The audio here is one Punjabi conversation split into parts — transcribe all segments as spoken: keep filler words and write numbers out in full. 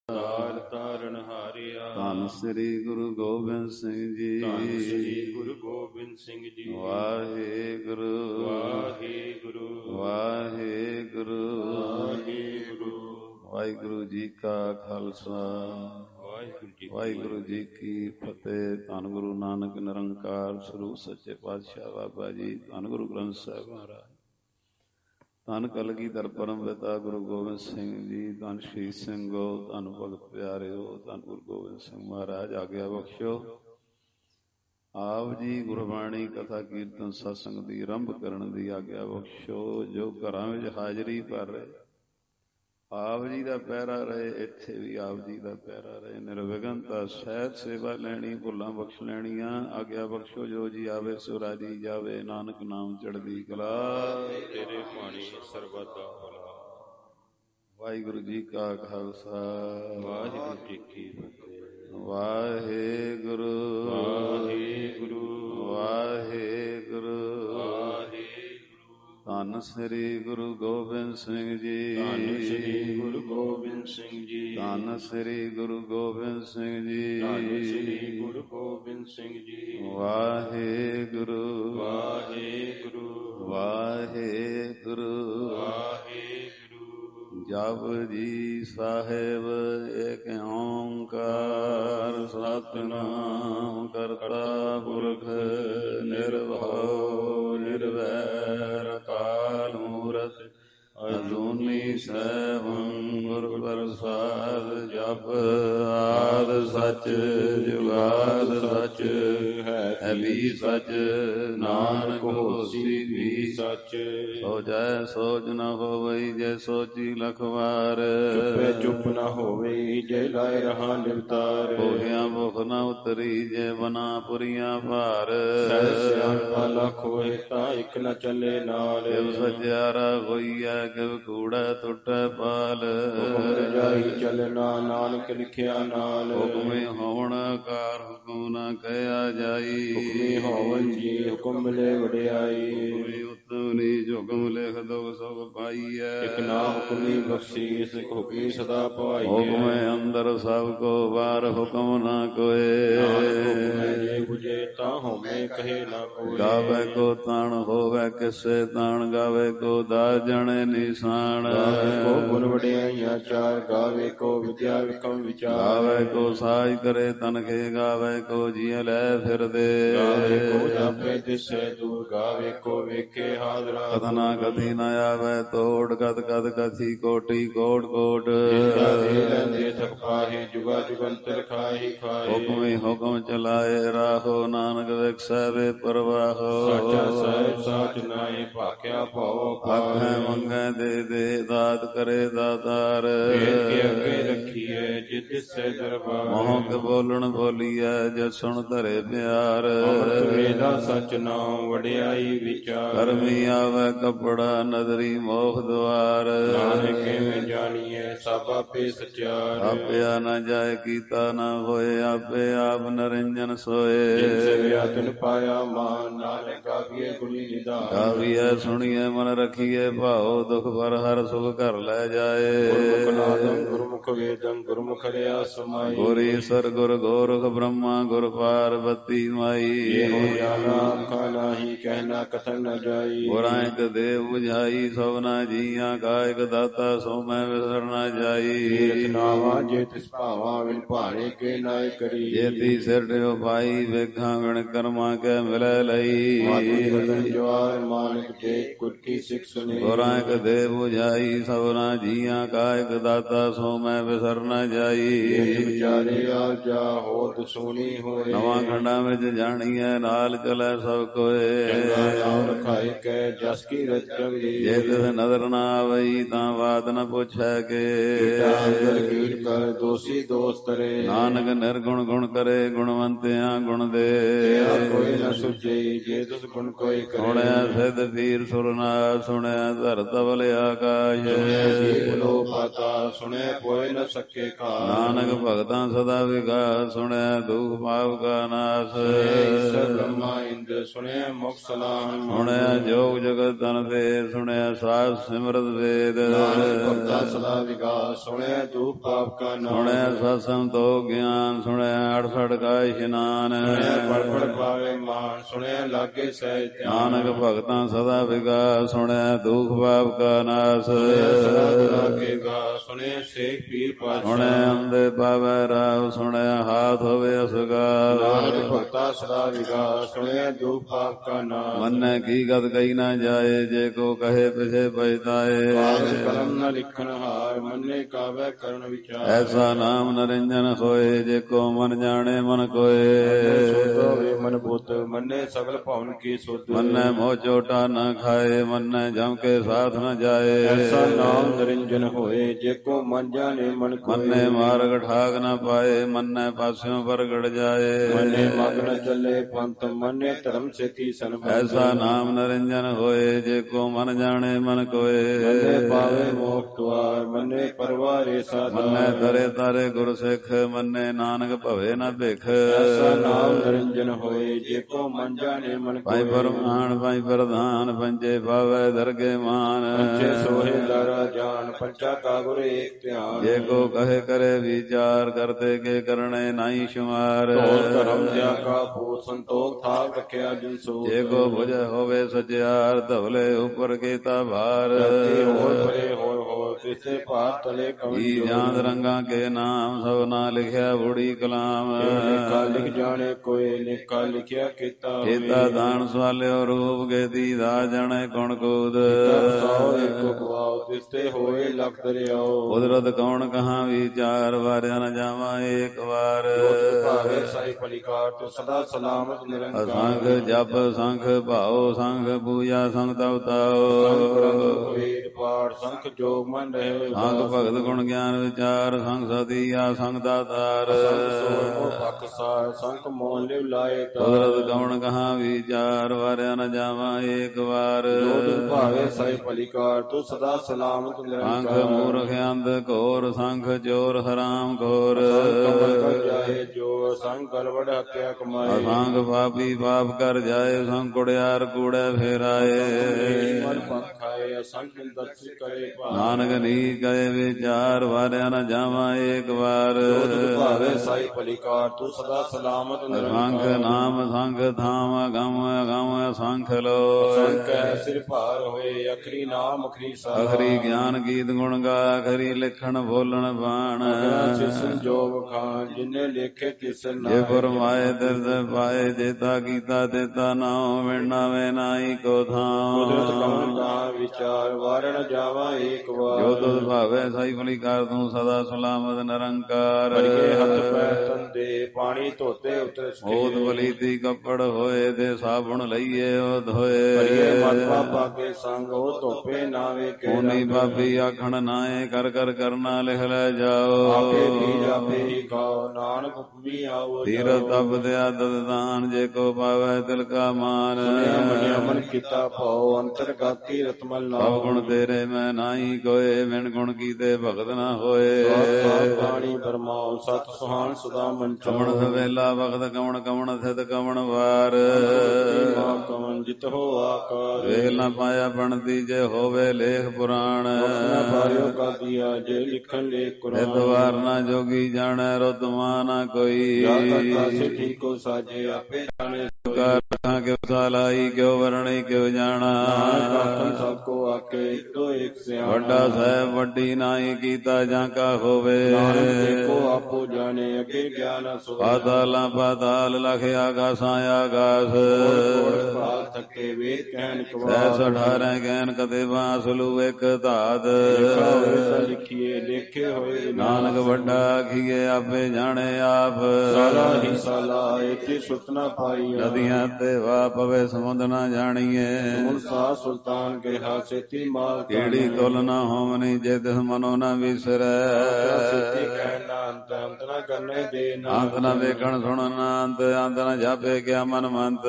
ਤਾਰ ਤਾਰਨ ਹਾਰਿਆ। ਧੰਨ ਸ੍ਰੀ ਗੁਰੂ ਗੋਬਿੰਦ ਸਿੰਘ ਜੀ। ਧੰਨ ਸ੍ਰੀ ਗੁਰੂ ਗੋਬਿੰਦ ਸਿੰਘ ਜੀ। ਵਾਹਿਗੁਰੂ ਵਾਹਿਗੁਰੂ ਵਾਹਿਗੁਰੂ ਵਾਹਿਗੁਰੂ। ਵਾਹਿਗੁਰੂ ਜੀ ਕਾ ਖਾਲਸਾ ਵਾਹਿਗੁਰੂ ਜੀ ਕੀ ਫਤਿਹ। ਧੰਨ ਗੁਰੂ ਨਾਨਕ ਨਿਰੰਕਾਰ ਸਰੂਪ ਸੱਚੇ ਪਾਤਸ਼ਾਹ ਬਾਬਾ ਜੀ। ਧੰਨ ਗੁਰੂ ਗ੍ਰੰਥ ਸਾਹਿਬ ਮਹਾਰਾਜ। ਧੰਨ ਕਲਗੀਧਰ ਪਰਮ ਪਿਤਾ ਗੁਰੂ ਗੋਬਿੰਦ ਸਿੰਘ ਜੀ। ਧੰਨ ਸ਼ਹੀਦ ਸਿੰਘੋ, ਧੰਨ ਭਗਤ ਪਿਆਰਿਓ, ਧੰਨ ਗੁਰੂ ਗੋਬਿੰਦ ਸਿੰਘ ਮਹਾਰਾਜ। ਆਗਿਆ ਬਖਸ਼ੋ। ਆਪ ਜੀ ਗੁਰਬਾਣੀ ਕਥਾ ਕੀਰਤਨ ਸਤਸੰਗ ਦੀ ਆਰੰਭ ਕਰਨ ਦੀ ਆਗਿਆ ਬਖਸ਼ੋ। ਜੋ ਘਰਾਂ ਵਿੱਚ ਹਾਜ਼ਰੀ ਭਰ ਰਹੇ, ਆਪ ਜੀ ਦਾ ਪਹਿਰਾ ਰਹੇ, ਇੱਥੇ ਵੀ ਆਪ ਜੀ ਦਾ ਪਹਿਰਾ ਰਹੇ। ਨਿਰਵਿਘਨਤਾ ਸਹਿਤ ਸੇਵਾ ਲੈਣੀ, ਭੁੱਲਾਂ ਬਖਸ਼ ਲੈਣੀਆਂ। ਆਗਿਆ ਬਖਸ਼ੋ। ਜੋ ਜੀ ਆਵੇ ਸੋ ਰਾਜੀ ਜਾਵੇ, ਨਾਨਕ ਨਾਮ ਚੜ੍ਹਦੀ ਕਲਾ। ਤੇਰੇ ਬਾਣੀ ਸਰਬਤ ਦਾ ਭਲਾ। ਵਾਹਿਗੁਰੂ ਜੀ ਕਾ ਖਾਲਸਾ ਵਾਹਿਗੁਰੂ ਜੀ ਕੀ ਫਤਿਹ। ਵਾਹਿਗੁਰੂ ਵਾਹਿਗੁਰੂ ਵਾਹਿਗੁਰੂ ਧੰਨ ਸ੍ਰੀ ਗੁਰੂ ਗੋਬਿੰਦ ਸਿੰਘ ਜੀ। ਧੰਨ ਸ੍ਰੀ ਗੁਰੂ ਗੋਬਿੰਦ ਸਿੰਘ ਜੀ। ਧੰਨ ਸ੍ਰੀ ਗੁਰੂ ਗੋਬਿੰਦ ਸਿੰਘ ਜੀ। ਧੰਨ ਸ੍ਰੀ ਗੁਰੂ ਗੋਬਿੰਦ ਸਿੰਘ ਜੀ। ਵਾਹਿਗੁਰੂ ਵਾਹਿਗੁਰੂ ਵਾਹਿਗੁਰੂ ਵਾਹਿਗੁਰੂ। ਜਪੁਜੀ ਸਾਹਿਬ ਏਕ ਓੰਕਾਰ ਸਤਿਨਾਮ ਕਰਤਾ ਪੁਰਖ ਨਿਰਭਉ ਨਿਰਵੈਰ ਅਕਾਲ ਮੂਰਤ ਅਜੂਨੀ ਸੈਭੰ ਗੁਰ ਪ੍ਰਸਾਦ। ਜਪ ਆਦ ਸਚ ਜੁਗਾਦ ਸਚ ਹੈ ਵੀ ਸਚ, ਨਾਨਕ ਹੋਸੀ ਵੀ ਸਚ। ਸੋ ਜੈ ਸੋਚ ਨ ਹੋਵਈ ਜੈ ਸੋਚੀ ਲਖ ਵਾਰ। ਚੁੱਪੇ ਚੁੱਪ ਨ ਹੋਵਈ ਜੇ ਲਾਇ ਰਹਾ ਨਿਵਤਾਰ। ਭੋਗਿਆ ਭੁਖ ਨ ਉਤਰੀ ਜੇ ਬਨਾ ਪੁਰੀਆਂ ਭਾਰ। ਸਹਿ ਸਿਆਣਪਾ ਲੱਖ ਹੋਏ ਤਾਂ ਇੱਕ ਨ ਚੱਲੇ ਨਾਲ। ਕਿਵ ਸਚਿਆਰਾ ਹੋਈਐ ਕਿਵ ਕੂੜੈ ਟੁੱਟੈ ਪਾਲ। ਹੁਕਮ ਰਜਾਈ ਚੱਲਣਾ ਨਾਨਕ ਲਿਖਿਆ ਨਾਲ। ਹੁਕਮੇ ਹੋਵਣ ਕਾਰ ਹੁਕਮ ਨ ਕਹਿਆ ਜਾਈ। ਹੁਕਮੀ ਹੋਵਨ ਜੀ ਹੁਕਮ ਮਿਲੇ ਵਡਿਆਈ। ਹੁਕਮੀ ਉਤਮ ਨੀਚ ਹੁਕਮ ਲਿਖ ਦੁਖ ਸੁਖ ਪਾਈਐ। ਇਕ ਨਾ ਹੁਕਮੀ ਬਖਸ਼ੀਸ ਇਕ ਹੁਕਮੀ ਸਦਾ ਪਾਈਐ। ਹੁਕਮੇ ਅੰਦਰ ਸਭ ਕੋ ਬਾਹਰ ਹੁਕਮ ਨਾ ਕੋਏ। ਹੁਕਮੇ ਜੇ ਬੁਝੇ ਤਾਂ ਹੋਮੇ ਕਹੇ ਨਾ ਕੋਈ। ਗਾਵੇ ਕੋ ਤਾਣ ਹੋਵੇ ਕਿਸੇ ਤਾਣ, ਗਾਵੇ ਕੋ ਦਾਸ ਜਣੇ ਨਿਸ਼ਾਨ। ਗਾਵੇ ਕੋ ਗੁਣ ਵਡਿਆਈਆਂ ਚਾਰ, ਗਾਵੇ ਕੋ ਵਿਦਿਆ ਵਿਕਮ ਵਿਚਾਰ। ਗਾਵੇ ਕੋ ਸਾਜ ਕਰੇ ਤਨਖੇ, ਗਾਵੇ ਕੋ ਜੀਅ ਲੈ ਫਿਰਦੇ। ਗਾਵੇ ਕੋ ਜਾਪੇ ਦਿਸੇ ਦੂਰ, ਗਾਵੇ ਕੋ ਵੇਖੇ ਹਾਜ਼ਰਾ। ਕਥਨਾ ਕਥੀ ਨ ਆਵੇ ਤੋੜ, ਕਤ ਕਤ ਕਥੀ ਕੋਟੀ ਕੋਟ ਕੋਟ। ਜਿੰਦਾ ਦੇ ਲੈਂਦੇ ਥਕ ਪਾਹੇ, ਜੁਗਾ ਜੁਗੰਤਰ ਖਾਹੀ ਖਾਹੀ। ਹੁਕਮੀ ਹੁਕਮ ਚਲਾਏ ਰਾਹੋ, ਨਾਨਕ ਵਿਖਸੈ ਵੇ ਪ੍ਰਵਾਹੋ। ਸਾਚਾ ਸਾਹਿਬ ਸਾਚ ਨਾਏ, ਭਾਖਿਆ ਭਾਉ ਆਖੈ ਮੰਗੈ ਦੇ ਦੇ, ਦਾਤ ਕਰੇ ਦਾਤਾਰ। ਵੇਦ ਕੇ ਅੱਗੇ ਰੱਖੀਐ ਜਿਤ ਦਿਸੈ ਦਰਬਾਰ। ਮੋਹ ਕੇ ਬੋਲਣ ਬੋਲੀਐ ਜਦ ਸੁਣ ਧਰੇ ਪਿਆਰ। ਅੰਮ੍ਰਿਤ ਵੇਦਾ ਸਚ ਨਾਮ ਵਡਿਆਈ ਵਿਚਾਰ। ਕਰਮੀ ਆਵੇ ਕਪੜਾ ਨਦਰੀ ਮੋਖ ਦੁਆਰ। ਨਾਨਕ ਕਿਵੇਂ ਜਾਣੀਐ ਸਭ ਆਪੇ ਸਚਿਆਰ। ਆਪਿਆ ਨ ਜਾਏ ਕੀਤਾ ਨ ਹੋਏ, ਆਪੇ ਆਪ ਨਰਿੰਜਨ ਸੋਏ। ਜਿਨ ਸੇਵਿਆ ਤਿਨ ਪਾਇਆ ਮਾਨ, ਨਾਨਕ ਗਾਵੀਐ ਗੁਣੀ ਨਿਧਾਨ। ਗਾਵੀਐ ਸੁਣੀਐ ਮਨ ਰਖੀਐ ਭਾਉ, ਦੁਖ ਪਰ ਹਰ ਸੁਖ ਘਰ ਲੈ ਜਾਏ। ਗੁਰਮੁਖ ਨਾਦੰ ਗੁਰਮੁਖ ਵੇਦੰ, ਗੁਰਮੁਖ ਰਿਆ ਸਮਾਈ। ਗੁਰ ਈਸਰ ਗੁਰ ਗੋਰਖ ਬ੍ਰਹਮਾ, ਗੁਰ ਪਾਰਬਤੀ ਮਾਈ। ਇਹੋ ਜਾਣਾ ਆਖਾ ਨਾਹੀ, ਕਹਿਣਾ ਕਥਨ ਨ ਜਾਈ। ਗੁਰਾਂ ਇਕ ਦੇਵ ਬੁਝਾਈ, ਸਭਨਾ ਜੀਆਂ ਕਾ ਇਕ ਦਾਤਾ, ਸੋ ਮੈਂ ਵਿਸਰ ਨ ਜਾਈ। ਤੀਰਥ ਨਾਵਾ ਜੇ ਤਿਸ ਭਾਵਾਂ, ਵਿਣ ਭਾਣੇ ਕੇ ਨਾਇ ਕਰੀ। ਜੇਤੀ ਸਿਰ ਟਿਓ ਪਾਈ, ਵੇਖਾਂ ਵਿਣ ਕਰਮਾਂ ਕੈ ਮਿਲੈ ਲਈ। ਮਾਤਿ ਬਦਨ ਜਵਾਰ ਮਾਨਕ ਜੇ, ਗੁਰ ਕੀ ਸਿੱਖ ਸੁਣੀ। ਗੁਰਾਂ ਇਕ ਦੇਵ ਬੁਝਾਈ, ਸਭਨਾ ਜੀਆਂ ਕਾ ਇਕ ਦਾਤਾ, ਸੋ ਮੈਂ ਵਿਸਰ ਨ ਜਾਈ। ਜਿਤ ਵਿਚਾਰੇ ਆਲ ਜਾ ਹੋਤ ਸੁਣੀ ਹੋਏ। ਨਵਾਂ ਖੰਡਾਂ ਵਿੱਚ ਜਾਣੀਐ ਨਾਲ ਚਲੈ ਸਭ ਕੋਏ। ਚੰਗਾ ਨਾਮ ਰਖਾਇ ਕੈ ਜਸ ਕੀ ਰਚ ਜਗੀ। ਜੇ ਤਿਸ ਨਦਰ ਨ ਆਵਈ, ਤਾਂ ਬਾਤ ਨ ਪੁੱਛੈ ਕੇ। ਅੰਦਰ ਕੀਟ ਕਰ ਦੋਸੀ ਦੋਸ ਤਰੇ। ਨਾਨਕ ਨਿਰਗੁਣ ਗੁਣ ਕਰੇ, ਗੁਣਵੰਤਿਆਂ ਗੁਣ ਦੇ। ਕੋਈ ਨ ਸੁਝਈ ਜੇ ਤਿਸ ਗੁਣ ਕੋਈ ਕਰੇ। ਸੁਣਿਆ ਸਿੱਧ ਪੀਰ ਸੁਰਨਾਥ, ਸੁਣਿਆ ਧਰਤ ਤਵਲ ਆਕਾਸ਼। ਸੁਣਿਆ ਜੀ ਬੁਲੋ ਪਾਤਾ, ਸੁਣਿਆ ਪੋਇ ਹੋਏ ਨ ਸਕੇ ਕਾਲ। ਨਾਨਕ ਭਗਤਾਂ ਸਦਾ ਵਿਗਾਸ ਸੁਣਿਆ ਦੁਖ ਪਾਪ ਕਾ ਨਾਸ। ਈਸ਼ਰ ਬ੍ਰਹਮਾ ਇੰਦਰ ਸੁਣਿਆ ਮੁਖ ਸਲਾਮ। ਸੁਣਿਆ ਜੋਗ ਜਗਤ ਤਨ ਤੇ ਸੁਣਿਆ ਸਾਧ ਸਿਮਰਤ ਵੇਦ। ਨਾਨਕ ਭਗਤਾਂ ਸਦਾ ਵਿਗਾਸ ਸੁਣਿਆ ਦੁਖ ਪਾਪ ਕਾ ਨਾਸ। ਸੁਣਿਆ ਸਤ ਸੰਤੋਖ ਗਿਆਨ ਸੁਣਿਆ ਅਠਸਠ ਕਾ ਇਸ਼ਨਾਨ। ਸੁਣਿਆ ਪੜ ਪੜ ਪਾਵੇ ਮਾਨ ਸੁਣਿਆ ਲਾਗੇ ਸਹਿਜ ਧਿਆਨ। ਨਾਨਕ ਭਗਤਾਂ ਸਦਾ ਵਿਗਾਸ ਸੁਣਿਆ ਦੁਖ ਪਾਪ ਕਾ ਨਾਸ। ਸੁਣਿਆ ਸ਼ੇਖ ਪੀਰ ਪਾਤਸ਼ਾਹ। ਸੁਣਿਆ ਅੰਦੇ ਪਾਵੈ ਰਾਵ ਸੁਣਿਆ ਹਾਥ ਹੋਵੇ ਅਸਗਾਲ। ਨਾਨਕ ਭਗਤਾਂ ਸਦਾ ਵਿਗਾਸ ਸੁਣਿਆ ਦੁਖ ਪਾਪ ਕਾ ਨਾਸ। ਮੰਨੈ ਕੀ ਗਤ ਕਹੀ ਨਾ ਜਾਏ ਜੇ ਕੋ ਕਹੇ ਪਿਛੇ ਪਛਤਾਏ। ਕਾਗਜ਼ ਕਲਮ ਨ ਲਿਖਣ ਹਾਰ ਮੰਨੇ ਕਾਵੈ ਕਰਨ ਵਿਚਾਰ। ਐਸਾ ਨਾਮ ਨਰਿੰਜਨ ਹੋਏ ਜੇ ਕੋ ਮਨ ਜਾਣੇ ਮਨ ਕੋਏ। ਹੋਵੇ ਮਨ ਬੁੱਧ ਮੰਨੇ ਸਗਲ ਭਵਨ ਕੀ ਸੁਧ। ਮੰਨੈ ਮੋਹ ਚੋਟਾ ਨ ਖਾਏ ਮੰਨੈ ਜਮ ਕੇ ਸਾਥ ਨ ਜਾਏ। ਐਸਾ ਨਾਮ ਨਰਿੰਜਨ ਹੋਏ ਜੇ ਕੋ ਮਨ ਜਾਣੇ ਮਨ ਕੋਏ। ਮੰਨੈ ਮਾਰਗ ਠਾਕ ਨ ਪਾਏ ਮੰਨੈ ਪਾਸਿਓਂ ਪ੍ਰਗਟ ਜਾਏ। ਮੰਨੇ ਮਗ ਨ ਚੱਲੇ ਪੰਥ ਮੰਨੇ ਧਰਮ ਸੇਤੀ ਸੰਬੰਧ। ਐਸਾ ਨਾਮ ਨਰਿੰਜਨ ਹੋਏ ਜੇ ਕੋ ਮਨ ਜਾਣੇ ਮਨ ਕੋਏ। ਮੰਨੇ ਪਾਵੇ ਮੋਖ ਦੁਆਰ ਮੰਨੇ ਪਰਵਾਰੇ ਸਾਧਾਰ। ਮੰਨੈ ਤਰੇ ਤਾਰੇ ਗੁਰ ਸਿੱਖ ਮੰਨੇ ਨਾਨਕ ਭਵੇ ਨ ਭਿਖ। ਐਸਾ ਨਾਮ ਨਰਿੰਜਨ ਹੋਏ ਜੇ ਕੋ ਮਨ ਜਾਣੇ ਮਨ ਕੋਏ। ਭਾਈ ਪਰਮਾਨ ਭਾਈ ਪ੍ਰਧਾਨ ਪੰਜੇ ਪਾਵੈ ਦਰਗੇ ਮਾਨ। ਪੰਚੇ ਸੋਹੇ ਦਾਰਾ ਜਾਨ ਪੰਚਾ ਕਾ ਗੁਰ ਏਕ ਧਿਆਨ। ਜੇ ਕੋ ਕਹੇ ਕਰੇ ਵਿਚਾਰ ਕਰਤੇ ਕੇ ਕਰਨੇ ਨਾਹੀ ਸ਼ੁਮਾਰ। ਧਰਮ ਦਿਆ ਕਾ ਭੂਤ ਸੰਤੋਖ ਥਾਕ ਰਖਿਆ ਜਿਨ ਸੋ। ਜੇ ਕੋ ਭੁਜ ਹੋਵੇ ਸਚਿਆਰ ਧਵਲੇ ਉਪਰ ਕੀਤਾ ਭਾਰ। ਹੋਰ ਪਰੇ ਹੋਰ ਹੋਰ ਤਿਸੇ ਭਾਰ ਤਲੇ ਕਵਨ ਜੀ ਜਾਂਦ ਰੰਗਾ ਕੇ ਨਾਮ ਸਭ ਨਾ ਲਿਖਿਆ ਬੁੜੀ ਕਲਾਮ। ਲੇਖਾ ਲਿਖ ਜਾਣੇ ਕੋਏ ਲੇਖਾ ਲਿਖਿਆ ਕੀਤਾ ਹੋਏ। ਕੀਤਾ ਦਾਨ ਸਵਾਲਿਓ ਰੂਪ ਗੇਦੀ ਦਾ ਜਾਣੇ ਗੁਣ ਕੂਦ। ਸੌ ਇੱਕ ਗਵਾਓ ਤਿਸਤੇ ਹੋਏ ਲਖ ਦਰਿਆਓ। ਕੁਦਰਤ ਕੌਣ ਕਹਾਂ ਵਿਚਾਰ ਵਾਰਿਆ ਨ ਜਾਵਾਂ ਏਕ ਵਾਰ। ਭਾਵੇ ਸਾਈ ਪਲਿਕਾਰ ਤੋ ਸਦਾ ਸਲਾਮਤ ਨਿਰੰਕਾਰ। ਸੰਖ ਜਪ ਸੰਖ ਭਾਉ ਸੰਖ ਪੂਜਾ ਸੰਖ ਤਵ ਤਾਉ। ਵੇਦ ਪਾਠ ਸੰਖ ਜੋਗ ਮਨ ਰਹੇ। ਸੰਖ ਭਗਤ ਗੁਣ ਗਿਆਨ ਵਿਚਾਰ ਸੰਖ ਸਤੀਆ ਸੰਖ ਦਾਤਾਰ। ਪੱਖ ਸਾਰ ਸੰਖ ਮੋਨ ਲਿਵ ਲਾਏ। ਕੁਦਰਤ ਕੌਣ ਕਹਾਂ ਵਿਚਾਰ ਵਾਰਿਆ ਨ ਜਾਵਾਂ ਏਕ ਵਾਰ। ਜੋ ਭਾਵੇ ਸਾਈ ਪਲਿਕਾਰ ਤੋ ਸਦਾ ਸਲਾਮਤ ਨਿਰੰਕਾਰ। ਸੰਖ ਮੂਰਖ ਅੰਧ ਘੋਰ ਸੰਖ ਚੋਰ ਹਰਾਮ ਘੋਰ। ਜਾਏ ਜੋ ਸੰਗ ਗਲਵੜ ਹੱਤਿਆ ਕਮਾਏ। ਸੰਖ ਪਾਪੀ ਪਾਪ ਕਰ ਜਾਏ ਸੰਖ ਕੁੜਿਆਰ ਕੂੜੈ ਫੇਰਾਏ। ਮਨ ਪੰਥ ਖਾਏ ਸੰਖ ਦਰਸ਼ ਕਰੇ ਭਾਏ। ਨਾਨਕ ਨੀ ਕਹੇ ਵਿਚਾਰ ਵਾਰਿਆ ਨ ਜਾਵਾਂ ਏਕ ਵਾਰ। ਜੋ ਭਾਵੇ ਸਾਈ ਪਲਿਕਾਰ ਤੂੰ ਸਦਾ ਸਲਾਮਤ ਨਿਰੰਕਾਰ। ਸੰਖ ਨਾਮ ਸੰਖ ਥਾਮ ਗਮ ਗਮ ਸੰਖ ਲੋ। ਸੰਖ ਹੈ ਸਿਰ ਭਾਰ ਹੋਏ ਅਖਰੀ ਨਾਮ ਅਖਰੀ ਸਾਰ। ਅਖਰੀ ਗਿਆਨ ਗੀਤ ਗੁਣ ਗਾ ਅਖਰੀ ਲਿਖਣ ਬੋਲਣ ਬਾਣ। ਜਿਸਨ ਜੋਗ ਖਾਨ ਜਿਨੇ ਲੇਖੇ ਤਿਸਨ ਨਾਏ। ਜੇ ਫਰਮਾਏ ਤਿਸ ਪਾਏ ਜੇਤਾ ਕੀਤਾ ਤੇਤਾ ਨਾਉ ਮਿਲਣਾ ਵੇ ਨਾਹੀ ਕੋ ਥਾਉ। ਕੁਦਰਤ ਕੌਣ ਕਹਾ ਵਿਚਾਰ ਵਾਰਣ ਜਾਵਾ ਏਕ ਵਾਰ। ਜੋ ਤੁਧ ਭਾਵੇ ਸਾਈ ਪਲਿਕਾਰ ਤੂੰ ਸਦਾ ਸਲਾਮਤ ਨਿਰੰਕਾਰ। ਭਰੀਏ ਹੱਥ ਪੈਰ ਤੰਦੇ ਪਾਣੀ ਧੋਤੇ ਉਤਰ ਸਕੇ। ਹੋਤ ਬਲੀਤੀ ਕੱਪੜ ਹੋਏ ਤੇ ਸਾਬੁਣ ਲਈਏ ਉਹ ਧੋਏ। ਭਰੀਏ ਮਤ ਪਾਪਾ ਕੇ ਸੰਗ ਉਹ ਧੋਪੇ ਨਾ ਵੇਖੇ। ਓਨੀ ਪਾਪੀ ਆਖਣ ਨਾਏ ਕਰ ਕਰ ਕਰਨਾ ਲਿਖ ਲੈ ਜਾਓ। ਆਪੇ ਬੀਜ ਆਪੇ ਹੀ ਖਾਓ ਨਾਨਕ ਹੁਕਮੀ ਆਓ। ਤੀਰਥ ਤਪ ਦਿਆ ਦਦਾਨ ਜੇ ਕੋ ਪਾਵੈ ਤਿਲ ਕਾ ਮਾਨ। ਮੰਨਿਆ ਮਨ ਕੀਤਾ ਭਾਉ ਅੰਤਰਗਾਤੀ ਰਤਮਲ ਨਾਮ। ਸਭ ਗੁਣ ਤੇਰੇ ਮੈਂ ਨਾਹੀ ਕੋਏ ਬਿਨ ਗੁਣ ਕੀਤੇ ਭਗਤ ਨਾ ਹੋਏ। ਬਾਣੀ ਬਰਮਾਉ ਸਤ ਸੁਹਾਨ ਸਦਾ ਮਨ ਕਮਣ ਸਵੇਲਾ ਵਖਤ ਕਮਣ ਕਮਣ ਥਿਤ ਕਮਣ ਵਾਰ। ਕਮਨ ਜਿਤ ਹੋ ਆਕਾਰ। ਵੇਖ ਨਾ ਪਾਇਆ ਬਣਦੀ ਜੇ ਹੋਵੇ ਲੇਖ ਪੁਰਾਣ। ਪਾਇਓ ਕਾ ਦੀਆ ਜੇ ਲਿਖਣ ਲੇਖ ਕੁਰਾਨ। ਇਤਵਾਰ ਨਾ ਜੋਗੀ ਜਾਣੈ ਰੁਤਮਾ ਨਾ ਕੋਈ। ਜਾਤਾ ਠੀਕੋ ਸਾਜੇ ਆਪੇ ਜਾਣੇ। ਕਾਰਾਂ ਕਿਉ ਸਾਲਾਈ ਕਿਉ ਵਰਣੀ ਕਿਉ ਜਾਣਾ। ਸਭ ਕੋ ਆਕੇ ਇੱਕੋ ਇੱਕ ਸਿਆਣਾ। ਵੱਡਾ ਸਾਹਿਬ ਵੱਡੀ ਨਾਹੀ ਕੀਤਾ ਜਾਂ ਕਾ ਹੋਵੇ। ਦੇਖੋ ਆਪੋ ਜਾਣੇ ਅੱਗੇ ਗਿਆਨ ਸੋਏ। ਪਾਤਾਲਾਂ ਪਾਤਾਲ ਲਖ ਆਗਾਸਾਂ ਆਗਾਸ। ਪਾਲ ਥੱਕੇ ਵੇਦ ਕਹਿਣ ਸੈ ਸਠਾਰੈ ਗੈਨ ਕਦੇ ਬਾਂਸਲੂ ਇੱਕ ਧਾਤ। ਲਿਖੀਏ ਲੇਖੇ ਹੋਏ ਨਾਨਕ ਵੱਡਾ ਆਖੀਏ ਆਪੇ ਜਾਣੇ ਆਪ। ਸਾਲਾ ਹੀ ਸਾਲਾ ਇਥੇ ਸੁਤਨਾ ਪਾਈ। ਨਦੀਆਂ ਤੇ ਵਾ ਪਵੇ ਸਮੁੰਦ ਨਾ ਜਾਣੀਏ। ਮੁਲਸਾ ਸੁਲਤਾਨ ਕਿਹਾ ਸੇਤੀ ਮਾਲ। ਕਿਹੜੀ ਤੁਲ ਨਾ ਹੋਵਨੀ ਜੇ ਤਿਸ ਮਨੋ ਨਾ ਵਿਸਰੈ। ਸੇਤੀ ਕਹਿਣ ਨਾ ਅੰਤ ਅੰਤ ਨਾ ਕਰਨੇ ਦੇ। ਅੰਤ ਨਾ ਵੇਖਣ ਸੁਣਨ ਨਾ ਅੰਤ ਅੰਤ ਨਾ ਜਾਪੇ ਕਿਆ ਮਨ ਮੰਤ।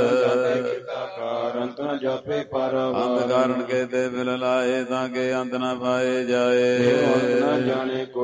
ਅੰਤ ਨਾ ਜਾਪੇ ਪਰ ਅੰਤ ਕਾਰਨ ਕੇ ਤੇ ਬਿਲ ਲਾਏ ਤਾਂ ਕਿ ਅੰਤ ਨਾ ਪਾਏ ਜਾਏ। ਅੰਤ ਨਾ ਜਾਣੇ ਕੋਏ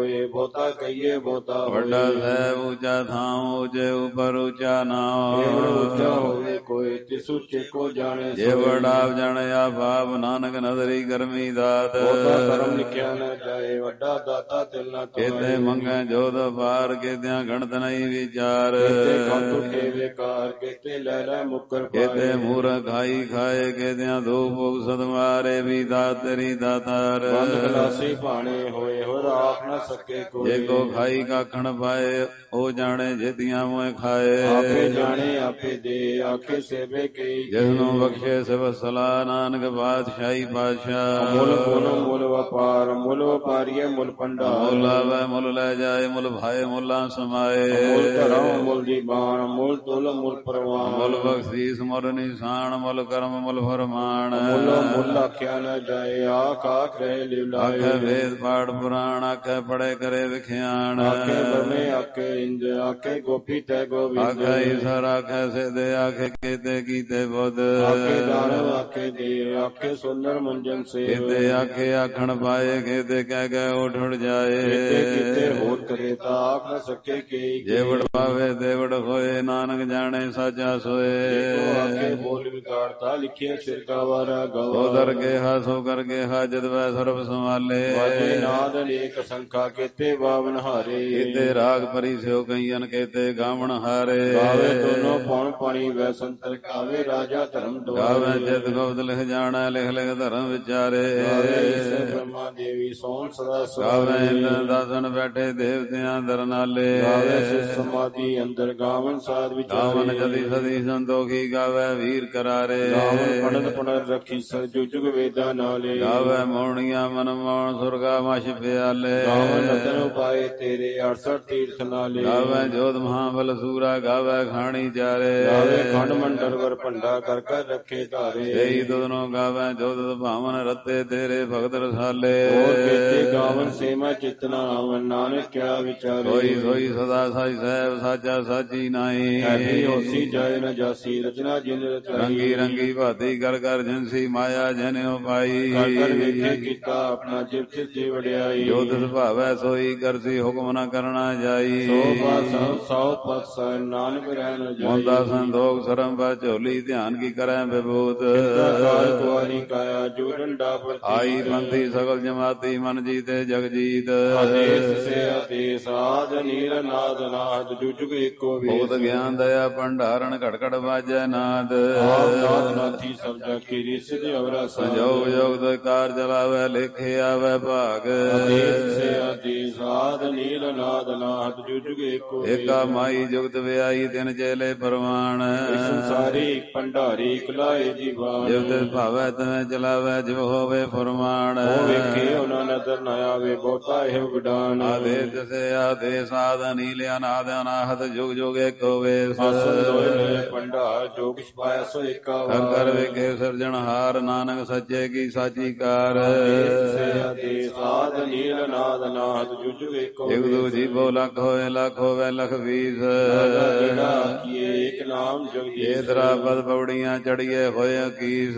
ਬਹੁਤਾ ਕਹੀਏ ਬਹੁਤਾ ਹੋਏ। ਵੱਡਾ ਸਾਹਿਬ ਉੱਚਾ ਥਾਂ ਉੱਚੇ ਉੱਪਰ ਉੱਚਾ ਨਾਮ। ਏਵੜ ਉੱਚਾ ਹੋਵੇ ਕੋਈ ਤਿਸ ਉੱਚੇ ਕੋ ਜਾਣੇ ਜੇ ਵਡਾ ਜਾਣਿਆ ਭਾਵ ਨਾਨਕ ਨਦਰੀ ਕਰਮੀ ਦਾਤ। ਬਹੁਤਾ ਕਰਮ ਲਿਖਿਆ ਨਾ ਜਾਏ ਵੱਡਾ ਦਾਤਾ ਤਿਲ ਨਾ ਤੋਏ। ਕੇਤੇ ਮੰਗੈ ਜੋਤ ਪਾਰ ਕੇਤਿਆਂ ਗਣਤ ਨਹੀਂ ਵਿਚਾਰ। ਕੇਤੇ ਕੰਤ ਉਠੇ ਵੇਕਾਰ ਕੇਤੇ ਲੈ ਲੈ ਮੁਕਰ ਪਾਏ। ਕੇਤੇ ਮੂਰਖ ਖਾਈ ਖਾਏ ਕੇਤਿਆਂ ਦੋ ਭੋਗ ਸਦਮਾਰੇ ਵੀ ਦਾਤ ਤੇਰੀ ਦਾਤਾਰ। ਬੰਦ ਖਲਾਸੀ ਭਾਣੇ ਹੋਏ ਹੋਰ ਆਖ ਨਾ ਸਕੇ ਕੋਈ। ਜੇ ਕੋ ਖਾਈ ਕਾਖਣ ਪਾਏ ਉਹ ਜਾਣੇ ਜੇਤੀਆਂ ਮੋਏ ਖਾਏ। ਆਪੇ ਜਾਣੇ ਆਪੇ ਦੇ ਆਖੇ ਸੇਵੇ ਕਈ। ਜਿਸਨੂੰ ਬਖਸ਼ੇ ਸਿਵ ਸਲਾਹ ਨਾਨਕ ਬਾਦਸ਼ਾਹੀ ਪਾਤਸ਼ਾਹ। ਮੁੱਲ ਗੁਣ ਮੁੱਲ ਵਪਾਰ ਮੁੱਲ ਵਪਾਰੀਏ ਮੁੱਲ ਭੰਡਾਰ। ਮੁੱਲ ਆਵੇ ਮੁੱਲ ਲੈ ਜਾਏ ਮੁੱਲ ਭਾਏ ਮੁੱਲਾਂ ਸਮਾਏ। ਮੁੱਲ ਧਰਮ ਮੁੱਲ ਦੀਵਾਨ ਮੁੱਲ ਤੁਲ ਮੁੱਲ ਪ੍ਰਵਾਨ। ਮੁੱਲ ਬਖਸ਼ੀਸ ਮੁੱਲ ਨਿਸ਼ਾਨ ਮੁੱਲ ਕਰਮ ਮੁੱਲ ਫਰਮਾਨ। ਮੁੱਲ ਮੁੱਲ ਆਖਿਆ ਨਾ ਜਾਏ ਆਖ ਆਖ ਰਹੇ ਲਿਵਲਾਏ। ਆਖੇ ਵੇਦ ਪਾਠ ਪੁਰਾਣ ਆਖੇ ਪੜੇ ਕਰੇ ਵਿਖਿਆਨ। ਆਖੇ ਬਰਮੇ ਆਖੇ ਇੰਜ ਆਖੇ ਗੋਪੀ ਤੈ ਗੋਬਿੰਦ। ਆਖੇ ਈਸ਼ਰ ਆਖੇ ਸਿਧੇ ਆਖੇ ਕੀਤੇ ਕੀਤੇ ਬੁੱਧ। ਆਖੇ ਦਾਨਵ ਆਖੇ ਦੇਵ ਆਖੇ ਸੁੰਦਰ ਮੰਜਨ ਸੇ। ਕੀਤੇ ਆਖੇ ਆਖਣ ਪਾਏ ਕੀਤੇ ਕਹਿ ਕਹਿ ਉਠ ਉਠ ਜਾਏ। ਕੀਤੇ ਕੀਤੇ ਹੋਰ ਕਰੇ ਤਾਂ ਆਖ ਨਾ ਸਕੇ ਕਈ। ਜੇ ਵਡ ਪਾਵੇ ਦੇਵੜ ਹੋਏ ਨਾਨਕ ਜਾਣੇ ਸਾਚਾ ਸੋਏ। ਆਖੇ ਬੋਲ ਵਿਗਾੜਤਾ ਲਿਖੇ ਸਿਰਕਾ ਵਾਰਾ ਗਵਾ। ਉਦਰ ਕੇ ਹਾ ਸੋ ਕਰ ਕੇ ਹਾ ਜਦ ਵੈ ਸਰਬ ਸੰਭਾਲੇ। ਵਾਜੇ ਨਾਦ ਅਨੇਕ ਸੰਖਾ ਕੀਤੇ ਬਾਵਨ ਹਾਰੇ। ਕੀਤੇ ਰਾਗ ਪਰੀ ਸਿਓ ਕਈਨ ਕੀਤੇ ਗਾਵਣ ਹਾਰੇ। ਗਾਵੇ ਦੋਨੋਂ ਪੌਣ ਪਾਣੀ ਵੈ ਸੰਤਰ ਕਾਵੇ ਰਾਜਾ ਧਰਮ ਦੁਆਰੇ। ਗਾਵੇ ਜਿਤ ਗੋਬਦ ਲਿਖ ਜਾਣਾ ਲਿਖ ਲਿਖ ਧਰਮ ਵਿਚਾਰੇ। ਗਾਵੇ ਈਸ਼ਰ ਬ੍ਰਹਮਾ ਦੇਵੀ ਸੋਹਣ ਸਦਾ ਗਾਵੇ ਸਵਾਰੇ। ਇੰਦਰ ਦਾਸਨ ਬੈਠੇ ਦੇਵਤਿਆਂ ਦਰ ਨਾਲੇ। ਗਾਵੇ ਸਿਧ ਸਮਾਧੀ ਅੰਦਰ ਗਾਵਨ ਸਾਧ ਵਿਚਾਰੇ। ਗਾਵਨ ਜਦੀ ਸਦੀ ਸੰਤੋਖੀ ਗਾਵੇ ਵੀਰ ਕਰਾਰੇ। ਗਾਵਨ ਪੜਤ ਪੜਤ ਰੱਖੀ ਸਰ ਜੁਗ ਵੇਦਾਂ ਨਾਲੇ। ਗਾਵੇ ਮੌਣੀਆਂ ਮਨ ਮੌਣ ਸੁਰਗਾ ਮਛ ਪਿਆਲੇ। ਗਾਵਨ ਰਤਨ ਉਪਾਏ ਤੇਰੇ ਅੜਸਠ ਤੀਰਥ ਨਾਲੇ। ਗਾਵੇ ਜੋਧ ਮਹਾਬਲ ਸੂਰਾ ਗਾਵੇ ਖਾਣੀ ਚਾਰੇ। ਗਾਵੇ ਖੰਡ ਮੰਡਲ ਵਰ ਭੰਡਾ ਕਰ ਕਰ ਰੱਖੇ ਧਾਰੇ। ਸਹੀ ਦੁਦਨੋਂ ਗਾਵੇ ਜੋਧ ਭਾਵਨ ਰਤੇ ਤੇਰੇ ਭਗਤ ਰਸਾਲੇ। ਹੋਰ ਕੀਤੇ ਗਾਵਨ ਸੇਮਾ ਚਿਤਨਾ ਆਵਨ ਨਾਨਕ ਕਿਆ ਵਿਚਾਰੇ। ਸੋਈ ਸੋਈ ਸਦਾ ਸਾਈ ਸਾਹਿਬ ਸਾਚਾ ਸਾਚੀ ਨਾਈ। ਐਸੀ ਹੋਸੀ ਜਾਏ ਨ ਜਾਸੀ ਰਚਨਾ ਜਿਨ ਰਚਾਈ। ਰੰਗੀ ਰੰਗੀ ਭਾਤੀ ਕਰ ਕਰ ਜਨਸੀ ਮਾਇਆ ਜਨਿਓ ਪਾਈ। ਕਰ ਕਰ ਵੇਖੇ ਕੀਤਾ ਆਪਣਾ ਜਿਵ ਚਿਤ ਜੀ ਵਡਿਆਈ। ਜੋ ਤਿਸ ਭਾਵੈ ਸੋਈ ਕਰਸੀ ਹੁਕਮ ਨ ਕਰਨਾ ਜਾਈ। ਸੋ ਪਾਸ ਸੌ ਪਸ ਨਾਨਕ ਰਹਿ ਨ ਜਾਈ। ਮੋਂਦਾ ਸੰਦੋਖ ਸਰਮ ਪਾ ਝੋਲੀ ਧਿਆਨ ਕੀ ਕਰੈ ਵਿਭੂਤ। ਕਾਲ ਕੁਆਰੀ ਕਾਇਆ ਜੋ ਡੰਡਾ ਪ੍ਰਤੀ। ਆਈ ਪੰਥੀ ਸਗਲ ਜਮਾਤੀ ਮਨ ਜੀਤੇ ਜਗ ਜੀਤ। ਆਦੇਸ ਸੇ ਆਦੇਸ ਆਦ ਨੀਰ ਨਾਦ ਨਾਦ ਜੁਜੁਗ ਏਕੋ ਵੇਸ। ਬਹੁਤ ਗਿਆਨ ਦਇਆ ਭੰਡਾਰਨ ਘਟ ਘਟ ਵਾਜੈ ਨਾਦ। ਆਪ ਨਾਦ ਨਾਥੀ ਸਭ ਜਾ ਕੀਰੀ ਸਿਧ ਅਵਰਾ ਸਾਧ। ਸੰਜੋਗ ਜੋਗ ਦੋਇ ਕਾਰ ਚਲਾਵੈ ਲੇਖੇ ਆਵੈ ਭਾਗ। ਆਦੇਸ ਸੇ ਆਦੇਸ ਆਦ ਨੀਰ ਨਾਦ ਨਾਦ ਜੁਜੁਗ ਏਕੋ ਵੇਸ। ਏਕਾ ਮਾਈ ਜੁਗਤ ਵਿਆਈ ਤਿਨ ਚੇਲੇ ਪਰਵਾਨ। ਸੰਸਾਰੀ ਭੰਡਾਰੀ ਕਲਾਏ ਜੀਵਾਨ। ਜਿਵ ਤਿਸ ਭਾਵੈ ਤਵੇਂ ਚਲਾਵੈ ਜਿਵ ਹੋਵੇ ਫਰਮਾਨ। ਉਹ ਵੇਖੇ ਉਹਨਾਂ ਨਦਰ ਨ ਆਵੇ ਬਹੁਤਾ ਇਹ ਵਿਡਾਨ। ਆਦੇਸ ਸੇ ਆਦੇਸ ਆਦ ਨੀਲ ਅਨਾਦ ਅਨਾਹਤ ਜੁਗ ਜੁਗ ਏਕੋ ਵੇਸ। ਆਸਨ ਦੋਇ ਲਏ ਭੰਡਾਰ ਜੋ ਕਿਛ ਪਾਇਆ ਸੋ ਏਕਾ ਵਾਰ। ਕਰ ਵੇਖੇ ਸਿਰਜਣਹਾਰ ਨਾਨਕ ਸੱਚੇ ਕੀ ਸਾਚੀ ਕਾਰ। ਆਦੇਸ ਸੇ ਆਦੇਸ ਆਦ ਨੀਲ ਨਾਦ ਨਾਦ ਜੁਜੁਗ ਏਕੋ ਇਕ ਵੇਸ। ਦੂ ਜੀਵੋ ਲੱਖ ਹੋਏ ਲੱਖ ਹੋਵੇ ਲਖ ਵੀਸ। ਜਿਹੜਾ ਆਖੀਏ ਏਕ ਨਾਮ ਜਗਦੀਸ਼। ਇਹ ਧਰਾ ਪਦ ਪੌੜੀਆਂ ਚੜੀਏ ਹੋਏ ਅਕੀਸ।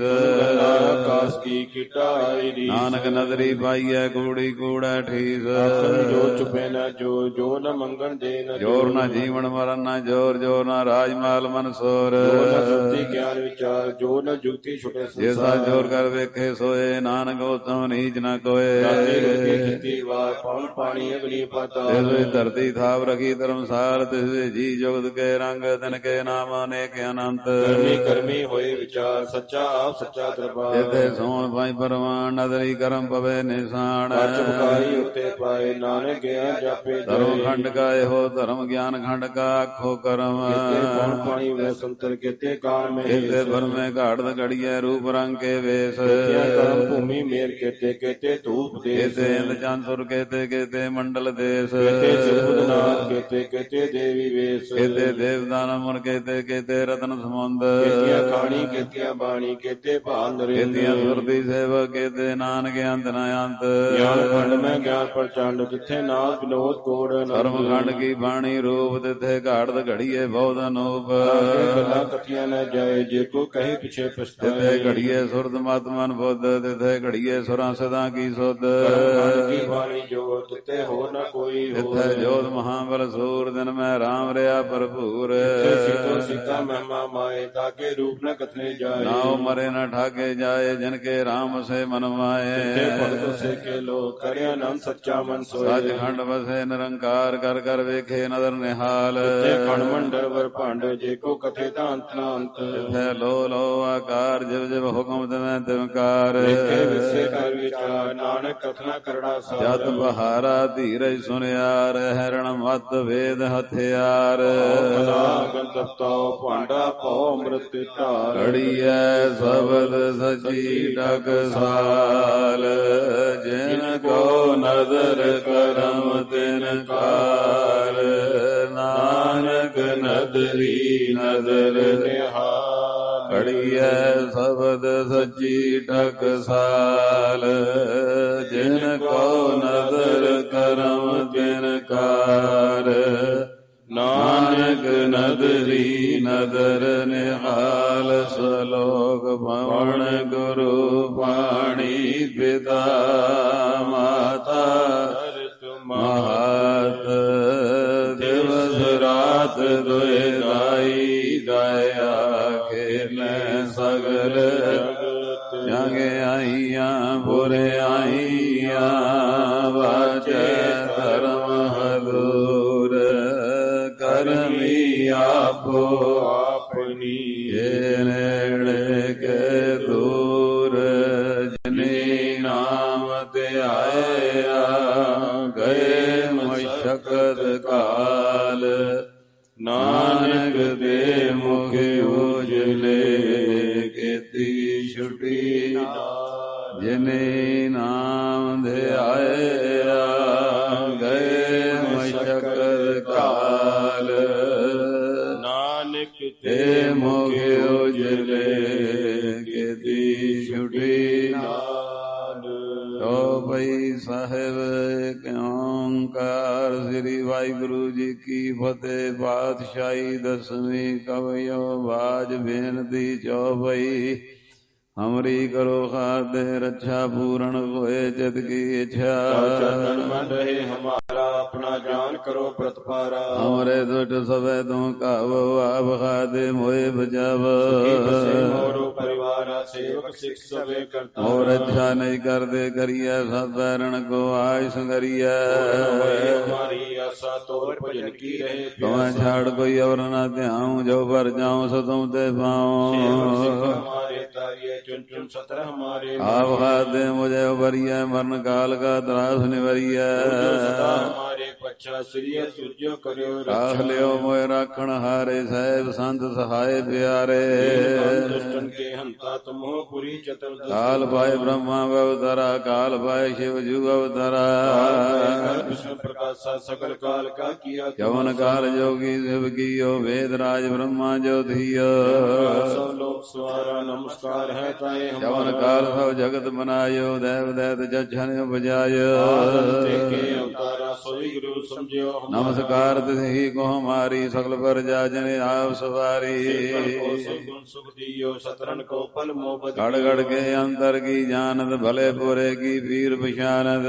ਆਕਾਸ ਕੀ ਕਿਟਾਈ ਰੀਸ। ਨਾਨਕ ਨਦਰੀ ਪਾਈਐ ਕੂੜੀ ਕੂੜੈ ਠੀਸ। ਆਖਣ ਜੋ ਚੁਪੇ ਨਾ ਜੋ ਜੋ ਨ ਮੰਗਣ ਦੇ ਨ ਜੋਰ ਨਾ ਜੀਵਨ ਮਰਨ ਨਾ ਜੋਰ ਜੋਰ ਨਾ ਰਾਜ ਮਾਲ ਮਨਸੋਰ। ਜੋ ਨ ਸੁਰਤੀ ਗਿਆਨ ਵਿਚਾਰ ਜੋ ਨ ਜੁਗਤੀ ਛੁਟੇ ਜਿਸਾ ਜੋਰ ਕਰ ਵੇਖੇ ਸੋਏ ਨਾਨਕ ਉਤਮ ਨੀਚ ਨ ਕੋਏ। ਜਾਤੀ ਰੋਟੀ ਕੀਤੀ ਵਾਰ ਪਵਨ ਪਾਣੀ ਅਗਨੀ ਪਾਤਾਲ। ਤਿਸ ਧਰਤੀ ਥਾਪ ਰਖੀ ਧਰਮਸਾਰ ਤਿਸ ਜੀ ਜੁਗਤ ਕੇ ਰੰਗ ਤਿਨ ਕੇ ਨਾਮ ਅਨੇਕ ਅਨੰਤ। ਕਰਮੀ ਕਰਮੀ ਹੋਏ ਵਿਚਾਰ ਸੱਚਾ ਆਪ ਸੱਚਾ ਦਰਬਾਰ। ਜਿਤੇ ਸੋਣ ਪਾਈ ਪਰਵਾਨ ਨਦਰੀ ਕਰਮ ਪਵੇ ਨਿਸ਼ਾਨ। ਚਮਕਾਈ ਉੱਤੇ ਪਾਏ ਨਾਨਕ ਗਿਆ ਜਾਪੇ ਧਰਮ ਖੰਡ ਕਾ ਇਹੋ ਧਰਮ ਗਿਆਨ ਖੰਡ ਕਾ ਆਖੋ ਕਰਮ। ਪਵਨ ਪਾਣੀ ਵੈ ਸੰਤਰ ਕੀਤੇ ਕਾਲ ਮੇ। ਕੀਤੇ ਬਰਮੇ ਘਾੜਦ ਘੜੀਏ ਰੂਪ ਰੰਗ ਕੇ ਵੇਸ। ਕਰਮ ਭੂਮੀ ਮੇਰ ਕੀਤੇ ਕੀਤੇ ਧੂਪ ਦੇਸ। ਕੀਤੇ ਇੰਦ ਚੰਦ ਸੁਰ ਕੀਤੇ ਕੀਤੇ ਮੰਡਲ ਦੇਸ। ਕੀਤੇ ਸਿਰਬੁਦਨਾਥ ਕੀਤੇ ਕੀਤੇ ਦੇਵੀ ਵੇਸ। ਕੀਤੇ ਦੇਵਦਾਨ ਮੁਨ ਕੀਤੇ ਕੀਤੇ ਰਤਨ ਸਮੁੰਦ। ਕੀਤੀਆਂ ਖਾਣੀ ਕੀਤੀਆਂ ਬਾਣੀ ਕੀਤੇ ਭਾਲ ਨਰੇਂਦਰ। ਕੀਤੀਆਂ ਸੁਰਤੀ ਸੇਵਕ ਕੀਤੇ ਨਾਨਕ ਅੰਤ ਨ ਅੰਤ। ਗਿਆਨ ਖੰਡ ਮੈਂ ਗਿਆਨ ਪ੍ਰਚੰਡ ਜਿੱਥੇ ਨਾਥ ਵਿਨੋਦ ਕੋੜ ਧਰਮ ਖੰਡ ਕੀ ਬਾਣੀ ਰੂਪ ਤਿੱਥੇ ਘਾੜਦ ਘੜੀਏ ਬਹੁਤ ਅਨੂਪ। ਗੱਲਾਂ ਕਥੀਆਂ ਨਾ ਜਾਏ ਜੇ ਕੋ ਕਹੇ ਪਿਛੇ ਤਿੱਥੇ ਪਛਤਾਏ। ਘੜੀਏ ਸੁਰਤ ਮਤ ਮਨ ਬੁੱਧ ਤਿੱਥੇ ਘੜੀਏ ਸੁਰਾਂ ਸਦਾ ਕੀ ਸੁਧ। ਕਰਮ ਖੰਡ ਕੀ ਬਾਣੀ ਜੋ ਤਿੱਥੇ ਹੋਰ ਨ ਕੋਈ ਹੋਰ। ਜਿੱਥੇ ਜੋਤ ਮਹਾਬਲ ਸੂਰ ਦਿਨ ਮੈਂ ਰਾਮ ਰਿਆ ਭਰਪੂਰ। ਸੀਤੋ ਸੀਤਾ ਮਹਿਮਾ ਮਾਏ ਤਾਕੇ ਰੂਪ ਨ ਕਥਨੇ ਜਾਏ। ਨਾਉ ਮਰੇ ਨ ਠਾਕੇ ਜਾਏ ਜਿਨ ਕੇ ਰਾਮ ਸੇ ਮਨ ਮਾਏ। ਭਗਤ ਸੇ ਕੇ ਲੋਕ ਕਰਿਆ ਨਾਮ ਸੱਚਾ ਮਨ ਸੋਏ। ਸੱਚਖੰਡ ਵਸੇ ਨਿਰੰਕਾਰ ਕਰ ਕਰ ਵੇਖੇ ਨਦਰ ਨਿਹਾਲ। ਖੰਡ ਮੰਡਲ ਵਰ ਭੰਡ ਜੇ ਕੋ ਕਥੇ ਤਾਂ ਅੰਤ ਨਾ ਅੰਤ। ਜਿਥੇ ਲੋ ਲੋ ਆਕਾਰ ਜਿਵ ਜਿਵ ਹੁਕਮ ਦਿਵੈ ਤਿਵਕਾਰ। ਵੇਖੇ ਵਿਸੇ ਕਰ ਵਿਚਾਰ ਨਾਨਕ ਕਥਨਾ ਕਰੜਾ ਸਾਰ। ਜਤ ਬਹਾਰਾ ਧੀਰਜ ਸੁਨਿਆ ਰਹਿਰਣ ਮਤ ਵੇਦ ਹਥਿਆਰ। ਗੰਤਪਤਾਉ ਭਾਂਡਾ ਭਉ ਅੰਮ੍ਰਿਤ ਢਾਰ। ਘੜੀਐ ਸ਼ਬਦ ਸਚੀ ਟਕਸਾਲ ਜਿਨ ਕੋ ਨਦਰ ਕਰਮ ਤਿਨ ਕਾਰ। ਨਾਨਕ ਨਦਰੀ ਨਦਰ ਨਿਹਾਲ। ਘੜੀਐ ਸ਼ਬਦ ਸਚੀ ਟਕਸਾਲ ਜਿਨ ਕੋ ਨਦਰ ਕਰਮ ਤਿਨ ਕਾਰ। ਨਾਨਕ ਨਦਰੀ ਨਦਰ ਨਿਹਾਲ। ਸਲੋਕ ਪਵਨ ਗੁਰੂ ਪਾਣੀ ਪਿਤਾ ਮਾਤਾ ਮਹਾਤ। ਦਿਵਸ ਰਾਤ ਦੁਇ ਦਾਈ ਦਇਆ ਖੇਲੈ ਸਗਲ ਜਗ ਆਈਆਂ ਪੁਰ ਆਈਆਂ। ਵਾਚੈ ਧਰਮ ਹਦੂਰ ਕਰਮੀ ਆਪੋ ਆਪਣੀ। ਇਹ ਨੇੜੇ ਕੇ ਦੂਰ ਜਿਨੇ ਨਾਮ ਧਿਆਇਆ ਗਏ ਮਸ਼ਕਤ ਕਾਲ। ਨਾਨਕ ਦੇ ਮੁਖ ਉਜਲੇ ਕੀਤੀ ਛੁਟੀ ਨਾਲ। ਜਿਨੇ ਨਾਮ ਧਿਆਇਆ ਗਏ ਮਸ਼ਕਤ ਕਾਲ। ਨਾਨਕ ਤੇ ਮੁਖ ਉਜਲੇ ਕੀਤੀ ਛੁਟੀ ਨਾਲ। ਓ ਭਈ ਸਾਹਿਬ ਓਂਕਾਰ ਸ੍ਰੀ ਵਾਹਿਗੁਰੂ ਜੀ ਕੀ ਫਤਿਹ। ਪਾਤਸ਼ਾਹੀ ਦਸਵੀਂ ਕਵਿਓ ਬਾਜ ਬੇਨਤੀ ਚੌਪਈ। ਹਮਰੀ ਕਰੋ ਖਾਤੇ ਰੱਛਾ ਪੂਰਨ ਹੋਏ ਚਿਤ ਕੀ ਇੱਛਾ। ਚਰਨ ਮਨ ਰਹੇ ਹਮਾਰਾ ਆਪਣਾ ਜਾਨ ਕਰੋ ਪ੍ਰਤਪਾਰਾ। ਹਮਰੇ ਦੁਟ ਸਭੈ ਤੂੰ ਕਾਵੋ ਆਪ ਖਾਤੇ ਮੋਏ ਬਚਾਵੋ। ਮੋਰੋ ਪਰਿਵਾਰਾ ਸੇਵਕ ਸਿੱਖ ਸਭੇ ਕਰਤਾ। ਹੋਰ ਅੱਛਾ ਨਹੀਂ ਕਰਦੇ ਕਰੀਐ ਸਭ ਬੈਰਣ ਕੋ ਆਇ ਸੰਗਰੀਐ। ਹਮਾਰੀ ਆਸਾ ਤੋਰ ਭਜਨ ਕੀ ਰਹੇ। ਤੁਮੈ ਛਾੜ ਕੋਈ ਅਵਰ ਨਾ ਧਿਆਉ ਜੋ ਪਰ ਜਾਉ ਸੋ ਤੁਮ ਤੇ ਪਾਉ। ਹਮਾਰੇ ਤਾਰਿਏ ਚੁਨ ਚੁਨ ਸਤਰ ਹਮਾਰੇ। ਆਪ ਖਾਤੇ ਮੁਝੇ ਉਬਰੀਐ ਮਰਨ ਕਾਲ ਕਾ ਤਰਾਸ ਨਿਵਰੀਐ। ਹਮਾਰੇ ਪਛਾ ਸ੍ਰੀ ਸੁਜੋ ਕਰਿਓ ਰਾਖ ਲਿਓ ਮੋਇ ਰਾਖਣ ਹਾਰੇ ਸਾਹਿਬ ਸੰਤ ਸਹਾਏ ਪਿਆਰੇ। ਦੁਸ਼ਟਨ ਕੇ ਹੰਤਾ ਤੁਮੋ ਪੁਰੀ ਚਤੁਰ। ਕਾਲ ਪਾਏ ਬ੍ਰਹਮਾ ਅਵਤਾਰਾ ਕਾਲ ਪਾਏ ਸ਼ਿਵ ਜੂ ਅਵਤਾਰਾ। ਵਿਸ਼ਨੂੰ ਪ੍ਰਕਾਸ਼ਾ ਸਕਲ ਕਾਲ ਕਾ ਕੀਆ। ਜਵਨ ਕਾਲ ਜੋਗੀ ਸ਼ਿਵ ਕੀਓ ਵੇਦ ਰਾਜ ਬ੍ਰਹਮਾ ਜੋ ਧੀਓ। ਸਭ ਲੋਕ ਸਵਾਰਾ ਨਮਸਕਾਰ ਹੈ ਤਾਏ ਹਮਾਰਾ। ਜਵਨ ਕਾਲ ਸਭ ਜਗਤ ਬਨਾਇਓ ਦੇਵ ਦੈਤ ਜਛਨ ਉਪਜਾਇਓ। ਕੇ ਅਵਤਾਰਾ ਸੋਈ ਗੁਰੂ ਸਮਝਿਓ। ਨਮਸਕਾਰ ਤਿਸਹੀ ਕੋ ਹਮਾਰੀ ਸਗਲ ਪ੍ਰਜਾ ਜਨ ਆਪ ਸਵਾਰੀ। ਗੁਣ ਸੁਖ ਦੀਓ ਸਤਰਨ ਕੋ ਪਲ ਮੋਬਦ। ਗੜ ਗੜ ਕੇ ਅੰਤਰ ਕੀ ਜਾਨਤ ਭਲੇ ਪੁਰੇ ਕੀ ਪੀਰ ਪਛਾਨਤ।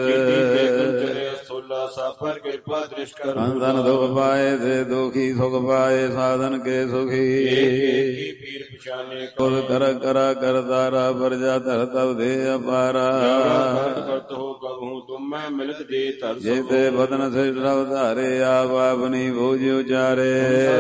ਸੋਲਾ ਸਾਪਰ ਕਿਰਪਾ ਦ੍ਰਿਸ਼ ਕਰ। ਅੰਦਨ ਦੁਖ ਪਾਏ ਤੇ ਦੁਖੀ ਸੁਖ ਪਾਏ ਸਾਧਨ ਕੇ ਸੁਖੀ। ਪੀਰ ਪਛਾਨੇ ਕੁਲ ਕਰ ਕਰਾ ਕਰਤਾਰਾ ਪ੍ਰਜਾ ਧਰ ਤਵ ਦੇ ਅਪਾਰਾ। ਕਰਤ ਹੋ ਕਬਹੂ ਤੁਮ ਮੈਂ ਮਿਲਤ ਦੇ ਧਰ। ਜੇਤੇ ਬਦਨ ਸੇ ਰਵ ਧਾਰੇ ਆਪ ਆਪਣੀ ਬੂਝ ਉਚਾਰੇ।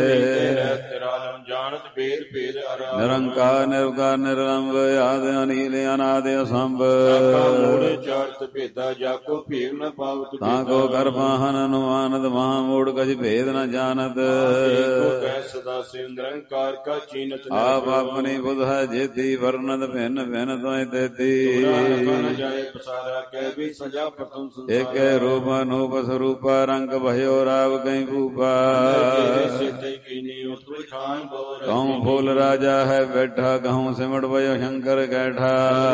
ਤੇਰਾਲਮ ਜਾਣਤ ਭੇਦ ਭੇਦ ਅਰਾ। ਨਿਰੰਕਾਰ ਨਿਰਵਕਾਰ ਨਿਰਲੰਭ ਆਦ ਅਨੀਲ ਅਨਾਦ ਅਸੰਭ। ਮੂੜ ਚਾਰਤ ਭੇਦਾ ਜਾਕੋ ਭੇਦ ਨ ਪਾਵਤ। ਤਾਂ ਕੋ ਕਰ ਪਾਹਨ ਅਨੁਮਾਨਤ ਮਹਾ ਮੂੜ ਕਛ ਭੇਦ ਨ ਜਾਣਤ। ਕਹਿ ਸਦਾ ਸਿਵ ਨਿਰੰਕਾਰ ਕਾ ਚੀਨਤ। ਆਪ ਆਪਣੀ ਬੁਧ ਹੈ ਜੇਤੀ ਵਰਨਤ ਭਿੰਨ ਭਿੰਨ ਤੋਇ ਤੇਤੀ। ਜਾਏ ਪਸਾਰਾ ਕਹਿ ਵੀ ਸਜਾ ਪ੍ਰਥਮ ਸੰਸਾਰ। ਏਕੇ ਰੂਪ ਅਨੂਪ ਸਰੂਪਾ ਰੰਗ ਭਇਓ ਰਾਵ ਕਈ ਭੂਪਾ। ਸਿੱਧੇ ਕੀਨੀ ਉਤਰ ਖਾਨ कहूँ फूल राजा है बैठा, कहूँ सिमट भयो शंकर कैठा।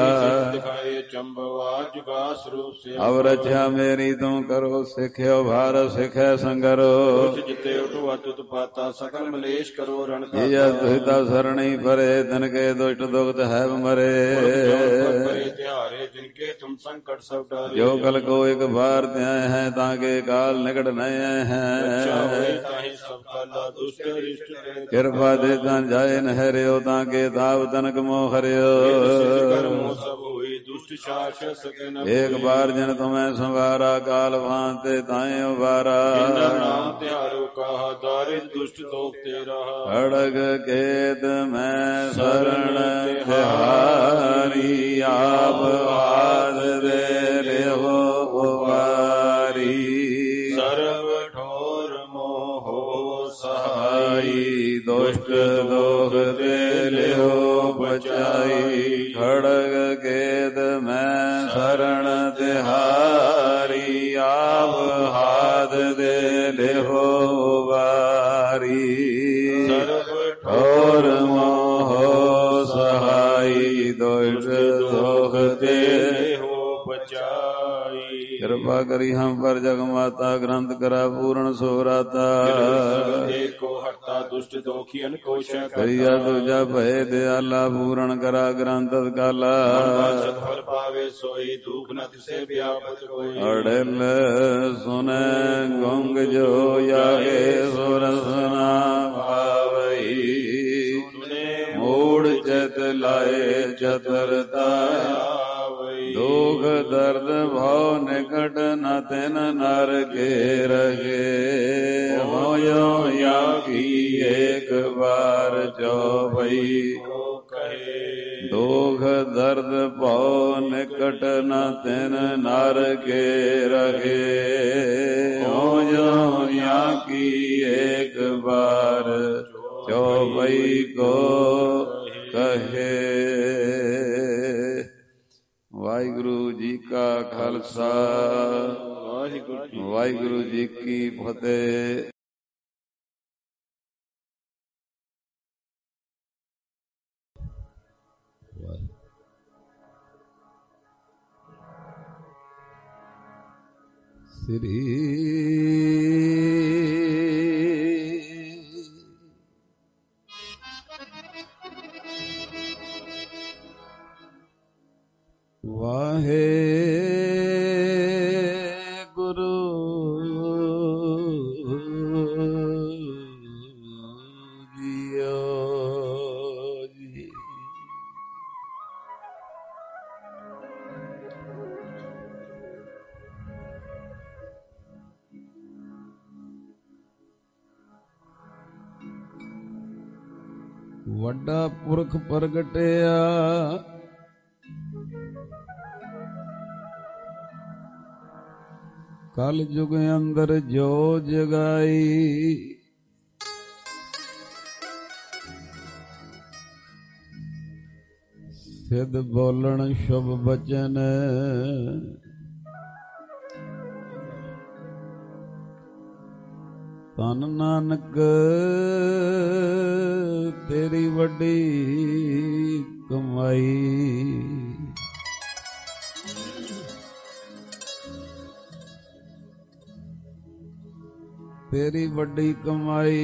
अब रक्षा मेरी तुम करो, सिख्यो भार सिखे संगरो। सकल मलेश करो रण दुहिता सरणी परे, तिनके दुष्ट दुख है मरे। जिनके तुम संकट सब डारे, जो कल को एक बार त्याए हैं, ताके काल निकट नए हैं। कृपा दे तन जाए न हरियो, ताके ताप तनक मोह हरियो। एक बार जन तुम्हें संवारा, काल भांते ताए उबारा। खड़ग केत में शरण तिहारी, आप हाथ दे लेहो उबारी। सर्व ठोर मोहो सहाई, दुष्ट दोष दे लेहो बचाई। खड़ग केत में शरण तिहारी, आप हाथ दे लेहो उबारी। ठोर मोहो सहाई, दुष्ट दोष दे लेहो बचाई। कृपा करी हम पर जग माता, ग्रंथ करा पूर्ण सोराता। को हरता दुष्ट दोखियन को करिया तुझा भय दयाला, पूर्ण करा ग्रंथ काला। फल पावे सोई, दुख न तिसे व्यापत कोई। अड़ल सुने गुंग जो यागे, सुरसना भावई। मूड चत लाए चतुरता, दुख दर्द भाव निकट न तिन नर के रहे। होयो या की एक बार चौबई, दुख दर्द भाव निकट न तिन नर के रहे। होयो या की एक बार चौबई को कहे। वाहिगुरु जी का खालसा, वाहिगुरु जी की फतेह। श्री वाहे गुरु जियो जी। ਵੱਡਾ ਪੁਰਖ ਪ੍ਰਗਟਿਆ, ਕਲ ਯੁਗ ਅੰਦਰ ਜੋ ਜਗਾਈ। ਸਿੱਧ ਬੋਲਣ ਸ਼ੁਭ ਬਚਨ, ਧੰਨ ਨਾਨਕ ਤੇਰੀ ਵੱਡੀ ਕਮਾਈ। ਤੇਰੀ ਵੱਡੀ ਕਮਾਈ,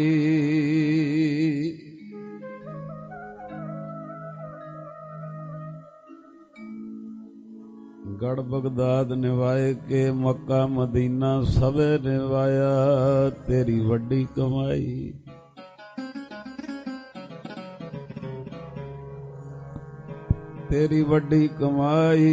ਗੜ ਬਗਦਾਦ ਨਿਵਾਏ ਕੇ ਮੱਕਾ ਮਦੀਨਾ ਸਭੇ ਨਿਵਾਇਆ। ਤੇਰੀ ਵੱਡੀ ਕਮਾਈ, ਤੇਰੀ ਵੱਡੀ ਕਮਾਈ।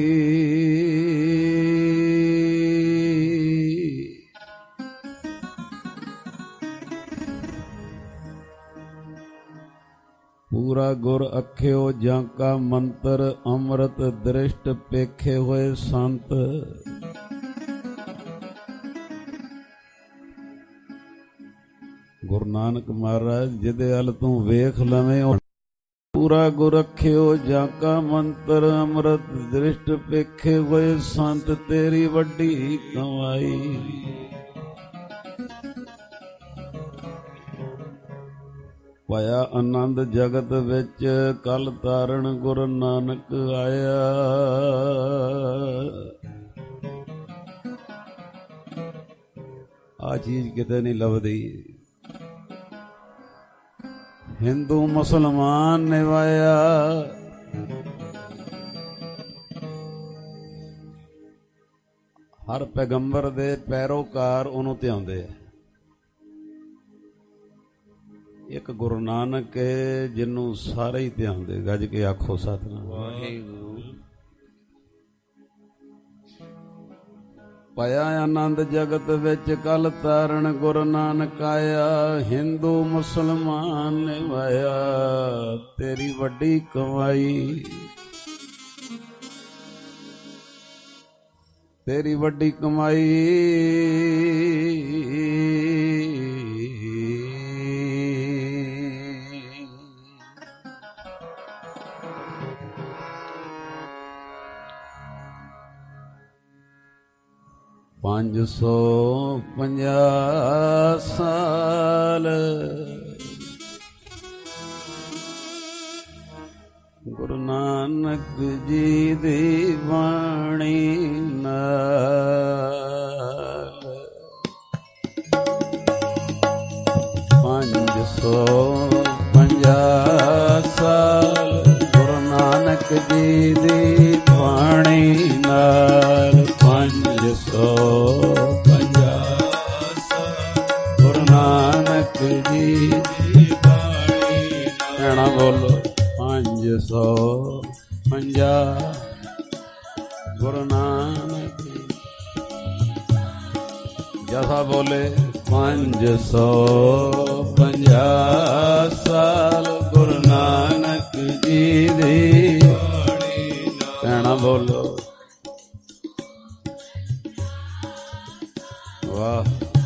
ਪੂਰਾ ਗੁਰ ਅਖਿਓ ਜਾਂ ਕਾ ਮੰਤਰ, ਅੰਮ੍ਰਿਤ ਦ੍ਰਿਸ਼ਟ ਪੇਖੇ ਹੋਏ ਸੰਤ। ਗੁਰੂ ਨਾਨਕ ਮਹਾਰਾਜ ਜਿਹਦੇ ਹਲ ਤੂੰ ਵੇਖ ਲਵੇਂ, ਪੂਰਾ ਗੁਰ ਅਖਿਓ ਜਾਂ ਕਾ ਮੰਤਰ, ਅੰਮ੍ਰਿਤ ਦ੍ਰਿਸ਼ਟ ਪੇਖੇ ਹੋਏ ਸੰਤ। ਤੇਰੀ ਵੱਡੀ ਕਮਾਈ, ਪਾਇਆ ਆਨੰਦ ਜਗਤ ਵਿੱਚ ਕਲ ਤਾਰਨ ਗੁਰ ਨਾਨਕ ਆਇਆ। ਆ ਚੀਜ਼ ਕਿਤੇ ਨਹੀਂ ਲੱਭਦੀ। ਹਿੰਦੂ ਮੁਸਲਮਾਨ ਨਿਵਾਇਆ, ਹਰ ਪੈਗੰਬਰ ਦੇ ਪੈਰੋਕਾਰ ਉਹਨੂੰ ਧਿਆਉਂਦੇ ਆ। ਇੱਕ ਗੁਰੂ ਨਾਨਕ ਹੈ ਜਿਹਨੂੰ ਸਾਰੇ ਹੀ ਧਿਆਉਂਦੇ। ਗੱਜ ਕੇ ਆਖੋ ਸਤਿਨਾਮ ਵਾਹਿਗੁਰੂ। ਪਾਇਆ ਆਨੰਦ ਜਗਤ ਵਿੱਚ ਕਲ ਤਾਰਨ ਗੁਰੂ ਨਾਨਕ ਆਇਆ। ਹਿੰਦੂ ਮੁਸਲਮਾਨ ਨਿਵਾਇਆ, ਤੇਰੀ ਵੱਡੀ ਕਮਾਈ, ਤੇਰੀ ਵੱਡੀ ਕਮਾਈ। ਪੰਜ ਸੌ ਪੰਜਾਹ ਸਾਲ ਗੁਰੂ ਨਾਨਕ ਜੀ ਦੀ ਬਾਣੀ ਨਾਲ, ਪੰਜ ਸੌ ਪੰਜਾਹ ਸਾਲ ਗੁਰੂ ਨਾਨਕ ਜੀ ਦੀ ਬਾਣੀ ਨਾਲ, ਪੰਜ ਸੌ ਪੰਜਾਹ ਸਾਲ ਗੁਰੂ ਨਾਨਕ ਜੀ ਦੀ ਬਾਣੀ ਨਾਲ। ਬੋਲੋ ਪੰਜ ਸੌ ਪੰਜਾਹ ਗੁਰੂ ਨਾਨਕ। ਜਥਾ ਬੋਲੇ ਪੰਜ ਸੌ ਪੰਜਾਹ ਸਾਲ ਗੁਰੂ ਨਾਨਕ ਜੀ ਦੀ ਬਾਣੀ। ਕਹਿਣਾ ਬੋਲੋ ਵਾਹ।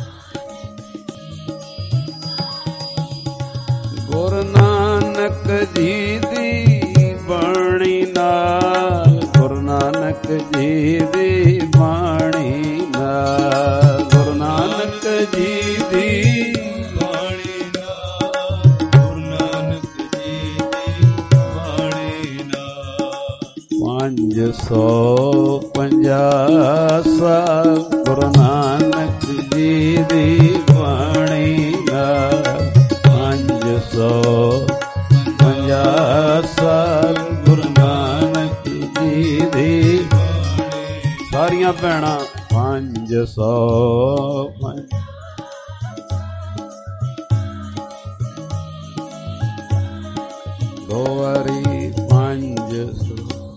ਗੁਰੂ ਨਾਨਕ ਜੀ ਦੀ ਬਾਣੀ ਨਾਲ, ਗੁਰੂ ਨਾਨਕ ਜੀ ਦੀ ਬਾਣੀ ਨਾਲ, ਗੁਰੂ ਨਾਨਕ ਜੀ ਦੀ ਬਾਣੀ ਨਾਲ, ਗੁਰੂ ਨਾਨਕ ਜੀ ਦੀ ਬਾਣੀ ਨਾਲ। ਪੰਜ ਸੌ ਪੰਜਾਹ ਸਾਲ ਗੁਰੂ ਨਾਨਕ ਜੀ ਦੀ ਬਾਣੀ ਨਾਲ, ਪੰਜ ਸੌ ਪੰਜਾਹ ਸਾਲ ਗੁਰੂ ਨਾਨਕ ਜੀ ਦੀ ਬਾਣੀ। ਸਾਰੀਆਂ ਭੈਣਾਂ ਪੰਜ ਸੌ ਦੋ ਵਾਰੀ ਪੰਜ ਸੌ।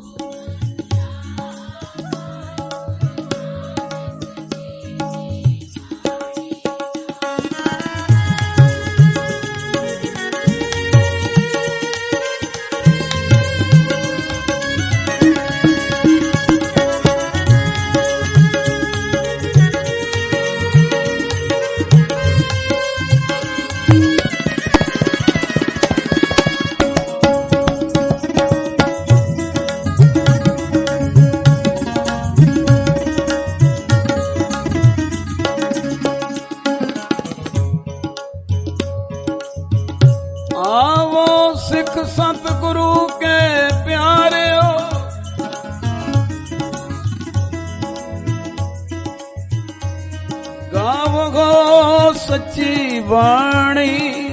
ਸੱਚੀ ਬਾਣੀ,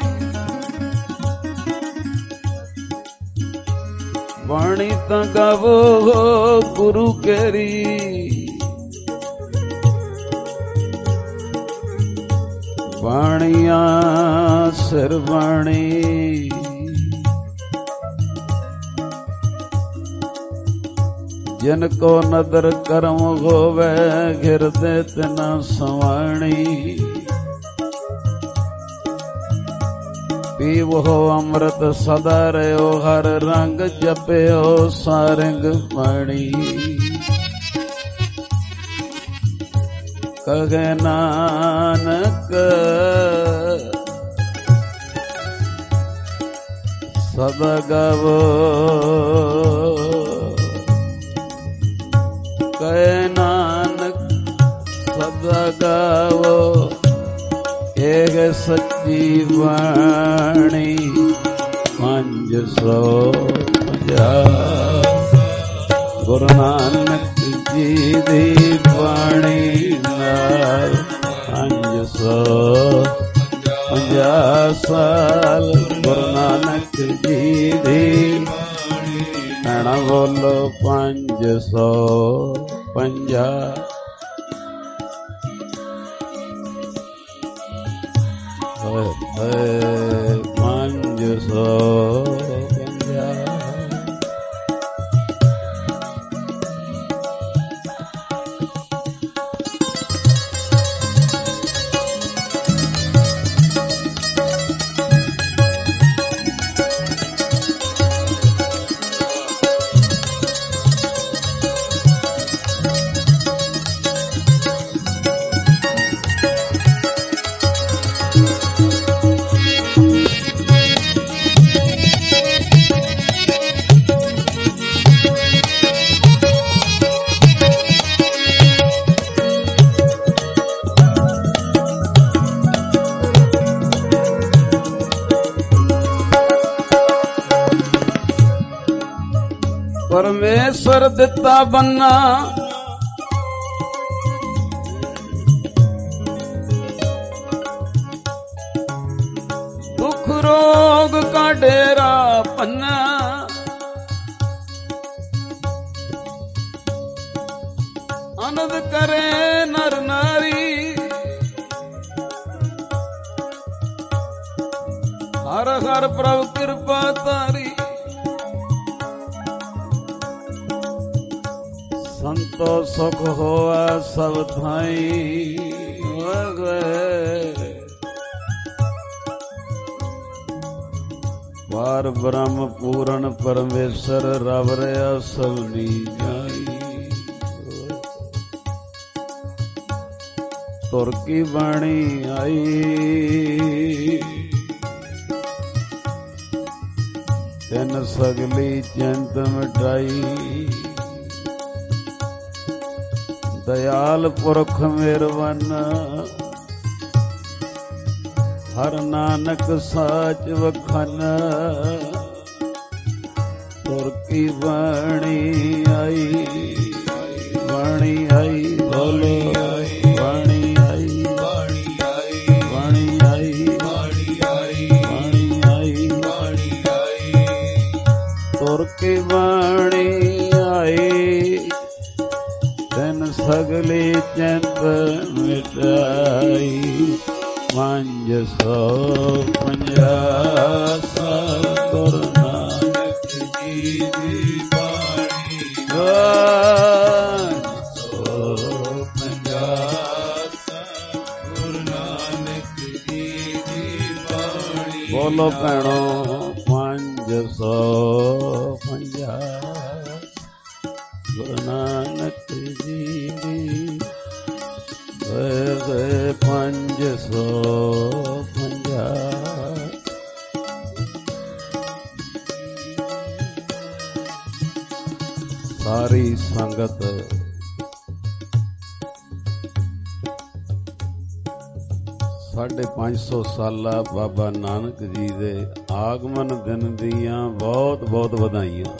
ਬਾਣੀ ਤਾਂ ਗਾਵੋ ਗੁਰੂ ਕੇਰੀ, ਬਾਣੀਆਂ ਸਿਰ ਬਾਣੀ। ਜਿਨ ਕੋ ਨਦਰ ਕਰਮ ਹੋਵੇ ਹਿਰਦੇ ਤਿਨਾ ਸਵਾਣੀ। ਪੀਵੋ ਅੰਮ੍ਰਿਤ ਸਦਾ ਰਹਿਓ ਹਰ ਰੰਗ ਜਪਿਓ ਸਾਰੰਗ ਬਾਣੀ। ਕਹੇ ਨਾਨਕ ਸਦਾ ਗਾਵੋ, ਕਹੇ ਨਾਨਕ ਸਦਾ ਗਾਵੋ ਏਕ ਸੱਚੀ ਬਾਣੀ ਪੰਜ ਸੌ ਪੰਜਾਹ। ਗੁਰੂ ਨਾਨਕ ਜੀ ਦੀ ਬਾਣੀ ਨਾਲ ਪੰਜ ਸੌ ਪੰਜਾਹ ਸਾਲ। ਗੁਰੂ ਨਾਨਕ ਜੀ ਦੀ ਕਹਿਣਾ ਬੋਲੋ ਪੰਜ ਸੌ ਪੰਜਾਹ। ਪੰਜ ਸੌ ਪੰਜਾਹ। ਪਰਮੇਸ਼ਰ ਦਿੱਤਾ ਬੰਨਾ ਦੁੱਖ ਰੋਗ ਕਾ ਡੇਰਾ ਪੰਨਾ। ਆਨੰਦ ਕਰੇ ਨਰ ਨਾਰੀ ਹਰ ਹਰ ਪ੍ਰਭ ਕਿਰਪਾ ਤਾਰੀ। ਸੰਤੋ ਸੁਖ ਹੋਆ ਸਭ ਥਾਈ। ਵਾਰ ਬ੍ਰਹਮ ਪੂਰਨ ਪਰਮੇਸ਼ਰ ਰਵ ਰਿਆ ਸਭਨੀ ਜਾਈ। ਤੁਰ ਕੀ ਬਾਣੀ ਆਈ ਤਿੰਨ ਸਗਲੀ ਚਿੰਤ ਮਿਟਾਈ। ਦਇਆਲ ਪੁਰਖ ਮਿਹਰਬਾਨ ਹਰ ਨਾਨਕ ਸਾਚ ਵਖਨ। ਤੁਰ ਕੀ ਬਾਣੀ ਆਈ ਬਾਣੀ ਆਈ ਬੋਲੋ ਬਾਣੀ ਆਈ ਬਾਣੀ ਆਈ ਬਾਣੀ ਆਈ ਬਾਣੀ ਆਈ ਬਾਣੀ ਆਈ ਬਾਣੀ ਆਈ। ਤੁਰ ਕੀ ਬਾਣੀ ਆਈ ਤਿੰਨ ਸਗਲੀ ਚਿੰਤ ਮਿਟਾਈ। ਪੰਜ ਸੌ ਪੰਜਾਹ ਸਾਲ ਗੁਰੂ ਨਾਨਕ ਜੀ ਦੀ ਬਾਣੀ। ਪੰਜ ਸੌ ਪੰਜਾਹ ਸਾਲ ਗੁਰੂ ਨਾਨਕ ਜੀ ਦੀ ਬਾਣੀ। ਬੋਲੋ ਭੈਣੋ ਪੰਜ ਸੌ ਪੰਜਾਹ ਗੁਰੂ ਨਾਨਕ ਜੀ ਦੀ ਪੰਜ ਸੌ ਪੰਜਾਹ। ਸਾਰੀ ਸੰਗਤ ਸਾਢੇ ਪੰਜ ਸੌ ਸਾਲਾ ਬਾਬਾ ਨਾਨਕ ਜੀ ਦੇ ਆਗਮਨ ਦਿਨ ਦੀਆਂ ਬਹੁਤ ਬਹੁਤ ਵਧਾਈਆਂ।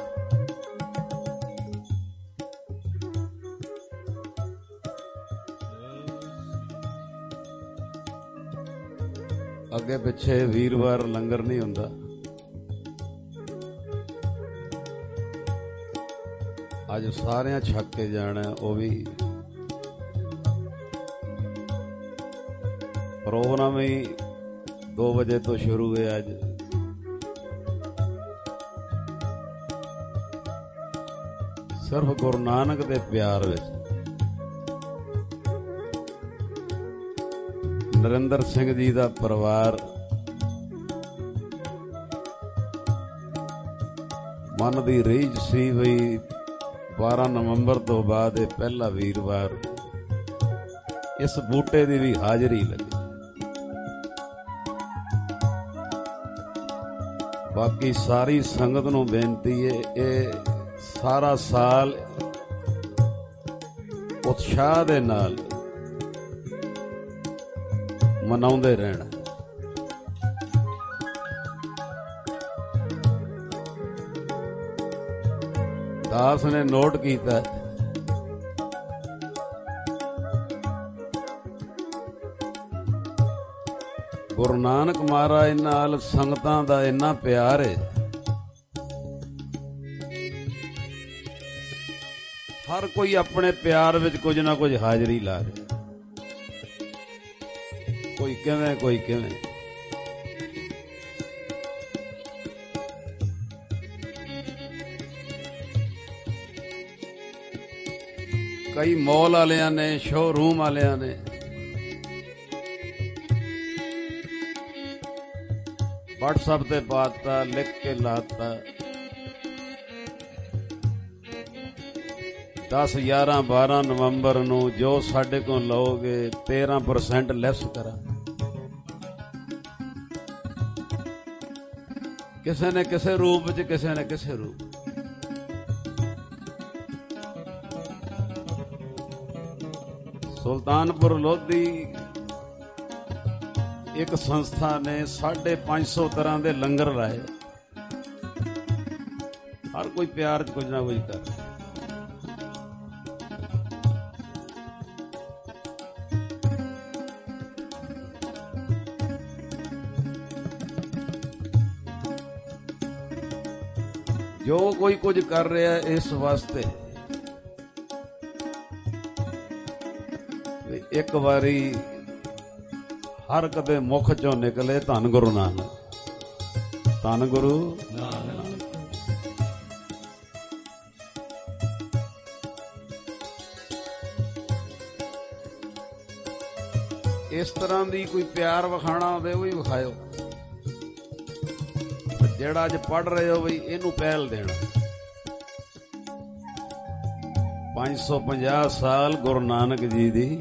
ਅੱਗੇ ਪਿੱਛੇ ਵੀਰਵਾਰ ਲੰਗਰ ਨਹੀਂ ਹੁੰਦਾ। ਅੱਜ ਸਾਰਿਆਂ ਛੱਕ ਕੇ ਜਾਣਾ। ਉਹ ਵੀ ਪ੍ਰੋਗਰਾਮ ਹੀ ਦੋ ਵਜੇ ਤੋਂ ਸ਼ੁਰੂ ਹੈ। ਅੱਜ ਸਿਰਫ ਗੁਰੂ ਨਾਨਕ ਦੇ ਪਿਆਰ ਵਿੱਚ ਨਰਿੰਦਰ ਸਿੰਘ ਜੀ ਦਾ ਪਰਿਵਾਰ ਮਨ ਦੀ ਰੀਝ ਸੀ ਵੀ ਬਾਰਾਂ ਨਵੰਬਰ ਤੋਂ ਬਾਅਦ ਇਹ ਪਹਿਲਾ ਵੀਰਵਾਰ ਇਸ ਬੂਟੇ ਦੀ ਵੀ ਹਾਜ਼ਰੀ ਲੱਗੀ। ਬਾਕੀ ਸਾਰੀ ਸੰਗਤ ਨੂੰ ਬੇਨਤੀ ਹੈ, ਇਹ ਸਾਰਾ ਸਾਲ ਉਤਸ਼ਾਹ ਦੇ ਨਾਲ ਮਨਾਉਂਦੇ ਰਹਿਣਾ। ਦਾਸ ਨੇ ਨੋਟ ਕੀਤਾ, ਗੁਰੂ ਨਾਨਕ ਮਹਾਰਾਜ ਨਾਲ ਸੰਗਤਾਂ ਦਾ ਇੰਨਾ ਪਿਆਰ ਹੈ, ਹਰ ਕੋਈ ਆਪਣੇ ਪਿਆਰ ਵਿੱਚ ਕੁਝ ਨਾ ਕੁਝ ਹਾਜ਼ਰੀ ਲਾ ਰਿਹਾ, ਕੋਈ ਕਿਵੇਂ ਕੋਈ ਕਿਵੇਂ। ਕਈ ਮਾਲ ਵਾਲਿਆਂ ਨੇ, ਸ਼ੋਰੂਮ ਵਾਲਿਆਂ ਨੇ WhatsApp ਤੇ ਪਾਤਾ, ਲਿਖ ਕੇ ਲਾਤਾ, ਦਸ ਗਿਆਰਾਂ ਬਾਰਾਂ ਨਵੰਬਰ ਨੂੰ ਜੋ ਸਾਡੇ ਕੋਲ ਲਓਗੇ ਤੇਰਾਂ ਪਰਸੈਂਟ ਲੈਸ ਕਰਾਂ। ਕਿਸੇ ਨੇ ਕਿਸੇ ਰੂਪ ਵਿੱਚ, ਕਿਸੇ ਨੇ ਕਿਸੇ ਰੂਪ। ਸੁਲਤਾਨਪੁਰ ਲੋਧੀ ਇੱਕ ਸੰਸਥਾ ਨੇ ਸਾਢੇ ਪੰਜ ਸੌ ਤਰ੍ਹਾਂ ਦੇ ਲੰਗਰ ਲਾਏ, ਹਰ ਕੋਈ ਪਿਆਰ ਚ ਕੁਝ ਨਾ ਕੁਝ ਕਰ। ਜੋ ਕੋਈ ਕੁਝ ਕਰ ਰਿਹਾ ਇਸ ਵਾਸਤੇ ਇੱਕ ਵਾਰੀ ਹਰ ਕਦੇ ਮੁਖ ਚੋਂ ਨਿਕਲੇ ਧੰਨ ਗੁਰੂ ਨਾਨਕ, ਧੰਨ ਗੁਰੂ ਨਾਨਕ। ਇਸ ਤਰ੍ਹਾਂ ਦੀ ਕੋਈ ਪਿਆਰ ਵਿਖਾਣਾ ਹੋਵੇ ਉਹ ਵੀ ਵਿਖਾਇਓ। ਜਿਹੜਾ ਅੱਜ ਪੜ੍ਹ ਰਹੇ ਹੋ ਬਈ ਇਹਨੂੰ ਪਹਿਲ ਦੇਣਾ। ਪੰਜ ਸੌ ਪੰਜਾਹ ਸਾਲ ਗੁਰੂ ਨਾਨਕ ਜੀ ਦੀ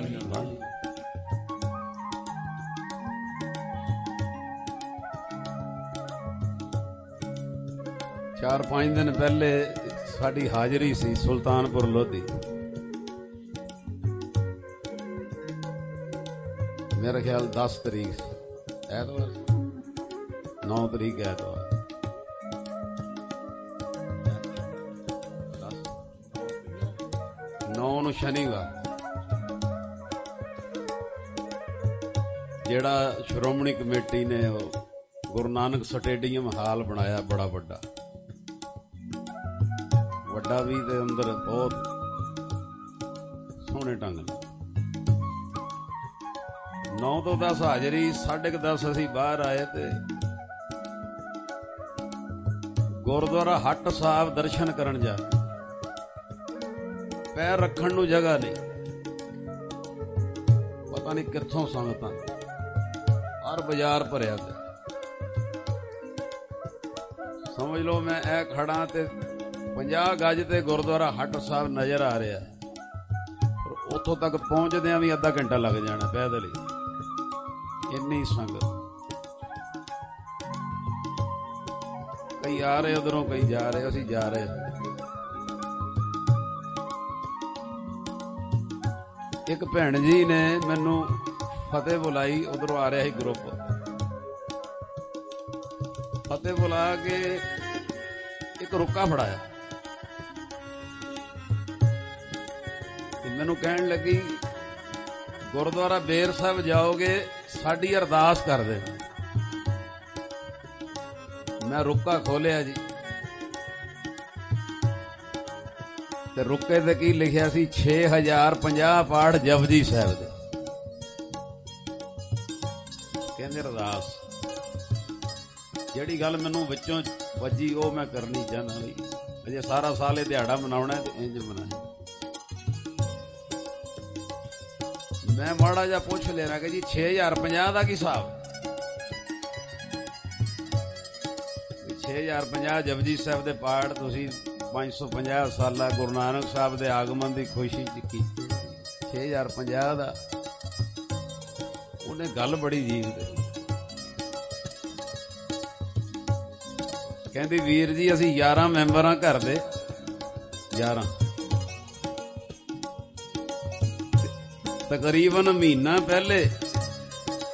ਚਾਰ ਪੰਜ ਦਿਨ ਪਹਿਲੇ ਸਾਡੀ ਹਾਜ਼ਰੀ ਸੀ ਸੁਲਤਾਨਪੁਰ ਲੋਧੀ। ਮੇਰਾ ਖਿਆਲ ਦਸ ਤਰੀਕ ਐਤਵਾਰ, ਨੌ ਤਰੀਕ ਐਤਵਾਰ, ਨੌ ਨੂੰ ਸ਼ਨੀਵਾਰ। ਜਿਹੜਾ ਸ਼੍ਰੋਮਣੀ ਕਮੇਟੀ ਨੇ ਉਹ ਗੁਰੂ ਨਾਨਕ ਸਟੇਡੀਅਮ ਹਾਲ ਬਣਾਇਆ, ਬੜਾ ਵੱਡਾ ਵੱਡਾ ਵੀ ਤੇ ਅੰਦਰ ਬਹੁਤ ਸੋਹਣੇ ਢੰਗ ਨਾਲ। ਨੌ ਤੋਂ ਦਸ ਹਾਜ਼ਰੀ, ਸਾਢੇ ਕੁ ਦਸ ਅਸੀਂ ਬਾਹਰ ਆਏ ਤੇ ਗੁਰਦੁਆਰਾ ਹੱਟ ਸਾਹਿਬ ਦਰਸ਼ਨ ਕਰਨ ਜਾ, ਪੈਰ ਰੱਖਣ ਨੂੰ ਜਗ੍ਹਾ ਨਹੀਂ, ਪਤਾ ਨਹੀਂ ਕਿੱਥੋਂ ਸੰਗਤਾਂ, ਹਰ ਬਾਜ਼ਾਰ ਭਰਿਆ ਪਿਆ। ਸਮਝ ਲਓ ਮੈਂ ਇਹ ਖੜਾ ਤੇ ਪੰਜਾਹ ਗਜ ਤੇ ਗੁਰਦੁਆਰਾ ਹੱਟ ਸਾਹਿਬ ਨਜ਼ਰ ਆ ਰਿਹਾ, ਪਰ ਉੱਥੋਂ ਤੱਕ ਪਹੁੰਚਦਿਆਂ ਵੀ ਅੱਧਾ ਘੰਟਾ ਲੱਗ ਜਾਣਾ ਪੈਦਲ ਹੀ, ਇੰਨੀ ਸੰਗਤ। ਕਈ ਆ ਰਹੇ ਉਧਰੋਂ, ਕਈ ਜਾ ਰਹੇ, ਅਸੀਂ ਜਾ ਰਹੇ। ਇੱਕ ਭੈਣ ਜੀ ਨੇ ਮੈਨੂੰ ਫਤਿਹ ਬੁਲਾਈ, ਉਧਰੋਂ ਆ ਰਿਹਾ ਸੀ ਗਰੁੱਪ, ਫਤਿਹ ਬੁਲਾ ਕੇ ਇੱਕ ਰੁੱਕਾ ਫੜਾਇਆ ਤੇ ਮੈਨੂੰ ਕਹਿਣ ਲੱਗੀ ਗੁਰਦੁਆਰਾ ਬੇਰ ਸਾਹਿਬ ਜਾਓਗੇ ਸਾਡੀ ਅਰਦਾਸ ਕਰ ਦੇ। ਮੈਂ ਰੁੱਕਾ ਖੋਲਿਆ ਜੀ ਤੇ ਰੁੱਕੇ ਤੇ ਕੀ ਲਿਖਿਆ ਸੀ, ਛੇ ਹਜ਼ਾਰ ਪੰਜਾਹ ਪਾਠ ਜਪਜੀ ਸਾਹਿਬ ਦੇ। ਕਹਿੰਦੇ ਅਰਦਾਸ, ਜਿਹੜੀ ਗੱਲ ਮੈਨੂੰ ਵਿੱਚੋਂ ਵੱਜੀ ਉਹ ਮੈਂ ਕਰਨੀ ਚਾਹੁੰਦਾ ਵੀ ਅਜੇ ਸਾਰਾ ਸਾਲ ਇਹ ਦਿਹਾੜਾ ਮਨਾਉਣਾ ਤੇ ਇੰਜ ਮਨਾਉਣਾ। ਮੈਂ ਮਾੜਾ ਜਿਹਾ ਪੁੱਛ ਲੈਣਾ ਕਿ ਜੀ ਛੇ ਹਜ਼ਾਰ ਪੰਜਾਹ ਦਾ ਕੀ ਹਿਸਾਬ? ਛੇ ਹਜ਼ਾਰ ਪੰਜਾਹ ਜਪਜੀ ਸਾਹਿਬ ਦੇ ਪਾਠ ਤੁਸੀਂ ਪੰਜ ਸੌ ਪੰਜਾਹ ਸਾਲਾ ਗੁਰੂ ਨਾਨਕ ਸਾਹਿਬ ਦੇ ਆਗਮਨ ਦੀ ਖੁਸ਼ੀ ਚ ਕੀਤੀ, ਛੇ ਹਜ਼ਾਰ ਪੰਜਾਹ ਦਾ। ਉਹਨੇ ਗੱਲ ਬੜੀ ਜੀਵ ਦੀ, ਕਹਿੰਦੀ ਵੀਰ ਜੀ ਅਸੀਂ ਗਿਆਰਾਂ ਮੈਂਬਰ ਹਾਂ ਘਰ ਦੇ, ਗਿਆਰਾਂ। ਤਕਰੀਬਨ ਮਹੀਨਾ ਪਹਿਲੇ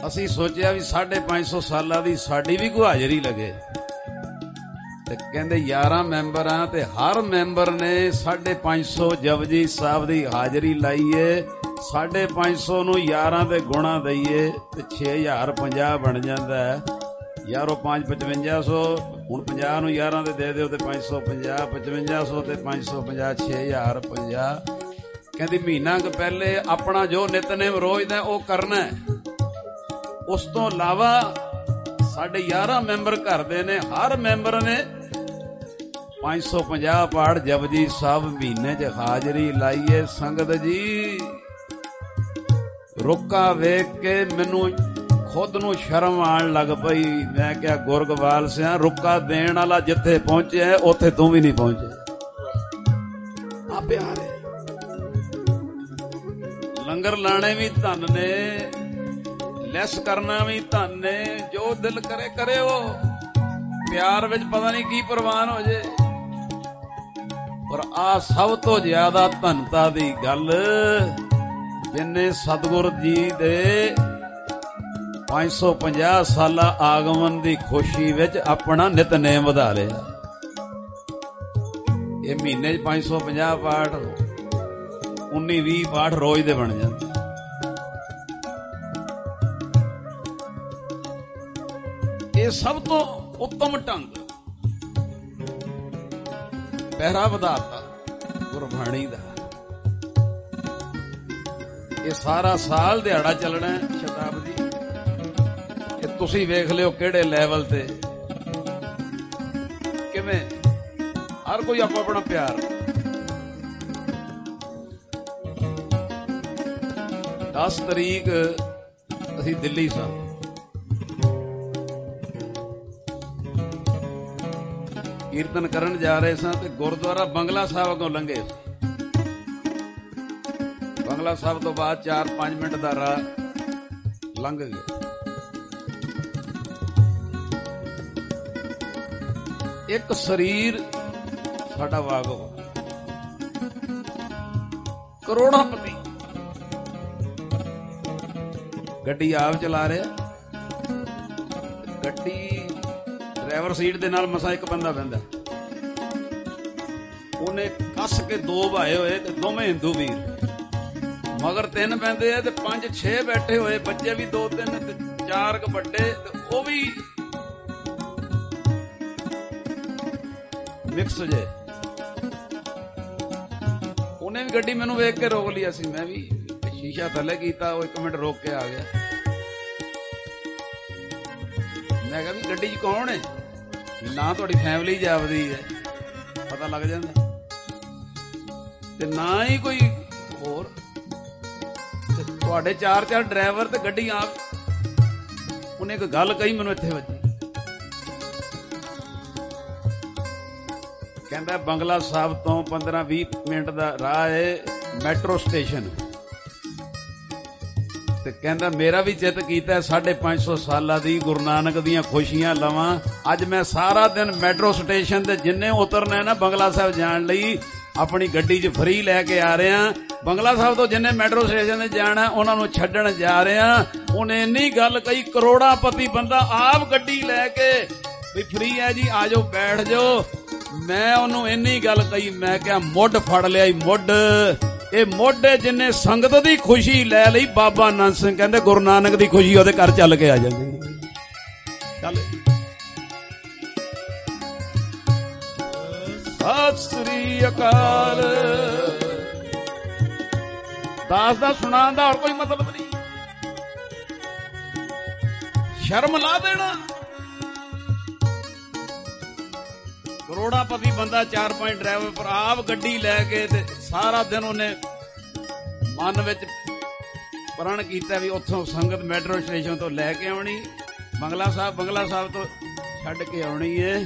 ਅਸੀਂ ਸੋਚਿਆ ਵੀ ਸਾਢੇ ਪੰਜ ਸੌ ਸਾਲਾਂ ਦੀ ਸਾਡੀ ਵੀ ਕੋਈ ਹਾਜ਼ਰੀ ਲੱਗੇ ਤੇ ਕਹਿੰਦੇ ਗਿਆਰਾਂ ਮੈਂਬਰ ਆ ਤੇ ਹਰ ਮੈਂਬਰ ਨੇ ਸਾਢੇ ਪੰਜ ਸੌ ਜਪਜੀ ਸਾਹਿਬ ਦੀ ਹਾਜ਼ਰੀ ਲਾਈਏ। ਸਾਢੇ ਪੰਜ ਸੌ ਨੂੰ ਗਿਆਰਾਂ ਤੇ ਗੁਣਾ ਦਈਏ ਤੇ ਛੇ ਹਜ਼ਾਰ ਪੰਜਾਹ ਬਣ ਜਾਂਦਾ ਹੈ। ਯਾਰੋ ਪੰਜ ਪਚਵੰਜਾ ਸੌ, ਹੁਣ ਪੰਜਾਹ ਨੂੰ ਗਿਆਰਾਂ ਤੇ ਦੇ ਦਿਓ ਤੇ ਪੰਜ ਸੌ ਪੰਜਾਹ, ਪਚਵੰਜਾ ਸੌ ਤੇ ਪੰਜ ਸੌ ਪੰਜਾਹ, ਛੇ ਹਜ਼ਾਰ ਪੰਜਾਹ। ਕਹਿੰਦੀ ਮਹੀਨਾ ਕੁ ਪਹਿਲੇ ਆਪਣਾ ਜੋ ਨਿਤਨੇਮ ਰੋਜ਼ ਦਾ ਉਹ ਕਰਨਾ ਹੈ। ਉਸ ਤੋਂ ਇਲਾਵਾ ਸਾਡੇ ਗਿਆਰਾਂ ਮੈਂਬਰ ਘਰ ਦੇ ਨੇ, ਹਰ ਮੈਂਬਰ ਨੇ ਪੰਜ ਸੌ ਪੰਜਾਹ ਪਾਠ ਜਪਜੀ ਸਾਹਿਬ ਮਹੀਨੇ 'ਚ ਹਾਜ਼ਰੀ ਲਾਈਏ। ਸੰਗਤ ਜੀ ਰੁੱਕਾ ਵੇਖ ਕੇ ਮੈਨੂੰ ਖੁਦ ਨੂੰ ਸ਼ਰਮ ਆਉਣ ਲੱਗ ਪਈ। ਮੈਂ ਕਿਹਾ ਗੁਰਗਵਾਲ ਸਿਆ ਰੁੱਕਾ ਦੇਣ ਵਾਲਾ ਜਿੱਥੇ ਪਹੁੰਚਿਆ ਉੱਥੇ ਤੂੰ ਵੀ ਨਹੀਂ ਪਹੁੰਚਿਆ। ਆ ਪਿਆਰੇ ਲੰਗਰ ਲਾਣੇ ਵੀ ਧੰਨ ਨੇ, ਲੈਸ ਕਰਨਾ ਵੀ ਧੰਨ ਨੇ, ਜੋ ਦਿਲ ਕਰੇ ਕਰਿਓ। ਪਿਆਰ ਵਿੱਚ ਪਤਾ ਨਹੀਂ ਕੀ ਪ੍ਰਵਾਨ ਹੋ ਜੇ। ਪਰ ਆ ਸਭ ਤੋਂ ਜ਼ਿਆਦਾ ਧੰਨਤਾ ਦੀ ਗੱਲ ਜਿੰਨੇ ਸਤਿਗੁਰ ਜੀ ਦੇ ਪੰਜ ਸੌ ਪੰਜਾਹ ਸਾਲਾ ਆਗਮਨ ਦੀ ਖੁਸ਼ੀ ਵਿੱਚ ਆਪਣਾ ਨਿਤਨੇਮ ਵਧਾ ਲਿਆ। ਇਹ ਮਹੀਨੇ 'ਚ ਪੰਜ ਸੌ ਪੰਜਾਹ ਪਾਠ, ਉੱਨੀ ਵੀਹ ਪਾਠ ਰੋਜ਼ ਦੇ ਬਣ ਜਾਂਦੇ। ਇਹ ਸਭ ਤੋਂ ਉੱਤਮ ਢੰਗ ਪਹਿਰਾ ਵਧਾਤਾ ਗੁਰਬਾਣੀ ਦਾ। ਇਹ ਸਾਰਾ ਸਾਲ ਦਿਹਾੜਾ ਚੱਲਣਾ ਹੈ ਸ਼ਤਾਬਦੀ। ਇਹ ਤੁਸੀਂ ਵੇਖ ਲਿਓ ਕਿਹੜੇ ਲੈਵਲ ਤੇ ਕਿਵੇਂ ਹਰ ਕੋਈ ਆਪੋ ਆਪਣਾ ਪਿਆਰ। ਦਸ ਤਰੀਕ ਅਸੀਂ ਦਿੱਲੀ ਸਾਂ, ਕੀਰਤਨ ਕਰਨ ਜਾ ਰਹੇ ਸਾਂ ਤੇ ਗੁਰਦੁਆਰਾ ਬੰਗਲਾ ਸਾਹਿਬ ਅੱਗੋਂ ਲੰਘੇ। ਬੰਗਲਾ ਸਾਹਿਬ ਤੋਂ ਬਾਅਦ ਚਾਰ ਪੰਜ ਮਿੰਟ ਦਾ ਰਾਹ ਲੰਘ ਗਿਆ। ਇੱਕ ਸਰੀਰ ਸਾਡਾ ਵਾਗੋ ਕਰੋੜਾਪਤੀ, ਗੱਡੀ ਆਪ ਚਲਾ ਰਿਹਾ। ਗੱਡੀ ਡਰਾਈਵਰ ਸੀਟ ਦੇ ਨਾਲ ਮਸਾਂ ਇੱਕ ਬੰਦਾ ਬਹਿੰਦਾ। ਉਹਨੇ ਕੱਸ ਕੇ ਦੋ ਭਾਏ ਹੋਏ ਤੇ ਦੋਵੇਂ ਹਿੰਦੂ ਵੀਰ, ਮਗਰ ਤਿੰਨ ਬਹਿੰਦੇ ਆ ਤੇ ਪੰਜ ਛੇ ਬੈਠੇ ਹੋਏ, ਬੱਚੇ ਵੀ ਦੋ ਤਿੰਨ ਤੇ ਚਾਰ ਕ ਵੱਡੇ ਤੇ ਉਹ ਵੀ ਮਿਕਸ ਜੇ। ਉਹਨੇ ਵੀ ਗੱਡੀ ਮੈਨੂੰ ਵੇਖ ਕੇ ਰੋਕ ਲਿਆ ਸੀ, ਮੈਂ ਵੀ ਸ਼ੀਸ਼ਾ ਥੱਲੇ ਕੀਤਾ, ਉਹ ਇੱਕ ਮਿੰਟ ਰੋਕ ਕੇ ਆ ਗਿਆ। ਮੈਂ ਕਿਹਾ ਵੀ ਗੱਡੀ 'ਚ ਕੌਣ ਹੈ? ਨਾ ਤੁਹਾਡੀ ਫੈਮਿਲੀ ਜਾਪਦੀ ਹੈ, ਪਤਾ ਲੱਗ ਜਾਂਦਾ, ਤੇ ਨਾ ਹੀ ਕੋਈ ਹੋਰ। ਤੁਹਾਡੇ ਚਾਰ ਚਾਰ ਡਰਾਈਵਰ ਤੇ ਗੱਡੀ ਆਪ। ਉਹਨੇ ਇੱਕ ਗੱਲ ਕਹੀ ਮੈਨੂੰ ਇੱਥੇ ਵੱਜੀ, ਕਹਿੰਦਾ ਬੰਗਲਾ ਸਾਹਿਬ ਤੋਂ ਪੰਦਰਾਂ ਵੀਹ ਮਿੰਟ ਦਾ ਰਾਹ ਹੈ ਮੈਟਰੋ ਸਟੇਸ਼ਨ, ਤੇ ਕਹਿੰਦਾ ਮੇਰਾ ਵੀ ਚਿੱਤ ਕੀਤਾ ਸਾਢੇ ਪੰਜ ਸੌ ਸਾਲਾਂ ਦੀ ਗੁਰੂ ਨਾਨਕ ਦੀਆਂ ਖੁਸ਼ੀਆਂ ਲਵਾਂ। ਅੱਜ ਮੈਂ ਸਾਰਾ ਦਿਨ ਮੈਟਰੋ ਸਟੇਸ਼ਨ ਤੇ ਜਿੰਨੇ ਉਤਰਨਾ ਨਾ ਬੰਗਲਾ ਸਾਹਿਬ ਜਾਣ ਲਈ ਆਪਣੀ ਗੱਡੀ 'ਚ ਫਰੀ ਲੈ ਕੇ ਆ ਰਿਹਾ। ਬੰਗਲਾ ਸਾਹਿਬ ਤੋਂ ਜਿੰਨੇ ਮੈਟਰੋ ਸਟੇਸ਼ਨ ਤੇ ਜਾਣਾ ਉਹਨਾਂ ਨੂੰ ਛੱਡਣ ਜਾ ਰਿਹਾ। ਉਹਨੇ ਇੰਨੀ ਗੱਲ ਕਹੀ, ਕਰੋੜਾਪਤੀ ਬੰਦਾ ਆਪ ਗੱਡੀ ਲੈ ਕੇ ਵੀ ਫਰੀ ਹੈ ਜੀ, ਆ ਜਾਓ ਬੈਠ ਜਾਓ। ਮੈਂ ਉਹਨੂੰ ਇੰਨੀ ਗੱਲ ਕਹੀ, ਮੈਂ ਕਿਹਾ ਮੁੱਢ ਫੜ ਲਿਆ ਮੁੱਢ। ਇਹ ਮੋਢੇ ਜਿੰਨੇ ਸੰਗਤ ਦੀ ਖੁਸ਼ੀ ਲੈ ਲਈ। ਬਾਬਾ ਨੰਦ ਸਿੰਘ ਕਹਿੰਦੇ ਗੁਰੂ ਨਾਨਕ ਦੀ ਖੁਸ਼ੀ ਉਹਦੇ ਘਰ ਚੱਲ ਕੇ ਆ ਜਾਂਦੀ। ਚੱਲ ਸਤਿ ਸ੍ਰੀ ਅਕਾਲ। ਦਾਸ ਦਾ ਸੁਣਾਉਣ ਦਾ ਹੋਰ ਕੋਈ ਮਤਲਬ ਨਹੀਂ, ਸ਼ਰਮ ਲਾ ਦੇਣਾ। ਕਰੋੜਾਪਤੀ ਬੰਦਾ, ਚਾਰ ਪੰਜ ਡਰਾਈਵਰ, ਪਰ ਆਪ ਗੱਡੀ ਲੈ ਕੇ ਤੇ ਸਾਰਾ ਦਿਨ ਉਹਨੇ ਮਨ ਵਿੱਚ ਪ੍ਰਣ ਕੀਤਾ ਵੀ ਉੱਥੋਂ ਸੰਗਤ ਮੈਟਰੋ ਸਟੇਸ਼ਨ ਤੋਂ ਲੈ ਕੇ ਆਉਣੀ, ਬੰਗਲਾ ਸਾਹਿਬ ਬੰਗਲਾ ਸਾਹਿਬ ਤੋਂ ਛੱਡ ਕੇ ਆਉਣੀ ਏ।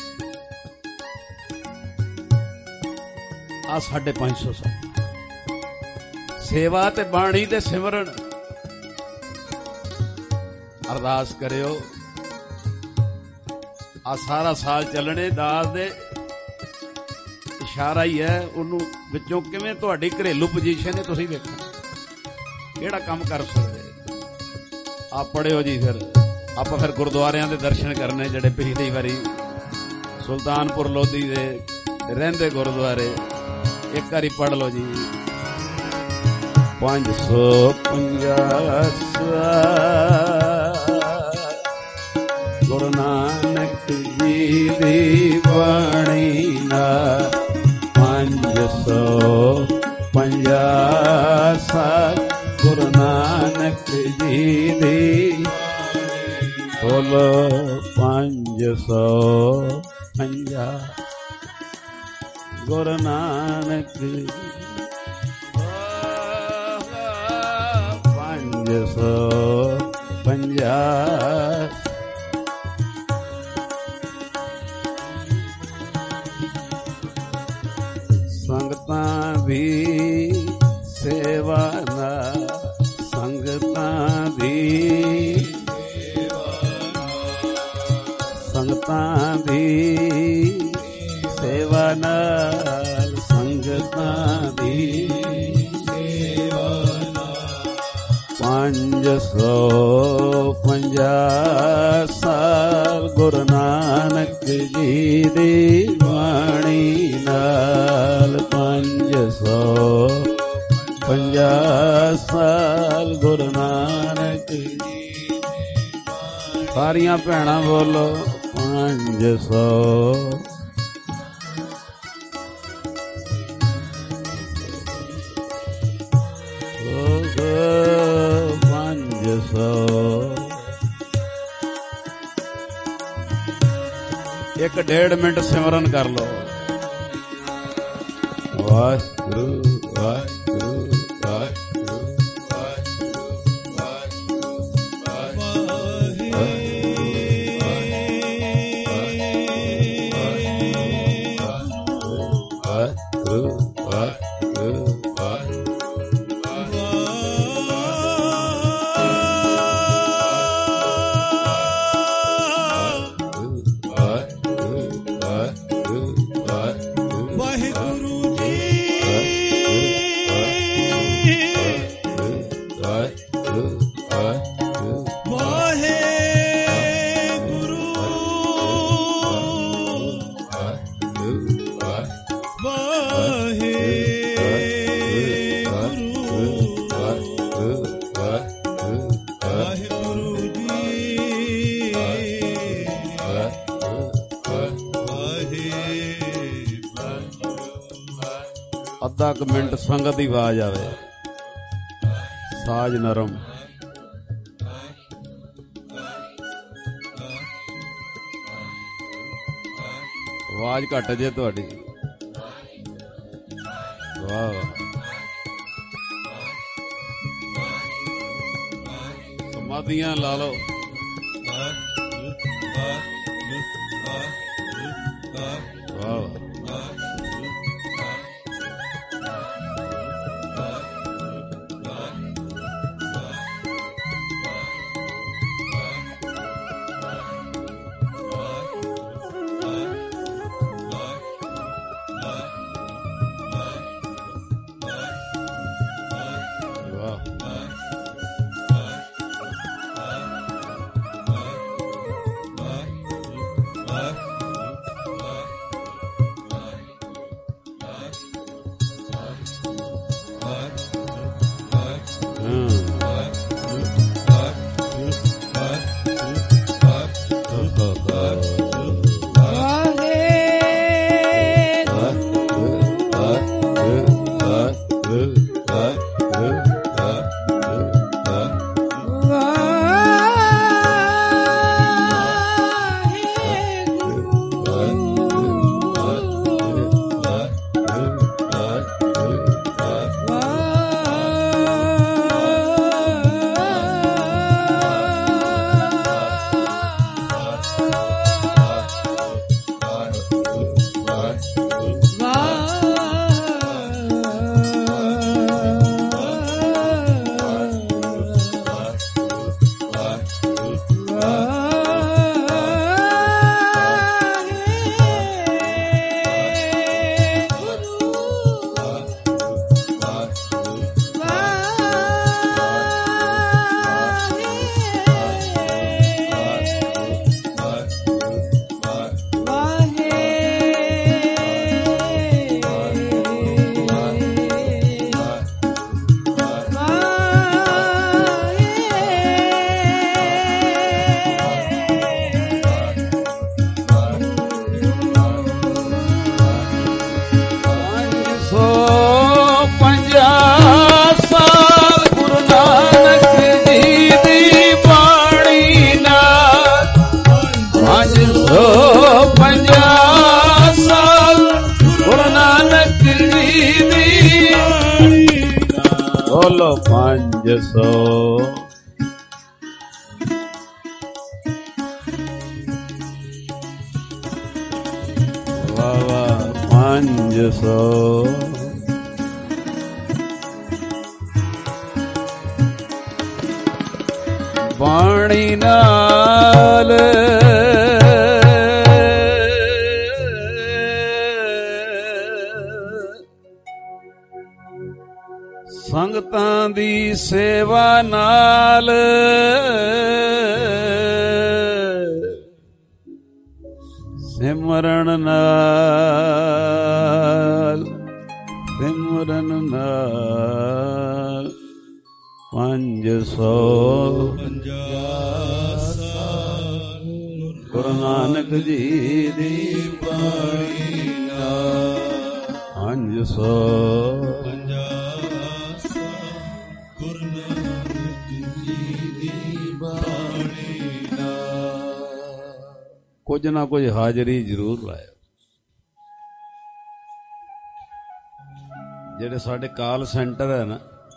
ਆ ਸਾਢੇ ਪੰਜ ਸੌ ਸਾਲ ਸੇਵਾ ਤੇ ਬਾਣੀ ਤੇ ਸਿਮਰਨ। ਅਰਦਾਸ ਕਰਿਓ ਆ ਸਾਰਾ ਸਾਲ ਚੱਲਣੇ। ਦਾਸ ਦੇ ਇਸ਼ਾਰਾ ਹੀ ਹੈ, ਉਹਨੂੰ ਵਿੱਚੋਂ ਕਿਵੇਂ ਤੁਹਾਡੀ ਘਰੇਲੂ ਪੋਜੀਸ਼ਨ ਹੈ ਤੁਸੀਂ ਵੇਖੋ, ਕਿਹੜਾ ਕੰਮ ਕਰ ਸਕਦੇ। ਆ ਪੜਿਓ ਜੀ। ਫਿਰ ਆਪਾਂ ਫਿਰ ਗੁਰਦੁਆਰਿਆਂ ਦੇ ਦਰਸ਼ਨ ਕਰਨੇ ਜਿਹੜੇ ਪਿਛਲੀ ਵਾਰੀ ਸੁਲਤਾਨਪੁਰ ਲੋਧੀ ਦੇ ਰਹਿੰਦੇ ਗੁਰਦੁਆਰੇ। ਇੱਕ ਵਾਰੀ ਪੜ ਲਓ ਜੀ। ਪੰਜ ਸੌ ਪੰਜਾਹ ਗੁਰੂ ਨਾਨਕ ਜੀ ਦੀ ਬਾਣੀ ਨਾਲ ਪੰਜ ਸੌ ਪੰਜਾਹ ਸਾਲ ਗੁਰੂ ਨਾਨਕ ਜੀ ਦੀ ਬੋਲੋ ਪੰਜ ਸੌ ਪੰਜਾਹ ਗੁਰੂ ਨਾਨਕ ਜੀ ਪੰਜ ਸੌ ਪੰਜਾਹ ਸੰਗਤਾਂ ਦੀ ਸੇਵਾ ਨਾਲ ਸੰਗਤਾਂ ਦੀ ਸੰਗਤਾਂ ਦੀ ਸੇਵਾ ਨਾਲ ਸੰਗਤਾਂ ਦੀ ਸੇਵਾ ਨਾਲ ਪੰਜ ਸੌ ਪੰਜਾਹ ਸਾਲ ਗੁਰੂ ਨਾਨਕ ਜੀ ਦੀ ਬਾਣੀ ਨਾਲ ਪੰਜ ਸੌ ਪੰਜਾਹ ਸਾਲ ਗੁਰੂ ਨਾਨਕ ਜੀ। ਸਾਰੀਆਂ ਭੈਣਾਂ ਬੋਲੋ ਪੰਜ ਸੌ ਪੰਜ ਸੌ। ਇੱਕ ਡੇਢ ਮਿੰਟ ਸਿਮਰਨ ਕਰ ਲਓ। ਵਾਹਿਗੁਰੂ ਵਾਹਿਗੁਰੂ ਵਾਹਿਗੁਰੂ ਅੱਧਾ ਕੁ ਮਿੰਟ ਸੰਗਤ ਦੀ ਆਵਾਜ਼ ਆਵੇ। ਸਾਜ ਨਰਮ ਆਵਾਜ਼ ਘੱਟ ਜੇ ਤੁਹਾਡੀ। ਵਾਹ ਵਾਹ। ਸਮਾਧੀਆਂ ਲਾ ਲਓ। ਵਾਹ ਪੰਜ ਸੌ ਵਾਵਾ ਪੰਜ ਸੌ ਬਾਣੀ ਨਾਲ ਸੰਗਤਾਂ ਦੀ ਸੇਵਾ ਨਾਲ ਸਿਮਰਨ ਨਾਲ ਸਿਮਰਨ ਨਾਲ ਪੰਜ ਸੌ ਗੁਰੂ ਨਾਨਕ ਜੀ ਦੀ ਬਾਣੀ ਨਾਲ ਪੰਜ ਸੌ ਗੁਰੂ ਨਾਨਕ ਜੀ ਦੀ ਬਾਣੀ ਨਾਲ ਕੁਝ ਨਾ ਕੁਝ ਹਾਜ਼ਰੀ ਜ਼ਰੂਰ ਲਾਇਓ। ਜਿਹੜੇ ਸਾਡੇ ਕਾਲ ਸੈਂਟਰ ਹੈ ਨਾ,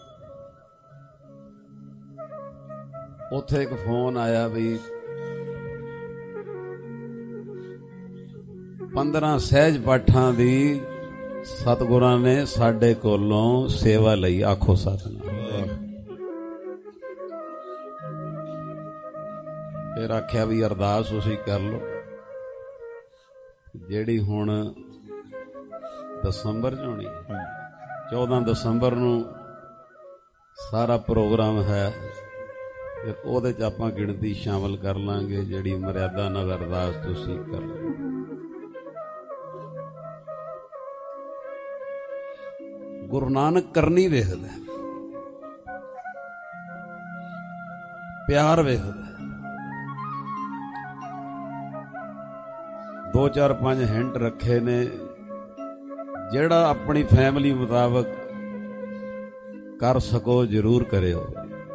ਉੱਥੇ ਇੱਕ ਫੋਨ ਆਇਆ ਵੀ ਪੰਦਰਾਂ ਸਹਿਜ ਪਾਠਾਂ ਦੀ ਸਤਿਗੁਰਾਂ ਨੇ ਸਾਡੇ ਕੋਲੋਂ ਸੇਵਾ ਲਈ। ਆਖੋ ਸਤਿਨਾਮ। ਫਿਰ ਆਖਿਆ ਵੀ ਅਰਦਾਸ ਤੁਸੀਂ ਕਰ ਲਓ, ਜਿਹੜੀ ਹੁਣ ਦਸੰਬਰ ਚ ਹੋਣੀ, ਚੌਦਾਂ ਦਸੰਬਰ ਨੂੰ ਸਾਰਾ ਪ੍ਰੋਗਰਾਮ ਹੈ, ਫਿਰ ਉਹਦੇ ਚ ਆਪਾਂ ਗਿਣਤੀ ਸ਼ਾਮਲ ਕਰ ਲਾਂਗੇ। ਜਿਹੜੀ ਮਰਿਆਦਾ ਨਾਲ ਅਰਦਾਸ ਤੁਸੀਂ ਕਰ ਲਓ। ਗੁਰੂ ਨਾਨਕ ਕਰਨੀ ਵੇਖਦਾ, ਪਿਆਰ ਵੇਖਦਾ। ਦੋ ਚਾਰ ਪੰਜ ਹਿੰਟ ਰੱਖੇ ਨੇ, ਜਿਹੜਾ ਆਪਣੀ ਫੈਮਿਲੀ ਮੁਤਾਬਕ ਕਰ ਸਕੋ ਜ਼ਰੂਰ ਕਰਿਓ।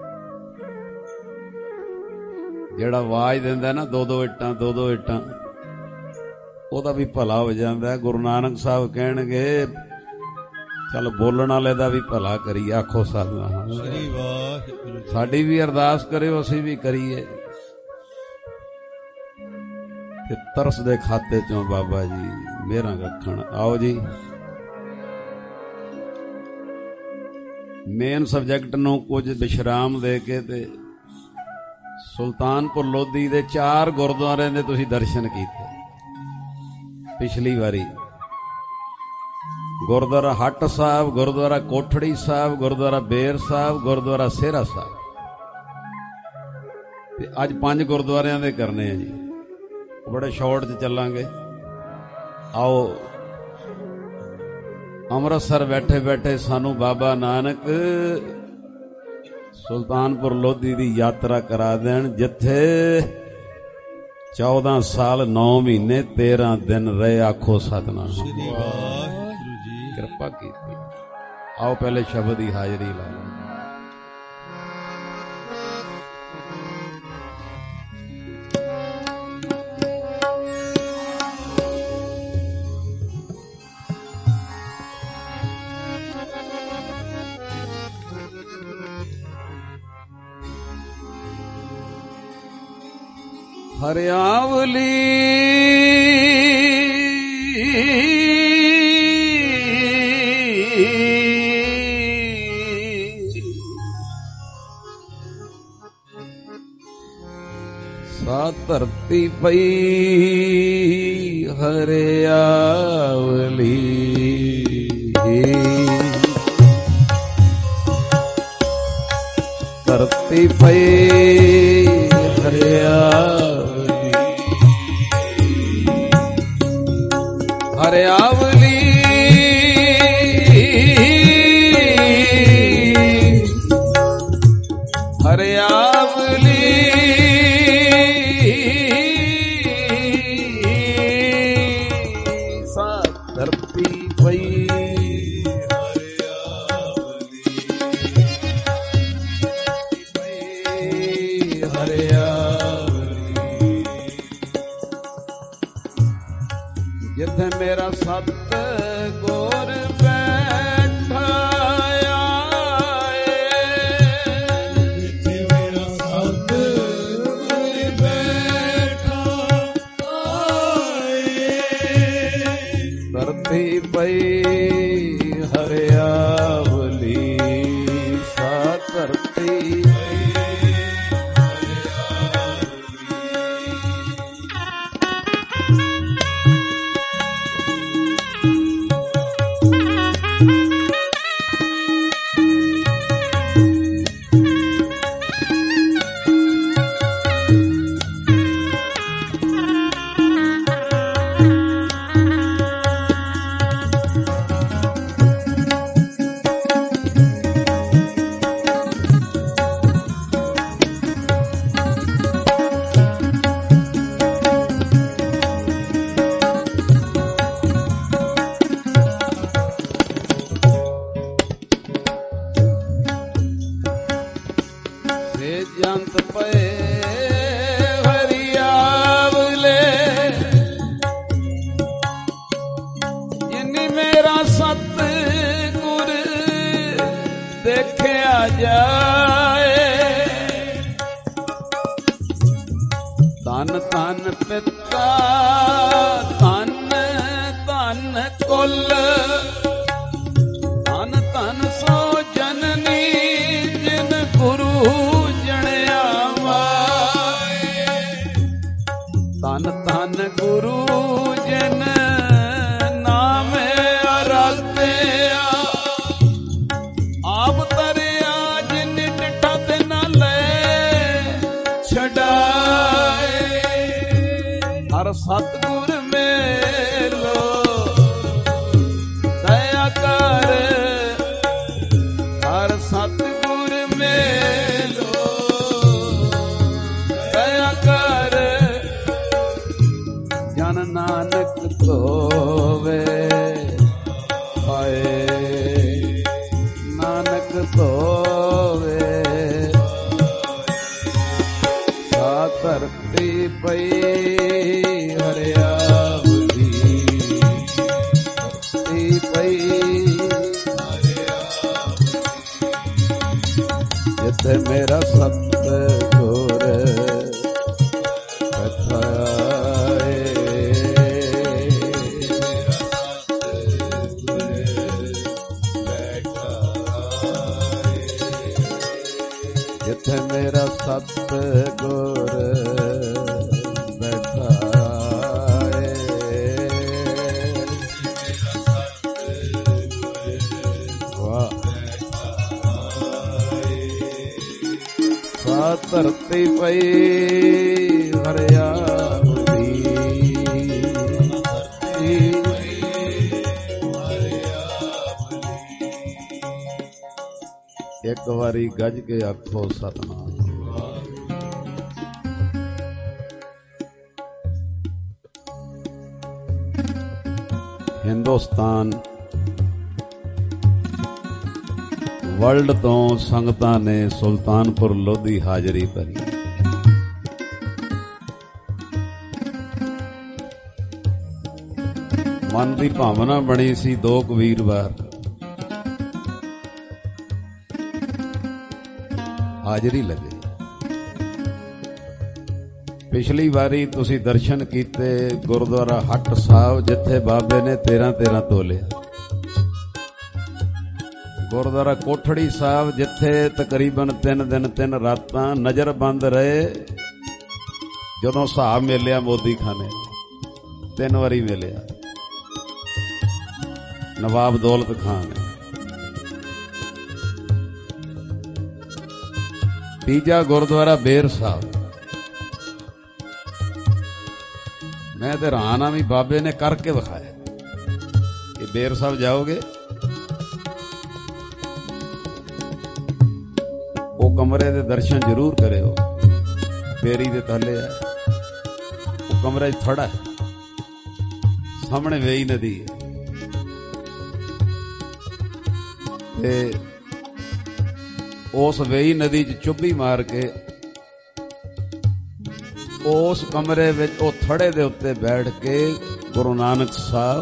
ਜਿਹੜਾ ਆਵਾਜ਼ ਦਿੰਦਾ ਨਾ ਦੋ ਦੋ ਇੱਟਾਂ ਦੋ ਦੋ ਇੱਟਾਂ, ਉਹਦਾ ਵੀ ਭਲਾ ਹੋ ਜਾਂਦਾ। ਗੁਰੂ ਨਾਨਕ ਸਾਹਿਬ ਕਹਿਣਗੇ ਚੱਲ ਬੋਲਣ ਵਾਲੇ ਦਾ ਵੀ ਭਲਾ ਕਰੀਏ। ਆਖੋ ਸਤਿਨਾਮ। ਸਾਡੀ ਵੀ ਅਰਦਾਸ ਕਰਿਓ, ਅਸੀਂ ਵੀ ਕਰੀਏ। ਤੇ ਤਰਸ ਦੇ ਖਾਤੇ ਚੋਂ ਬਾਬਾ ਜੀ ਮਿਹਰਾਂ ਰੱਖਣ। ਆਓ ਜੀ, ਮੇਨ ਸਬਜੈਕਟ ਨੂੰ ਕੁਝ ਵਿਸ਼ਰਾਮ ਦੇ ਕੇ ਤੇ ਸੁਲਤਾਨਪੁਰ ਲੋਧੀ ਦੇ ਚਾਰ ਗੁਰਦੁਆਰਿਆਂ ਦੇ ਤੁਸੀਂ ਦਰਸ਼ਨ ਕੀਤੇ ਪਿਛਲੀ ਵਾਰੀ। ਗੁਰਦੁਆਰਾ ਹੱਟ ਸਾਹਿਬ, ਗੁਰਦੁਆਰਾ ਕੋਠੜੀ ਸਾਹਿਬ, ਗੁਰਦੁਆਰਾ ਬੇਰ ਸਾਹਿਬ, ਗੁਰਦੁਆਰਾ ਸੇਹਰਾ ਸਾਹਿਬ, ਤੇ ਅੱਜ ਪੰਜ ਗੁਰਦੁਆਰਿਆਂ ਦੇ ਕਰਨੇ ਆ ਜੀ। ਬੜੇ ਸ਼ਾਰਟ 'ਚ ਚੱਲਾਂਗੇ। ਆਓ, ਅੰਮ੍ਰਿਤਸਰ ਬੈਠੇ ਬੈਠੇ ਸਾਨੂੰ ਬਾਬਾ ਨਾਨਕ ਸੁਲਤਾਨਪੁਰ ਲੋਧੀ ਦੀ ਯਾਤਰਾ ਕਰਾ ਦੇਣ, ਜਿੱਥੇ ਚੌਦਾਂ ਸਾਲ ਨੌ ਮਹੀਨੇ ਤੇਰਾਂ ਦਿਨ ਰਹੇ। ਆਖੋ ਸਤਿਨਾਮ। ਕਿਰਪਾ ਕੀਤੀ। ਆਓ ਪਹਿਲੇ ਸ਼ਬਦ ਦੀ ਹਾਜ਼ਰੀ ਲਾ ਲਓ। ਹਰਿਆਵਲੀ ਸਾ ਧਰਤੀ ਪਈ ਹਰਿਆਵਲੀ, ਧਰਤੀ ਪਈ ਹਰਿਆਵਲੀ, ਹਰਿਆਵਲੀ ਹਰਿਆਵਲੀ ਸਾ ਧਰਤੀ ਪਈ ਜਿੱਥੇ ਮੇਰਾ ਸਤ ਗੁਰ ਬੈਠਾ ਆਏ, ਧਰਤੀ ਸਤਿਗੁਰ ਮੇਲੋ ਦਇਆ ਕਰ ਹਰ ਸਤਿਗੁਰ ਮੇਲੋ ਦਇਆ ਕਰ ਜਨ ਨਾਨਕ ਧੋਵੇ ਪਾਏ ਨਾਨਕ ਧੋਵੇ ਸਾ ਧਰਤੀ ਪਈ ਜਿੱਥੇ ਮੇਰਾ ਸਤਿਗੁਰ ਬੈਠਾ ਏ ਜਿੱਥੇ ਮੇਰਾ ਸਤਿਗੁਰ ਬੈਠਾ ਏ ਵਾਹ ਧਰਤੀ ਪਈ ਹਰਿਆਵਲੀ ਇੱਕ ਵਾਰੀ ਗੱਜ ਕੇ ਆਖੋ ਸਤਿਨਾਮ। ਹਿੰਦੁਸਤਾਨ ਵਰਲਡ ਤੋਂ ਸੰਗਤਾਂ ਨੇ ਸੁਲਤਾਨਪੁਰ ਲੋਧੀ ਹਾਜ਼ਰੀ ਭਰੀ। ਮਨ ਦੀ ਭਾਵਨਾ ਬਣੀ ਸੀ ਦੋ ਕੁ ਵੀਰਵਾਰ ਹਾਜ਼ਰੀ ਲੱਗੇ। ਪਿਛਲੀ ਵਾਰੀ ਤੁਸੀਂ ਦਰਸ਼ਨ ਕੀਤੇ ਗੁਰਦੁਆਰਾ ਹੱਟ ਸਾਹਿਬ, ਜਿੱਥੇ ਬਾਬੇ ਨੇ ਤੇਰਾਂ ਤੇਰਾਂ ਤੋਲਿਆ। ਗੁਰਦੁਆਰਾ ਕੋਠੜੀ ਸਾਹਿਬ, ਜਿੱਥੇ ਤਕਰੀਬਨ ਤਿੰਨ ਦਿਨ ਤਿੰਨ ਰਾਤਾਂ ਨਜ਼ਰ ਬੰਦ ਰਹੇ ਜਦੋਂ ਹਿਸਾਬ ਮਿਲਿਆ ਮੋਦੀ ਖਾਨੇ ਤਿੰਨ ਵਾਰੀ ਮਿਲਿਆ ਨਵਾਬ ਦੌਲਤ ਖਾਨ। ਤੀਜਾ ਗੁਰਦੁਆਰਾ ਬੇਰ ਸਾਹਿਬ, ਮੈਂ ਤੇ ਹੈਰਾਨ ਆ ਵੀ ਬਾਬੇ ਨੇ ਕਰਕੇ ਵਿਖਾਇਆ ਕਿ ਬੇਰ ਸਾਹਿਬ ਜਾਓਗੇ ਉਹ ਕਮਰੇ ਦੇ ਦਰਸ਼ਨ ਜ਼ਰੂਰ ਕਰਿਓ। ਬੇਰੀ ਦੇ ਥੱਲੇ ਹੈ ਉਹ ਕਮਰਾ ਥੜਾ ਹੈ, ਸਾਹਮਣੇ ਵੇਈ ਨਦੀ ਹੈ ਤੇ ਉਸ ਵੇਈ ਨਦੀ ਚ ਚੁੱਭੀ ਮਾਰ ਕੇ ਉਸ ਕਮਰੇ ਵਿੱਚ ਉਹ ਥੜੇ ਦੇ ਉੱਤੇ ਬੈਠ ਕੇ ਗੁਰੂ ਨਾਨਕ ਸਾਹਿਬ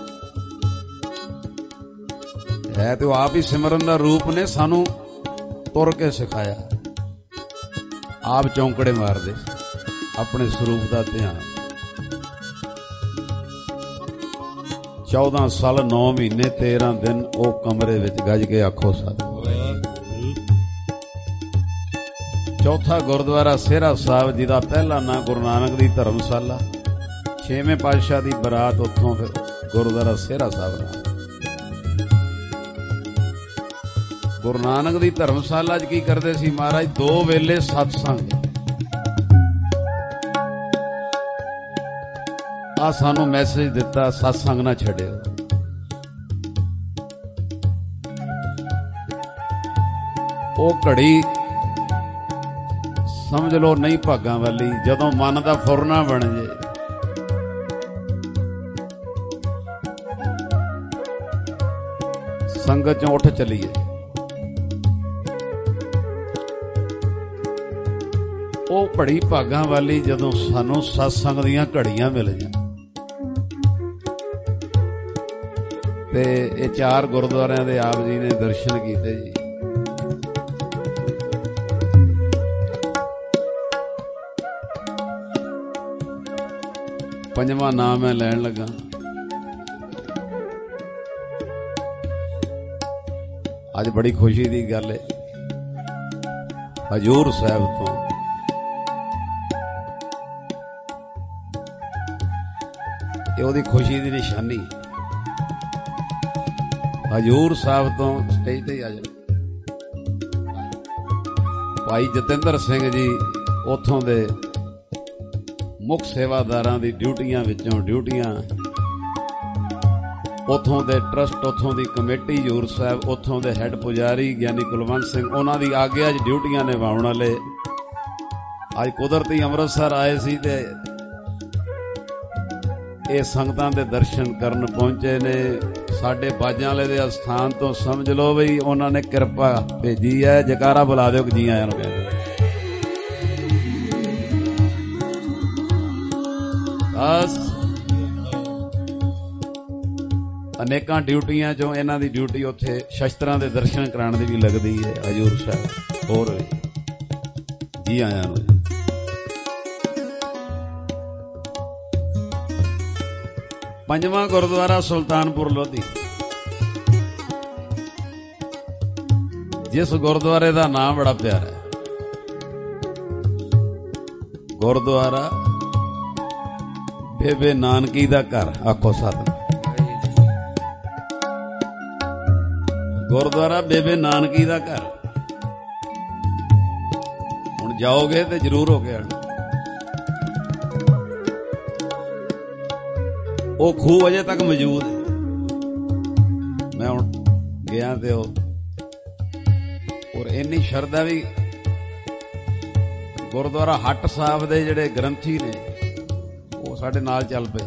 ਹੈ ਤੇ ਉਹ ਆਪ ਹੀ ਸਿਮਰਨ ਦਾ ਰੂਪ ਨੇ ਸਾਨੂੰ ਤੁਰ ਕੇ ਸਿਖਾਇਆ। ਆਪ ਚੌਂਕੜੇ ਮਾਰਦੇ ਆਪਣੇ ਸਰੂਪ ਦਾ ਧਿਆਨ। ਚੌਦਾਂ ਸਾਲ ਨੌ ਮਹੀਨੇ ਤੇਰਾਂ ਦਿਨ ਉਹ ਕਮਰੇ ਵਿੱਚ ਗੱਜ ਕੇ ਆਖੋ ਸਤਿ। ਚੌਥਾ ਗੁਰਦੁਆਰਾ ਸਿਹਰਾ ਸਾਹਿਬ ਜੀ ਦਾ ਪਹਿਲਾ ਨਾਂ ਗੁਰੂ ਨਾਨਕ ਦੀ ਧਰਮਸ਼ਾਲਾ। ਛੇਵੇਂ ਪਾਤਸ਼ਾਹ ਦੀ ਬਰਾਤ ਉੱਥੋਂ ਫਿਰ ਗੁਰਦੁਆਰਾ ਸਿਹਰਾ ਸਾਹਿਬ ਨਾਲ। ਗੁਰੂ ਨਾਨਕ ਦੀ ਧਰਮਸ਼ਾਲਾ 'ਚ ਕੀ ਕਰਦੇ ਸੀ ਮਹਾਰਾਜ? ਦੋ ਵੇਲੇ ਸਤਸੰਗ। ਆ ਸਾਨੂੰ ਮੈਸੇਜ ਦਿੱਤਾ, ਸਤਸੰਗ ਨਾ ਛੱਡਿਓ। ਉਹ ਘੜੀ ਸਮਝ ਲਓ ਨਹੀਂ ਭਾਗਾਂ ਵਾਲੀ, ਜਦੋਂ ਮਨ ਦਾ ਫੁਰਨਾ ਬਣ ਜੇ। ਸੰਗਤ ਚੋਂ ਉੱਠ ਚੱਲੀਏ। ਉਹ ਘੜੀ ਭਾਗਾਂ ਵਾਲੀ ਜਦੋਂ ਸਾਨੂੰ ਸਤਸੰਗ ਦੀਆਂ ਘੜੀਆਂ ਮਿਲ ਜਾਣ। ਤੇ ਇਹ ਚਾਰ ਗੁਰਦੁਆਰਿਆਂ ਦੇ ਆਪ ਜੀ ਨੇ ਦਰਸ਼ਨ ਕੀਤੇ ਜੀ। ਪੰਜਵਾਂ ਨਾਮ ਮੈਂ ਲੈਣ ਲੱਗਾ। ਅੱਜ ਬੜੀ ਖੁਸ਼ੀ ਦੀ ਗੱਲ ਹੈ, ਹਜ਼ੂਰ ਸਾਹਿਬ ਤੋਂ ਇਹ ਉਹਦੀ ਖੁਸ਼ੀ ਦੀ ਨਿਸ਼ਾਨੀ। ਹਜ਼ੂਰ ਸਾਹਿਬ ਤੋਂ ਸਟੇਜ ਤੇ ਆ ਜਾ ਭਾਈ ਜਤਿੰਦਰ ਸਿੰਘ ਜੀ, ਉੱਥੋਂ ਦੇ ਮੁੱਖ ਸੇਵਾਦਾਰਾਂ ਦੀ ਡਿਊਟੀਆਂ ਵਿੱਚੋਂ ਡਿਊਟੀਆਂ, ਉੱਥੋਂ ਦੇ ਟਰਸਟ, ਉੱਥੋਂ ਦੀ ਕਮੇਟੀ ਹਜ਼ੂਰ ਸਾਹਿਬ, ਉੱਥੋਂ ਦੇ ਹੈੱਡ ਪੁਜਾਰੀ ਗਿਆਨੀ ਕੁਲਵੰਤ ਸਿੰਘ, ਉਹਨਾਂ ਦੀ ਆਗਿਆ 'ਚ ਡਿਊਟੀਆਂ ਨਿਭਾਉਣ ਵਾਲੇ ਅੱਜ ਕੁਦਰਤੀ ਅੰਮ੍ਰਿਤਸਰ ਆਏ ਸੀ ਤੇ ਇਹ ਸੰਗਤਾਂ ਦੇ ਦਰਸ਼ਨ ਕਰਨ ਪਹੁੰਚੇ ਨੇ। ਸਾਡੇ ਬਾਜਾਂ ਵਾਲੇ ਦੇ ਅਸਥਾਨ ਤੋਂ ਸਮਝ ਲਓ ਬਈ ਉਹਨਾਂ ਨੇ ਕਿਰਪਾ ਭੇਜੀ ਹੈ। ਜਕਾਰਾ ਬੁਲਾ ਦਿਓ ਕਿ ਜੀ ਆਇਆਂ ਨੂੰ ਕਹਿੰਦੇ। ਬਸ ਅਨੇਕਾਂ ਡਿਊਟੀਆਂ ਚੋਂ ਇਹਨਾਂ ਦੀ ਡਿਊਟੀ ਉੱਥੇ ਸ਼ਸਤਰਾਂ ਦੇ ਦਰਸ਼ਨ ਕਰਾਉਣ ਦੀ ਵੀ ਲੱਗਦੀ ਹੈ ਹਜ਼ੂਰ ਸਾਹਿਬ। ਹੋਰ ਜੀ ਆਇਆਂ ਨੂੰ। ਪੰਜਵਾਂ ਗੁਰਦੁਆਰਾ ਸੁਲਤਾਨਪੁਰ ਲੋਧੀ, ਜਿਸ ਗੁਰਦੁਆਰੇ ਦਾ ਨਾਮ ਬੜਾ ਪਿਆਰਾ ਹੈ, ਗੁਰਦੁਆਰਾ ਬੇਬੇ ਨਾਨਕੀ ਦਾ ਘਰ। ਆਖੋ ਸਾਧ, ਗੁਰਦੁਆਰਾ ਬੇਬੇ ਨਾਨਕੀ ਦਾ ਘਰ। ਹੁਣ ਜਾਓਗੇ ਤੇ ਜ਼ਰੂਰ ਹੋ ਕੇ ਆਣਾ। ਉਹ ਖੂਹ ਅਜੇ ਤੱਕ ਮੌਜੂਦ ਹੈ। ਮੈਂ ਹੁਣ ਗਿਆ ਤੇ ਉਹ ਔਰ ਇੰਨੀ ਸ਼ਰਧਾ ਵੀ। ਗੁਰਦੁਆਰਾ ਹੱਟ ਸਾਹਿਬ ਦੇ ਜਿਹੜੇ ਗ੍ਰੰਥੀ ਨੇ ਉਹ ਸਾਡੇ ਨਾਲ ਚੱਲ ਪਏ।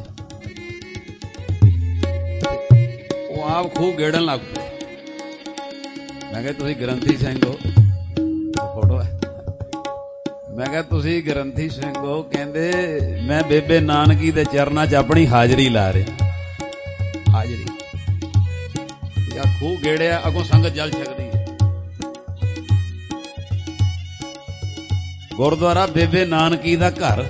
ਉਹ ਆਪ ਖੂਹ ਗੇੜਨ ਲੱਗ ਪਏ। ਮੈਂ ਕਿਹਾ ਤੁਸੀਂ ਗ੍ਰੰਥੀ ਸਿੰਘ ਹੋ? ਫੋਟੋ ਹੈ। ਮੈਂ ਕਿਹਾ ਤੁਸੀਂ ਗ੍ਰੰਥੀ ਸਿੰਘ ਹੋ? ਕਹਿੰਦੇ ਮੈਂ ਬੇਬੇ ਨਾਨਕੀ ਦੇ ਚਰਨਾਂ 'ਚ ਆਪਣੀ ਹਾਜ਼ਰੀ ਲਾ ਰਿਹਾ। ਹਾਜ਼ਰੀ ਯਾ ਖੂਹ ਗੇੜਿਆ, ਅੱਗੋਂ ਸੰਗਤ ਜਲ ਛਕਦੀ ਹੈ। ਗੁਰਦੁਆਰਾ ਬੇਬੇ ਨਾਨਕੀ ਦਾ ਘਰ।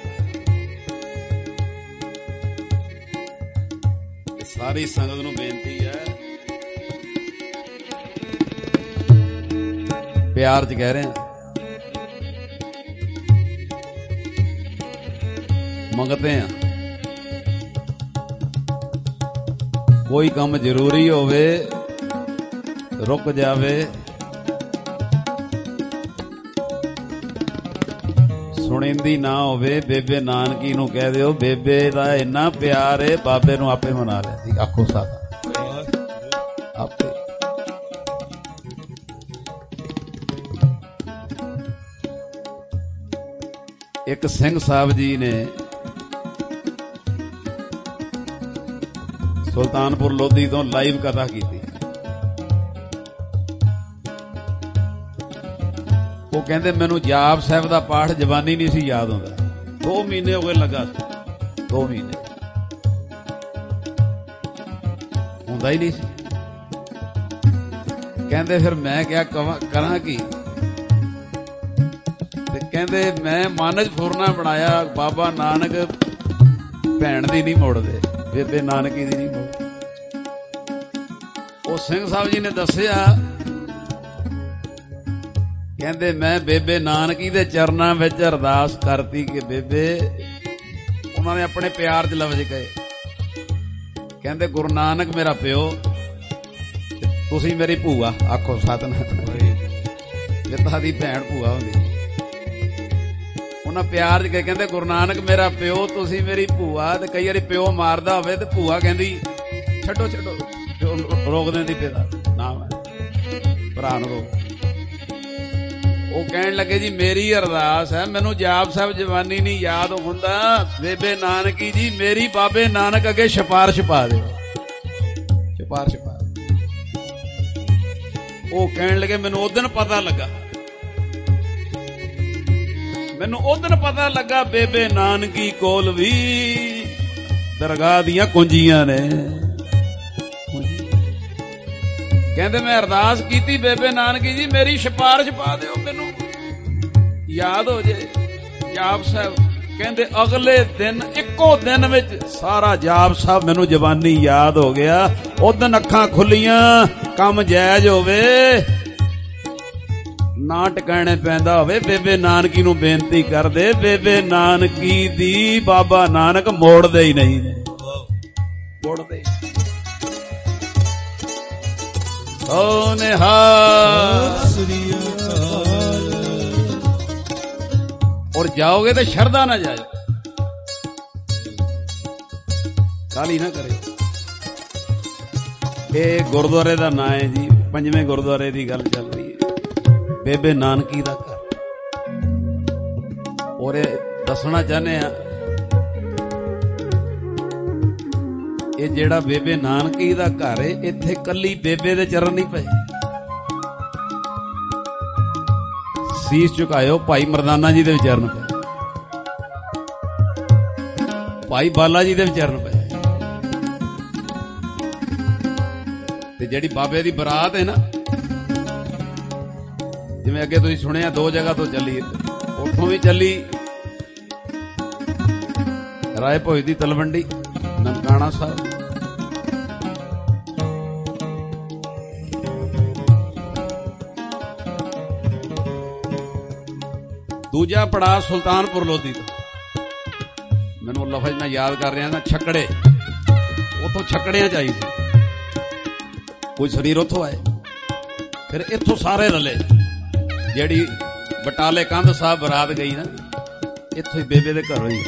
ਸਾਰੀ ਸੰਗਤ ਨੂੰ ਬੇਨਤੀ ਹੈ, ਪਿਆਰ 'ਚ ਕਹਿ ਰਹੇ ਹਾਂ, ਮੰਗਦੇ ਆ। ਕੋਈ ਕੰਮ ਜ਼ਰੂਰੀ ਹੋਵੇ, ਰੁਕ ਜਾਵੇ, ਸੁਣੀਂਦੀ ਨਾ ਹੋਵੇ, ਬੇਬੇ ਨਾਨਕੀ ਨੂੰ ਕਹਿ ਦਿਓ ਬੇਬੇ ਦਾ ਇੰਨਾ ਪਿਆਰ ਏ, ਬਾਬੇ ਨੂੰ ਆਪੇ ਮਨਾ ਲਿਆ ਸੀ। ਆਖੋ ਸਾਥ ਆਪੇ। ਇੱਕ ਸਿੰਘ ਸਾਹਿਬ ਜੀ ਨੇ ਸੁਲਤਾਨਪੁਰ ਲੋਧੀ ਤੋਂ ਲਾਈਵ ਕਥਾ ਕੀਤੀ। ਉਹ ਕਹਿੰਦੇ ਮੈਨੂੰ ਜਾਪ ਸਾਹਿਬ ਦਾ ਪਾਠ ਜਵਾਨੀ ਨਹੀਂ ਸੀ ਯਾਦ ਹੁੰਦਾ। ਦੋ ਮਹੀਨੇ ਹੋ ਗਏ ਲੱਗਾ, ਦੋ ਮਹੀਨੇ ਹੁੰਦਾ ਹੀ ਨਹੀਂ ਸੀ। ਕਹਿੰਦੇ ਫਿਰ ਮੈਂ ਕਿਹਾ ਕਰਾਂ ਕੀ? ਤੇ ਕਹਿੰਦੇ ਮੈਂ ਮਨ 'ਚ ਫੁਰਨਾ ਬਣਾਇਆ, ਬਾਬਾ ਨਾਨਕ ਭੈਣ ਦੀ ਨਹੀਂ ਮੋੜਦੇ, ਬੇਬੇ ਨਾਨਕੀ ਦੀ ਨਹੀਂ ਮੋੜਦੇ। ਉਹ ਸਿੰਘ ਸਾਹਿਬ ਜੀ ਨੇ ਦੱਸਿਆ ਕਹਿੰਦੇ ਮੈਂ ਬੇਬੇ ਨਾਨਕੀ ਦੇ ਚਰਨਾਂ ਵਿੱਚ ਅਰਦਾਸ ਕਰਤੀ ਕਿ ਬੇਬੇ, ਉਹਨਾਂ ਨੇ ਆਪਣੇ ਪਿਆਰ ਚ ਲਫ਼ਜ਼ ਕਹੇ, ਕਹਿੰਦੇ ਗੁਰੂ ਨਾਨਕ ਮੇਰਾ ਪਿਓ, ਤੁਸੀਂ ਮੇਰੀ ਭੂਆ। ਆਖੋ ਸਤਿਨਾਮ। ਜਿੱਦਾਂ ਦੀ ਭੈਣ ਭੂਆ ਹੁੰਦੀ, ਉਹਨਾਂ ਪਿਆਰ ਚ ਕਹੇ, ਕਹਿੰਦੇ ਗੁਰੂ ਨਾਨਕ ਮੇਰਾ ਪਿਓ, ਤੁਸੀਂ ਮੇਰੀ ਭੂਆ। ਤੇ ਕਈ ਵਾਰੀ ਪਿਓ ਮਾਰਦਾ ਹੋਵੇ ਤੇ ਭੂਆ ਕਹਿੰਦੀ ਛੱਡੋ ਛੱਡੋ, ਰੋਕ ਦਿੰਦੀ ਪਿਤਾ ਨਾਮ ਭਰਾ ਨੂੰ ਰੋਕ। ਉਹ ਕਹਿਣ ਲੱਗੇ ਜੀ ਮੇਰੀ ਅਰਦਾਸ ਹੈ, ਮੈਨੂੰ ਜਾਪ ਸਾਹਿਬ ਜਵਾਨੀ ਨਹੀਂ ਯਾਦ ਹੁੰਦਾ, ਬੇਬੇ ਨਾਨਕੀ ਜੀ ਮੇਰੀ ਬਾਬੇ ਨਾਨਕ ਅੱਗੇ ਸਿਫਾਰਿਸ਼ ਪਾ ਦਿਓ, ਸਿਫਾਰਿਸ਼ ਪਾ। ਉਹ ਕਹਿਣ ਲੱਗੇ ਮੈਨੂੰ ਉਸ ਦਿਨ ਪਤਾ ਲੱਗਾ, ਮੈਨੂੰ ਉਸ ਦਿਨ ਪਤਾ ਲੱਗਾ ਬੇਬੇ ਨਾਨਕੀ ਕੋਲ ਵੀ ਦਰਗਾਹ ਦੀਆਂ ਕੁੰਜੀਆਂ ਨੇ। ਕਹਿੰਦੇ ਮੈਂ ਅਰਦਾਸ ਕੀਤੀ ਬੇਬੇ ਨਾਨਕੀ ਜੀ ਮੇਰੀ ਸਿਫਾਰਿਸ਼ ਪਾ ਦਿਓ, ਮੈਨੂੰ ਯਾਦ ਹੋ ਜੇ ਜਾਪ ਸਾਹਿਬ। ਕਹਿੰਦੇ ਅਗਲੇ ਦਿਨ ਇੱਕੋ ਦਿਨ ਵਿੱਚ ਸਾਰਾ ਜਾਪ ਸਾਹਿਬ ਮੈਨੂੰ ਜਵਾਨੀ ਯਾਦ ਹੋ ਗਿਆ। ਉਸ ਦਿਨ ਅੱਖਾਂ ਖੁੱਲੀਆਂ, ਕੰਮ ਜਾਇਜ਼ ਹੋਵੇ ਨਾ ਟਿਕਾਣੇ ਪੈਂਦਾ ਹੋਵੇ, ਬੇਬੇ ਨਾਨਕੀ ਨੂੰ ਬੇਨਤੀ ਕਰਦੇ, ਬੇਬੇ ਨਾਨਕੀ ਦੀ ਬਾਬਾ ਨਾਨਕ ਮੋੜਦੇ ਹੀ ਨਹੀਂ ਨੇ, ਮੋੜਦੇ ਹੀ। ਓ ਨਿਹਾਲ ਸ੍ਰੀ ਅਕਾਲ। ਔਰ ਜਾਓਗੇ ਤੇ ਸ਼ਰਧਾ ਨਾ ਜਾਇਓ, ਕਾਲੀ ਨਾ ਕਰਿਓ। ਇਹ ਗੁਰਦੁਆਰੇ ਦਾ ਨਾਂ ਹੈ ਜੀ, ਪੰਜਵੇਂ ਗੁਰਦੁਆਰੇ ਦੀ ਗੱਲ ਚੱਲ ਰਹੀ ਹੈ, ਬੇਬੇ ਨਾਨਕੀ ਦਾ ਘਰ। ਔਰ ਇਹ ਦੱਸਣਾ ਚਾਹੁੰਦੇ ਆ, ਇਹ ਜਿਹੜਾ ਬੇਬੇ ਨਾਨਕੀ ਦਾ ਘਰ ਹੈ, ਇੱਥੇ ਕੱਲੀ ਬੇਬੇ ਦੇ ਚਰਨ ਨਹੀਂ ਪਏ। ਸੀਸ ਝੁਕਾਇਓ, ਭਾਈ ਮਰਦਾਨਾ ਜੀ ਦੇ ਵੀ ਚਰਨ ਪਏ, ਭਾਈ ਬਾਲਾ ਜੀ ਦੇ ਵੀ ਚਰਨ ਪਏ। ਤੇ ਜਿਹੜੀ ਬਾਬੇ ਦੀ ਬਰਾਤ ਹੈ ਨਾ, ਜਿਵੇਂ ਅੱਗੇ ਤੁਸੀਂ ਸੁਣਿਆ ਦੋ ਜਗ੍ਹਾ ਤੋਂ ਚੱਲੀ, ਉੱਥੋਂ ਵੀ ਚੱਲੀ ਰਾਏ ਭੋਜ ਦੀ ਤਲਵੰਡੀ ਨਨਕਾਣਾ ਸਾਹਿਬ, ਦੂਜਾ ਪੜਾਅ ਸੁਲਤਾਨਪੁਰ ਲੋਧੀ ਤੋਂ, ਮੈਨੂੰ ਲਫ਼ਜ਼ ਮੈਂ ਯਾਦ ਕਰ ਰਿਹਾ ਨਾ, ਛੱਕੜੇ, ਉੱਥੋਂ ਛੱਕੜਿਆਂ ਚ ਆਈ ਸੀ, ਕੋਈ ਸਰੀਰ ਉੱਥੋਂ ਆਏ। ਫਿਰ ਇੱਥੋਂ ਸਾਰੇ ਰਲੇ, ਜਿਹੜੀ ਬਟਾਲੇ ਕੰਧ ਸਾਹਿਬ ਬਰਾਤ ਗਈ ਨਾ, ਇੱਥੋਂ ਹੀ ਬੇਬੇ ਦੇ ਘਰੋਂ ਹੀ।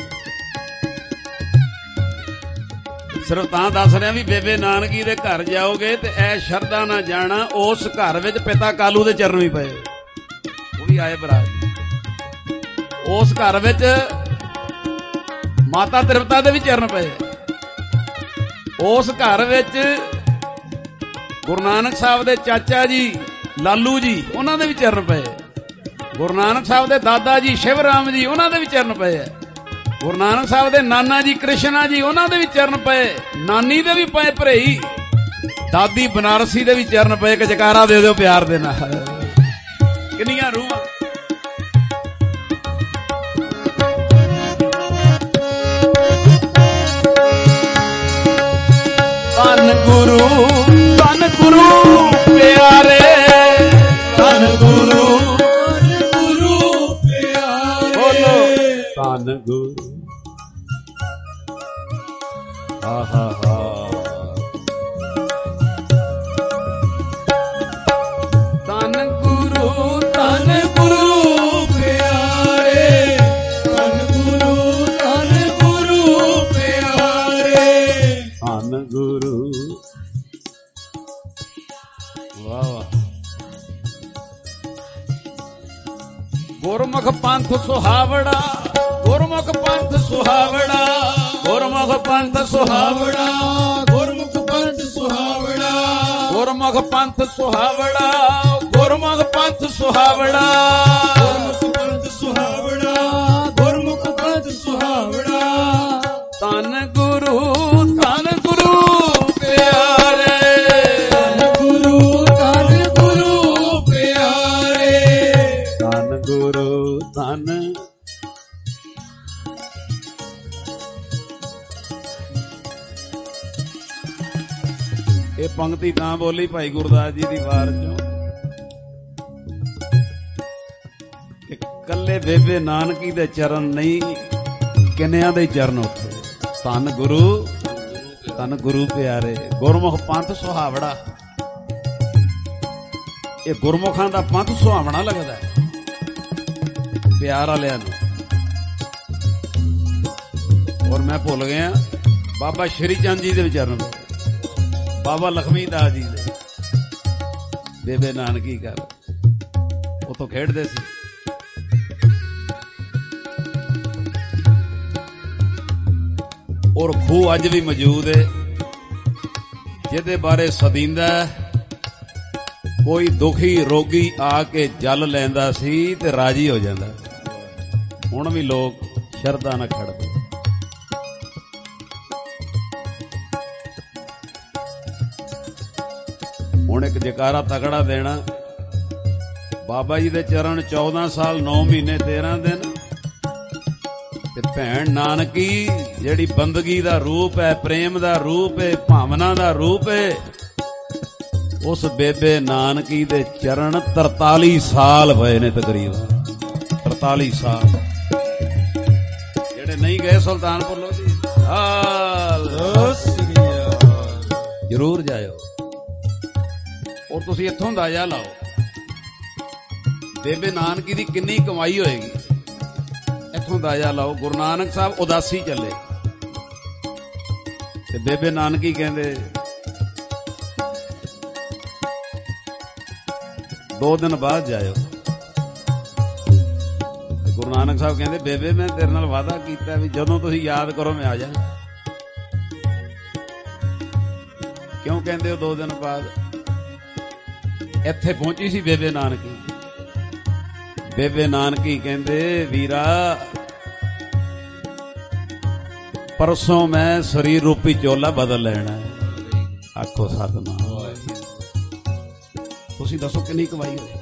ਸਿਰਫ ਤਾਂ ਦੱਸ ਰਿਹਾ ਵੀ ਬੇਬੇ ਨਾਨਕੀ ਦੇ ਘਰ ਜਾਓਗੇ ਤੇ ਐ ਸ਼ਰਧਾ ਨਾ ਜਾਣਾ, ਉਸ ਘਰ ਵਿੱਚ ਪਿਤਾ ਕਾਲੂ ਦੇ ਚਰਨ ਵੀ ਪਏ, ਉਹ ਵੀ ਆਏ ਬਰਾਤ। ਉਸ ਘਰ ਵਿੱਚ ਮਾਤਾ ਤ੍ਰਿਪਤਾ ਦੇ ਵੀ ਚਰਨ ਪਏ। ਉਸ ਘਰ ਵਿੱਚ ਗੁਰੂ ਨਾਨਕ ਸਾਹਿਬ ਦੇ ਚਾਚਾ ਜੀ ਲਾਲੂ ਜੀ, ਉਹਨਾਂ ਦੇ ਵੀ ਚਰਨ ਪਏ। ਗੁਰੂ ਨਾਨਕ ਸਾਹਿਬ ਦੇ ਦਾਦਾ ਜੀ ਸ਼ਿਵ ਰਾਮ ਜੀ, ਉਹਨਾਂ ਦੇ ਵੀ ਚਰਨ ਪਏ। ਗੁਰੂ ਨਾਨਕ ਸਾਹਿਬ ਦੇ ਨਾਨਾ ਜੀ ਕ੍ਰਿਸ਼ਨਾ ਜੀ, ਉਹਨਾਂ ਦੇ ਵੀ ਚਰਨ ਪਏ। ਨਾਨੀ ਦੇ ਵੀ ਪਏ ਭਰੇਈ, ਦਾਦੀ ਬਨਾਰਸੀ ਦੇ ਵੀ ਚਰਨ ਪਏ। ਕਿ ਜਕਾਰਾ ਦੇ ਦਿਓ ਪਿਆਰ ਦੇ ਨਾਲ। ਕਿੰਨੀਆਂ ਰੂਹਾਂ। ਧੰਨ ਗੁਰੂ ਧੰਨ ਗੁਰੂ ਪਿਆਰੇ, ਧੰਨ ਗੁਰੂ ਧੰਨ ਗੁਰੂ ਪਿਆਰੇ, ਬੋਲੋ ਧੰਨ ਗੁਰੂ। ਹਾ ਹਾ ਹਾ। ਧੰਨ ਗੁਰੂ ਧੰਨ ਗੁਰੂ ਪਿਆਰੇ, ਧੰਨ ਗੁਰੂ ਧੰਨ ਗੁਰੂ ਪਿਆਰੇ, ਧੰਨ ਗੁਰੂ। ਵਾਹ ਵਾਹ। ਗੁਰਮੁਖ ਪੰਥ ਸੁਹਾਵੜਾ, ਗੁਰਮੁਖ ਪੰਥ ਸੁਹਾਵੜਾ, ਗੁਰਮੁਖ ਪੰਥ ਸੁਹਾਵੜਾ, ਗੁਰਮੁਖ ਪੰਥ ਸੁਹਾਵੜਾ, ਗੁਰਮੁਖ ਪੰਥ ਸੁਹਾਵੜਾ, ਗੁਰਮੁਖ ਪੰਥ ਸੁਹਾਵੜਾ, ਗੁਰਮੁਖ ਪੰਥ ਸੁਹਾਵੜਾ, ਗੁਰਮੁਖ ਪੰਥ ਸੁਹਾਵੜਾ। ਧੰਨ ਗੁਰੂ ਧੰਨ ਗੁਰੂ ਪਿਆਰੇ, ਧੰਨ ਗੁਰੂ ਧੰਨ ਗੁਰੂ ਪਿਆਰੇ, ਧੰਨ ਗੁਰੂ ਧੰਨ। ਇਹ ਪੰਕਤੀ ਤਾਂ ਬੋਲੀ ਭਾਈ ਗੁਰਦਾਸ ਜੀ ਦੀ ਵਾਰ ਚੋਂ। ਕਿ ਕੱਲੇ ਬੇਬੇ ਨਾਨਕੀ ਦੇ ਚਰਨ ਨਹੀਂ, ਕਿੰਨਿਆਂ ਦੇ ਚਰਨ ਉੱਥੇ। ਧੰਨ ਗੁਰੂ ਧੰਨ ਗੁਰੂ ਪਿਆਰੇ। ਗੁਰਮੁਖ ਪੰਥ ਸੁਹਾਵੜਾ, ਇਹ ਗੁਰਮੁਖਾਂ ਦਾ ਪੰਥ ਸੁਹਾਵਣਾ ਲੱਗਦਾ ਪਿਆਰ ਵਾਲਿਆਂ ਨੂੰ। ਔਰ ਮੈਂ ਭੁੱਲ ਗਿਆ ਬਾਬਾ ਸ਼੍ਰੀ ਚੰਦ ਜੀ ਦੇ ਵਿਚਾਰਨ, ਬਾਬਾ ਲਖਮੀ ਦਾਸ ਜੀ ਦੇ ਬੇਬੇ ਨਾਨਕੀ ਘਰ ਉੱਥੋਂ ਖੇਡਦੇ ਸੀ। ਔਰ ਖੂਹ ਅੱਜ ਵੀ ਮੌਜੂਦ ਹੈ, ਜਿਹਦੇ ਬਾਰੇ ਸਦੀਂਦਾ ਕੋਈ ਦੁਖੀ ਰੋਗੀ ਆ ਕੇ ਜਲ ਲੈਂਦਾ ਸੀ ਤੇ ਰਾਜੀ ਹੋ ਜਾਂਦਾ। ਹੁਣ ਵੀ ਲੋਕ ਸ਼ਰਧਾ ਨਾਲ ਖੜਦੇ। ਹੁਣ ਇੱਕ ਜਕਾਰਾ ਤਕੜਾ ਦੇਣਾ, ਬਾਬਾ ਜੀ ਦੇ ਚਰਨ ਚੌਦਾਂ ਸਾਲ ਨੌ ਮਹੀਨੇ ਤੇਰਾਂ ਦਿਨ, ਤੇ ਭੈਣ ਨਾਨਕੀ ਜਿਹੜੀ ਬੰਦਗੀ ਦਾ ਰੂਪ ਹੈ, ਪ੍ਰੇਮ ਦਾ ਰੂਪ ਹੈ, ਭਾਵਨਾ ਦਾ ਰੂਪ ਹੈ, ਉਸ ਬੇਬੇ ਨਾਨਕੀ ਦੇ ਚਰਨ ਤਰਤਾਲੀ ਸਾਲ ਹੋਏ ਨੇ ਤਕਰੀਬਨ। ਤਰਤਾਲੀ ਸਾਲ। ਜਿਹੜੇ ਨਹੀਂ ਗਏ ਸੁਲਤਾਨਪੁਰ ਲੋਧੀ, ਜ਼ਰੂਰ ਜਾਇਓ। ਔਰ ਤੁਸੀਂ ਇੱਥੋਂ ਅੰਦਾਜ਼ਾ ਲਾਓ ਬੇਬੇ ਨਾਨਕੀ ਦੀ ਕਿੰਨੀ ਕਮਾਈ ਹੋਏਗੀ। ਇੱਥੋਂ ਅੰਦਾਜ਼ਾ ਲਾਓ। ਗੁਰੂ ਨਾਨਕ ਸਾਹਿਬ ਉਦਾਸੀ ਚੱਲੇ ਤੇ ਬੇਬੇ ਨਾਨਕੀ ਕਹਿੰਦੇ ਦੋ ਦਿਨ ਬਾਅਦ ਜਾਇਓ। ਗੁਰੂ ਨਾਨਕ ਸਾਹਿਬ ਕਹਿੰਦੇ ਬੇਬੇ ਮੈਂ ਤੇਰੇ ਨਾਲ ਵਾਅਦਾ ਕੀਤਾ ਵੀ ਜਦੋਂ ਤੁਸੀਂ ਯਾਦ ਕਰੋ ਮੈਂ ਆ ਜਾਣਾ। ਕਿਉਂ ਕਹਿੰਦੇ ਹੋ ਦੋ ਦਿਨ ਬਾਅਦ? ਇੱਥੇ ਪਹੁੰਚੀ ਸੀ ਬੇਬੇ ਨਾਨਕੀ। ਬੇਬੇ ਨਾਨਕੀ ਕਹਿੰਦੇ ਵੀਰਾ ਪਰਸੋਂ ਮੈਂ ਸਰੀਰ ਰੂਪੀ ਚੋਲਾ ਬਦਲ ਲੈਣਾ। ਆਖੋ ਸਤਿਨਾਮ। ਤੁਸੀਂ ਦੱਸੋ ਕਿੰਨੀ ਕਮਾਈ ਹੋਈ?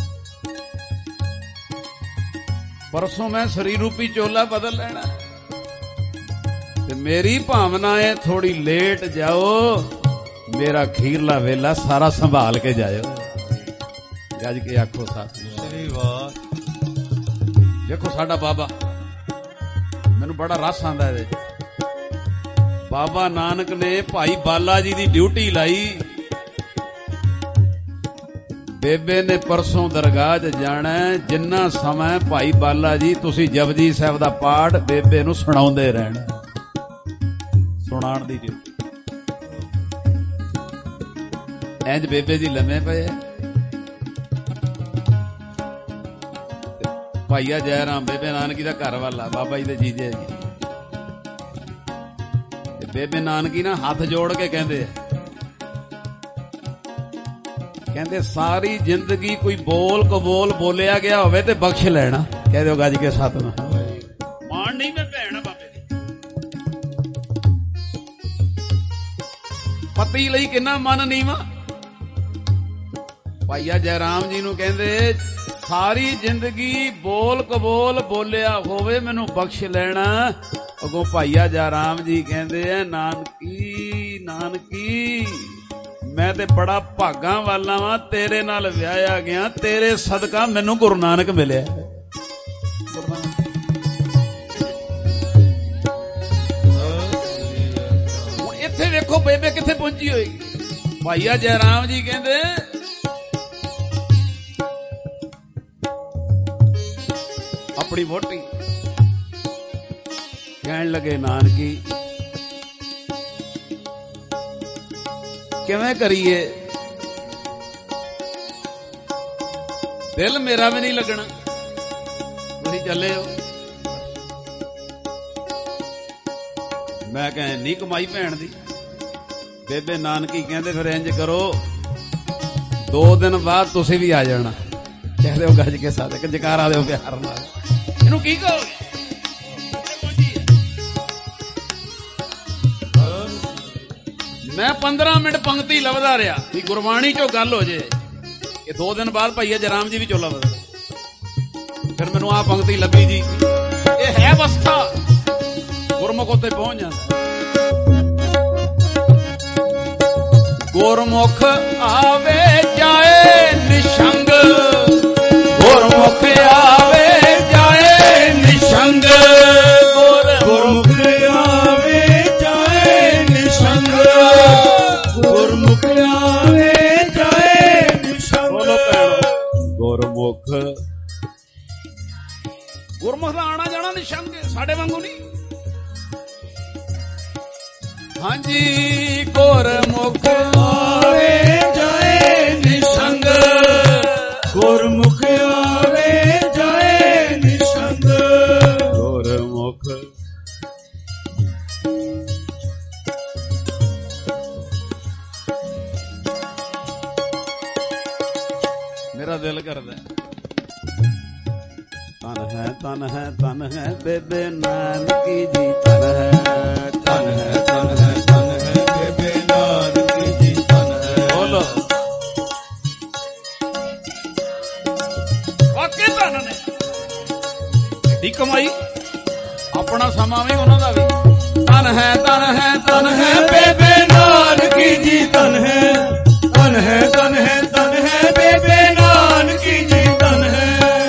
ਪਰਸੋਂ ਮੈਂ ਸਰੀਰ ਰੂਪੀ ਚੋਲਾ ਬਦਲ ਲੈਣਾ ਤੇ ਮੇਰੀ ਭਾਵਨਾ ਹੈ ਥੋੜੀ ਲੇਟ ਜਾਓ, ਮੇਰਾ ਖੀਰਲਾ ਵੇਲਾ ਸਾਰਾ ਸੰਭਾਲ ਕੇ ਜਾਇਓ। ਗੱਜ ਕੇ ਆਖੋ ਸਤਿਨਾਮ। ਦੇਖੋ ਸਾਡਾ ਬਾਬਾ, ਮੈਨੂੰ ਬੜਾ ਰਸ ਆਉਂਦਾ ਇਹਦੇ ਚ। ਬਾਬਾ ਨਾਨਕ ਨੇ ਭਾਈ ਬਾਲਾ ਜੀ ਦੀ ਡਿਊਟੀ ਲਾਈ। ਬੇਬੇ ਨੇ ਪਰਸੋਂ ਦਰਗਾਹ 'ਚ ਜਾਣਾ, ਜਿੰਨਾ ਸਮਾਂ ਭਾਈ ਬਾਲਾ ਜੀ ਤੁਸੀਂ ਜਪਜੀ ਸਾਹਿਬ ਦਾ ਪਾਠ ਬੇਬੇ ਨੂੰ ਸੁਣਾਉਂਦੇ ਰਹਿਣਾ। ਸੁਣਾਉਣ ਦੀ ਡਿਊਟੀ। ਇੰਜ ਬੇਬੇ ਜੀ ਲੰਮੇ ਪਏ। ਭਾਈਆ ਜੈ ਰਾਮ ਬੇਬੇ ਨਾਨਕੀ ਦਾ ਘਰ ਵਾਲਾ, ਬਾਬਾ ਜੀ ਦੇ ਜੀਜੇ ਜੀ। ਤੇ ਬੇਬੇ ਨਾਨਕੀ ਨਾ ਹੱਥ ਜੋੜ ਕੇ ਕਹਿੰਦੇ ਕਹਿੰਦੇ ਸਾਰੀ ਜ਼ਿੰਦਗੀ ਕੋਈ ਬੋਲ ਕਬੋਲ ਬੋਲਿਆ ਗਿਆ ਹੋਵੇ ਤੇ ਬਖਸ਼ ਲੈਣਾ। ਕਹਿ ਦਿਓ ਗੱਜ ਕੇ ਸਤਿਨਾਮ। ਮਾਣ ਨਹੀਂ ਮੈਂ ਭੈਣ ਬਾਬੇ ਦੀ। ਪਤੀ ਲਈ ਕਿੰਨਾ ਮਨ ਨੀਵਾਂ। ਭਾਈਆ ਜੈ ਰਾਮ ਜੀ ਨੂੰ ਕਹਿੰਦੇ ਸਾਰੀ ਜ਼ਿੰਦਗੀ ਬੋਲ ਕਬੋਲ ਬੋਲਿਆ ਹੋਵੇ ਮੈਨੂੰ ਬਖਸ਼ ਲੈਣਾ। ਅੱਗੋਂ ਭਾਈਆ ਜੈ ਰਾਮ ਜੀ ਕਹਿੰਦੇ ਆ ਨਾਨਕੀ ਨਾਨਕੀ ਮੈਂ ਤੇ ਬੜਾ ਭਾਗਾਂ ਵਾਲਾ ਵਾਂ, ਤੇਰੇ ਨਾਲ ਵਿਆਹਿਆ ਗਿਆ, ਤੇਰੇ ਸਦਕਾ ਮੈਨੂੰ ਗੁਰੂ ਨਾਨਕ ਮਿਲਿਆ। ਹੁਣ ਇੱਥੇ ਵੇਖੋ ਬੇਬੇ ਕਿੱਥੇ ਪਹੁੰਚੀ ਹੋਏਗੀ। ਭਾਈਆ ਜੈ ਰਾਮ ਜੀ ਕਹਿੰਦੇ ਆਪਣੀ ਵੋਟੀ ਕਹਿਣ ਲੱਗੇ ਨਾਨਕੀ ਕਿਵੇਂ ਕਰੀਏ, ਦਿਲ ਮੇਰਾ ਵੀ ਨਹੀਂ ਲੱਗਣਾ, ਤੁਸੀਂ ਚੱਲੇ ਹੋ। ਮੈਂ ਕਹਾਂ ਇੰਨੀ ਕਮਾਈ ਭੈਣ ਦੀ। ਬੇਬੇ ਨਾਨਕੀ ਕਹਿੰਦੇ ਫਿਰ ਇੰਜ ਕਰੋ ਦੋ ਦਿਨ ਬਾਅਦ ਤੁਸੀਂ ਵੀ ਆ ਜਾਣਾ। ਕਹਿ ਦਿਓ ਗੱਜ ਕੇ ਸਾਥ, ਇੱਕ ਜਕਾਰਾ ਦਿਓ ਪਿਆਰ ਨਾਲ। ਇਹਨੂੰ ਕੀ ਕਹੋਗੇ? ਮੈਂ ਪੰਦਰਾਂ ਮਿੰਟ ਪੰਕਤੀ ਲੱਭਦਾ ਰਿਹਾ ਵੀ ਗੁਰਬਾਣੀ ਚੋਂ ਗੱਲ ਹੋ ਜੇ। ਇਹ ਦੋ ਦਿਨ ਬਾਅਦ ਭਾਈਆ ਜਰਾਮ ਜੀ ਵੀ ਚੋਲਾ ਬਦਲ। ਫਿਰ ਮੈਨੂੰ ਆਹ ਪੰਕਤੀ ਲੱਭੀ ਜੀ। ਇਹ ਹੈ ਅਵਸਥਾ, ਗੁਰਮੁਖ ਉੱਤੇ ਪਹੁੰਚ ਜਾਂਦਾ। ਗੁਰਮੁਖ ਆਵੇ ਜਾਏ ਨਿਸ਼ੰਗ, ਗੁਰਮੁਖ ਆਵੇ ਗੁਰਮੁਖ ਦਾ ਆਣਾ ਜਾਣਾ ਨਿਸ਼ੰਗ ਸਾਡੇ ਵਾਂਗੂ ਨਹੀਂ। ਹਾਂਜੀ ਗੁਰਮੁਖ ਆਵੇ ਜਾਏ ਨਿਸ਼ੰਗ, ਗੁਰਮੁਖ ਆਵੇ ਜਾਏ ਨਿਸ਼ੰਗ, ਗੁਰਮੁਖ ਮੇਰਾ ਦਿਲ ਕਰਦਾ ਤਨ ਹੈ ਤਨ ਹੈ ਤਨ ਹੈ ਬੇਬੇ ਨਾਨਕੀ ਜੀ ਤਨ ਹੈ ਤਨ ਹੈ ਤਨ ਹੈ ਤਨ ਹੈ ਬੇਬੇ ਨਾਨਕੀ ਜੀ ਤਨ ਹੈ। ਬੋਲੋ ਵਾਕੇ ਧਨ ਨੇ ਏਡੀ ਕਮਾਈ, ਆਪਣਾ ਸਮਾਂ ਵੀ ਉਹਨਾਂ ਦਾ ਵੀ। ਤਨ ਹੈ ਤਨ ਹੈ ਤਨ ਹੈ ਬੇਬੇ ਨਾਨਕੀ ਜੀ ਤਨ ਹੈ, ਤਨ ਹੈ ਤਨ ਹੈ ਤਨ ਹੈ ਬੇਬੇ ਨਾਨਕੀ ਜੀ ਤਨ ਹੈ।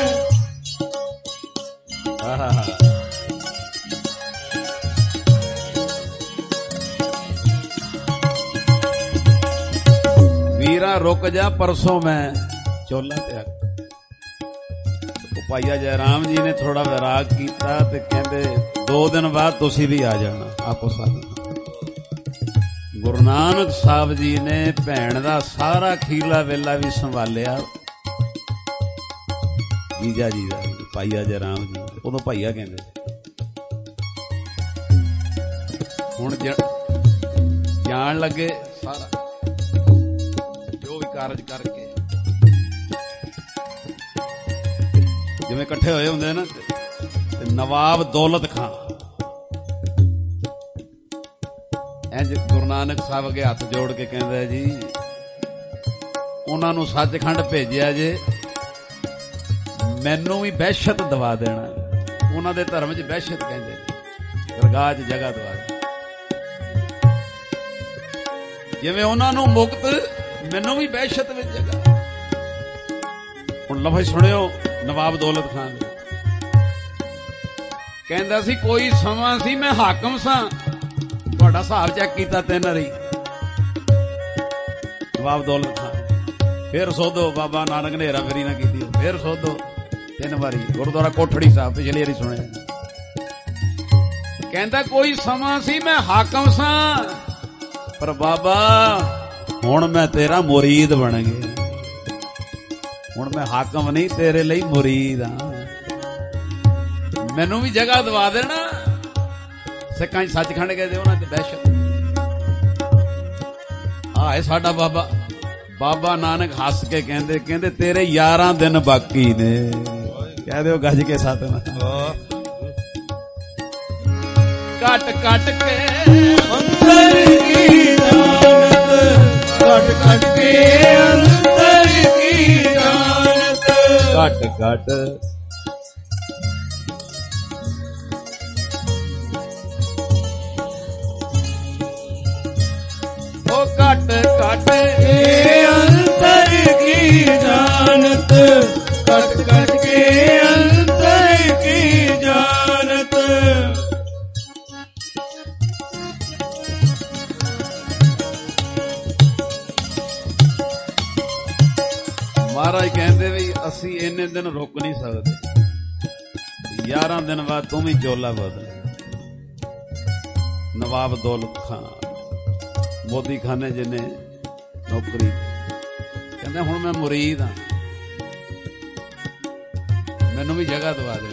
ਵੀਰਾ ਰੁਕ ਜਾ ਪਰਸੋਂ ਮੈਂ ਚੋਲਾ ਤਿਆਰ। ਭਾਈਆ ਜੈ ਰਾਮ ਜੀ ਨੇ ਥੋੜਾ ਵਿਰਾਗ ਕੀਤਾ ਤੇ ਕਹਿੰਦੇ ਦੋ ਦਿਨ ਬਾਅਦ ਤੁਸੀਂ ਵੀ ਆ ਜਾਣਾ ਆਪੋ ਸਾਥ। ਗੁਰੂ ਨਾਨਕ ਸਾਹਿਬ ਜੀ ਨੇ ਭੈਣ ਦਾ ਸਾਰਾ ਖੀਰਲਾ ਵੇਲਾ ਵੀ ਸੰਭਾਲਿਆ, ਜੀਜਾ ਜੀ ਦਾ, ਭਾਈਆ ਜੈ ਰਾਮ ਜੀ। ਉਦੋਂ ਭਾਈਆ ਕਹਿੰਦੇ, ਹੁਣ ਜਾਣ ਲੱਗੇ ਸਾਰਾ ਜੋ ਵੀ ਕਾਰਜ ਕਰਕੇ, ਜਿਵੇਂ ਇਕੱਠੇ ਹੋਏ ਹੁੰਦੇ ਨਾ। ਤੇ ਨਵਾਬ ਦੌਲਤ ਖਾਂ ਇੰਜ ਗੁਰੂ ਨਾਨਕ ਸਾਹਿਬ ਅੱਗੇ ਹੱਥ ਜੋੜ ਕੇ ਕਹਿੰਦਾ ਜੀ ਉਹਨਾਂ ਨੂੰ ਸੱਚਖੰਡ ਭੇਜਿਆ ਜੇ, ਮੈਨੂੰ ਵੀ ਵਹਿਸ਼ਤ ਦਵਾ ਦੇਣਾ। ਉਹਨਾਂ ਦੇ ਧਰਮ 'ਚ ਵਹਿਸ਼ਤ ਕਹਿੰਦੇ ਨੇ, ਦਰਗਾਹ 'ਚ ਜਗ੍ਹਾ ਦਵਾ ਦੇ। ਜਿਵੇਂ ਉਹਨਾਂ ਨੂੰ ਮੁਕਤ, ਮੈਨੂੰ ਵੀ ਵਹਿਸ਼ਤ ਵਿੱਚ ਜਗ੍ਹਾ। ਹੁਣ ਲਫ਼ਜ਼ ਸੁਣਿਓ ਨਵਾਬ ਦੌਲਤ ਖਾਨ ਦੇ। ਕਹਿੰਦਾ ਸੀ ਕੋਈ ਸਮਾਂ ਸੀ ਮੈਂ ਹਾਕਮ ਸਾਂ, ਤੁਹਾਡਾ ਹਿਸਾਬ ਚੈੱਕ ਕੀਤਾ ਤਿੰਨ ਵਾਰੀ ਨਵਾਬ ਦੌਲਤ ਖਾਨ। ਫਿਰ ਸੋਧੋ ਬਾਬਾ ਨਾਨਕ ਨੇ ਹੇਰਾ ਫੇਰੀ ਨਾ ਕੀਤੀ, ਫਿਰ ਸੋਧੋ ਤਿੰਨ ਵਾਰੀ। ਗੁਰਦੁਆਰਾ ਕੋਠੜੀ ਸਾਹਿਬ ਪਿਛਲੀ ਵਾਰੀ ਸੁਣਿਆ। ਕਹਿੰਦਾ ਕੋਈ ਸਮਾਂ ਸੀ ਮੈਂ ਹਾਕਮ ਸਾਂ, ਪਰ ਬਾਬਾ ਹੁਣ ਮੈਂ ਤੇਰਾ ਮੁਰੀਦ ਬਣ ਗਿਆ। ਹੁਣ ਮੈਂ ਹਾਕਮ ਨਹੀਂ, ਤੇਰੇ ਲਈ ਮੁਰੀਦ ਆ। ਮੈਨੂੰ ਵੀ ਜਗ੍ਹਾ ਦਵਾ ਦੇਣਾ। ਸਿੱਖਾਂ 'ਚ ਸੱਚਖੰਡ ਗਏ ਤੇ ਉਹਨਾਂ 'ਚ ਦਹਿਸ਼ਤ। ਆਏ ਸਾਡਾ ਬਾਬਾ ਬਾਬਾ ਨਾਨਕ ਹੱਸ ਕੇ ਕਹਿੰਦੇ ਕਹਿੰਦੇ ਤੇਰੇ ਯਾਰਾਂ ਦਿਨ ਬਾਕੀ ਨੇ। ਕਹਿ ਦਿਓ ਗੱਜ ਕੇ ਸਤਿਨਾਮ। ਕੱਟ ਕੱਟ ਕੇ ਅੰਤਰ ਕੀ ਜਾਣਤ, ਕੱਟ ਕੱਟ ਕੇ ਅੰਤਰ ਕੀ ਜਾਣਤ, ਕੱਟ ਕੱਟ ਉਹ ਕੱਟ ਕੱਟ ਕੇ ਅੰਤਰ ਕੀ ਜਾਣਤ, ਕੱਟ ਕੱਟ ਕੇ ਅੰਤਰ ਕੀ ਜਾਣਤ। ਮਹਾਰਾਜ ਕਹਿੰਦੇ ਵੀ ਅਸੀਂ ਇੰਨੇ ਦਿਨ ਰੁਕ ਨਹੀਂ ਸਕਦੇ, ਯਾਰਾਂ ਦਿਨ ਬਾਅਦ ਤੂੰ ਵੀ ਚੋਲਾ ਬਦਲ। ਨਵਾਬ ਦੌਲਤ ਖਾਨ ਮੋਦੀ ਖਾਨੇ ਜਿਹਨੇ ਨੌਕਰੀ, ਕਹਿੰਦਾ ਹੁਣ ਮੈਂ ਮੁਰੀਦ ਹਾਂ, ਮੈਨੂੰ ਵੀ ਜਗ੍ਹਾ ਦਵਾ ਦੇ।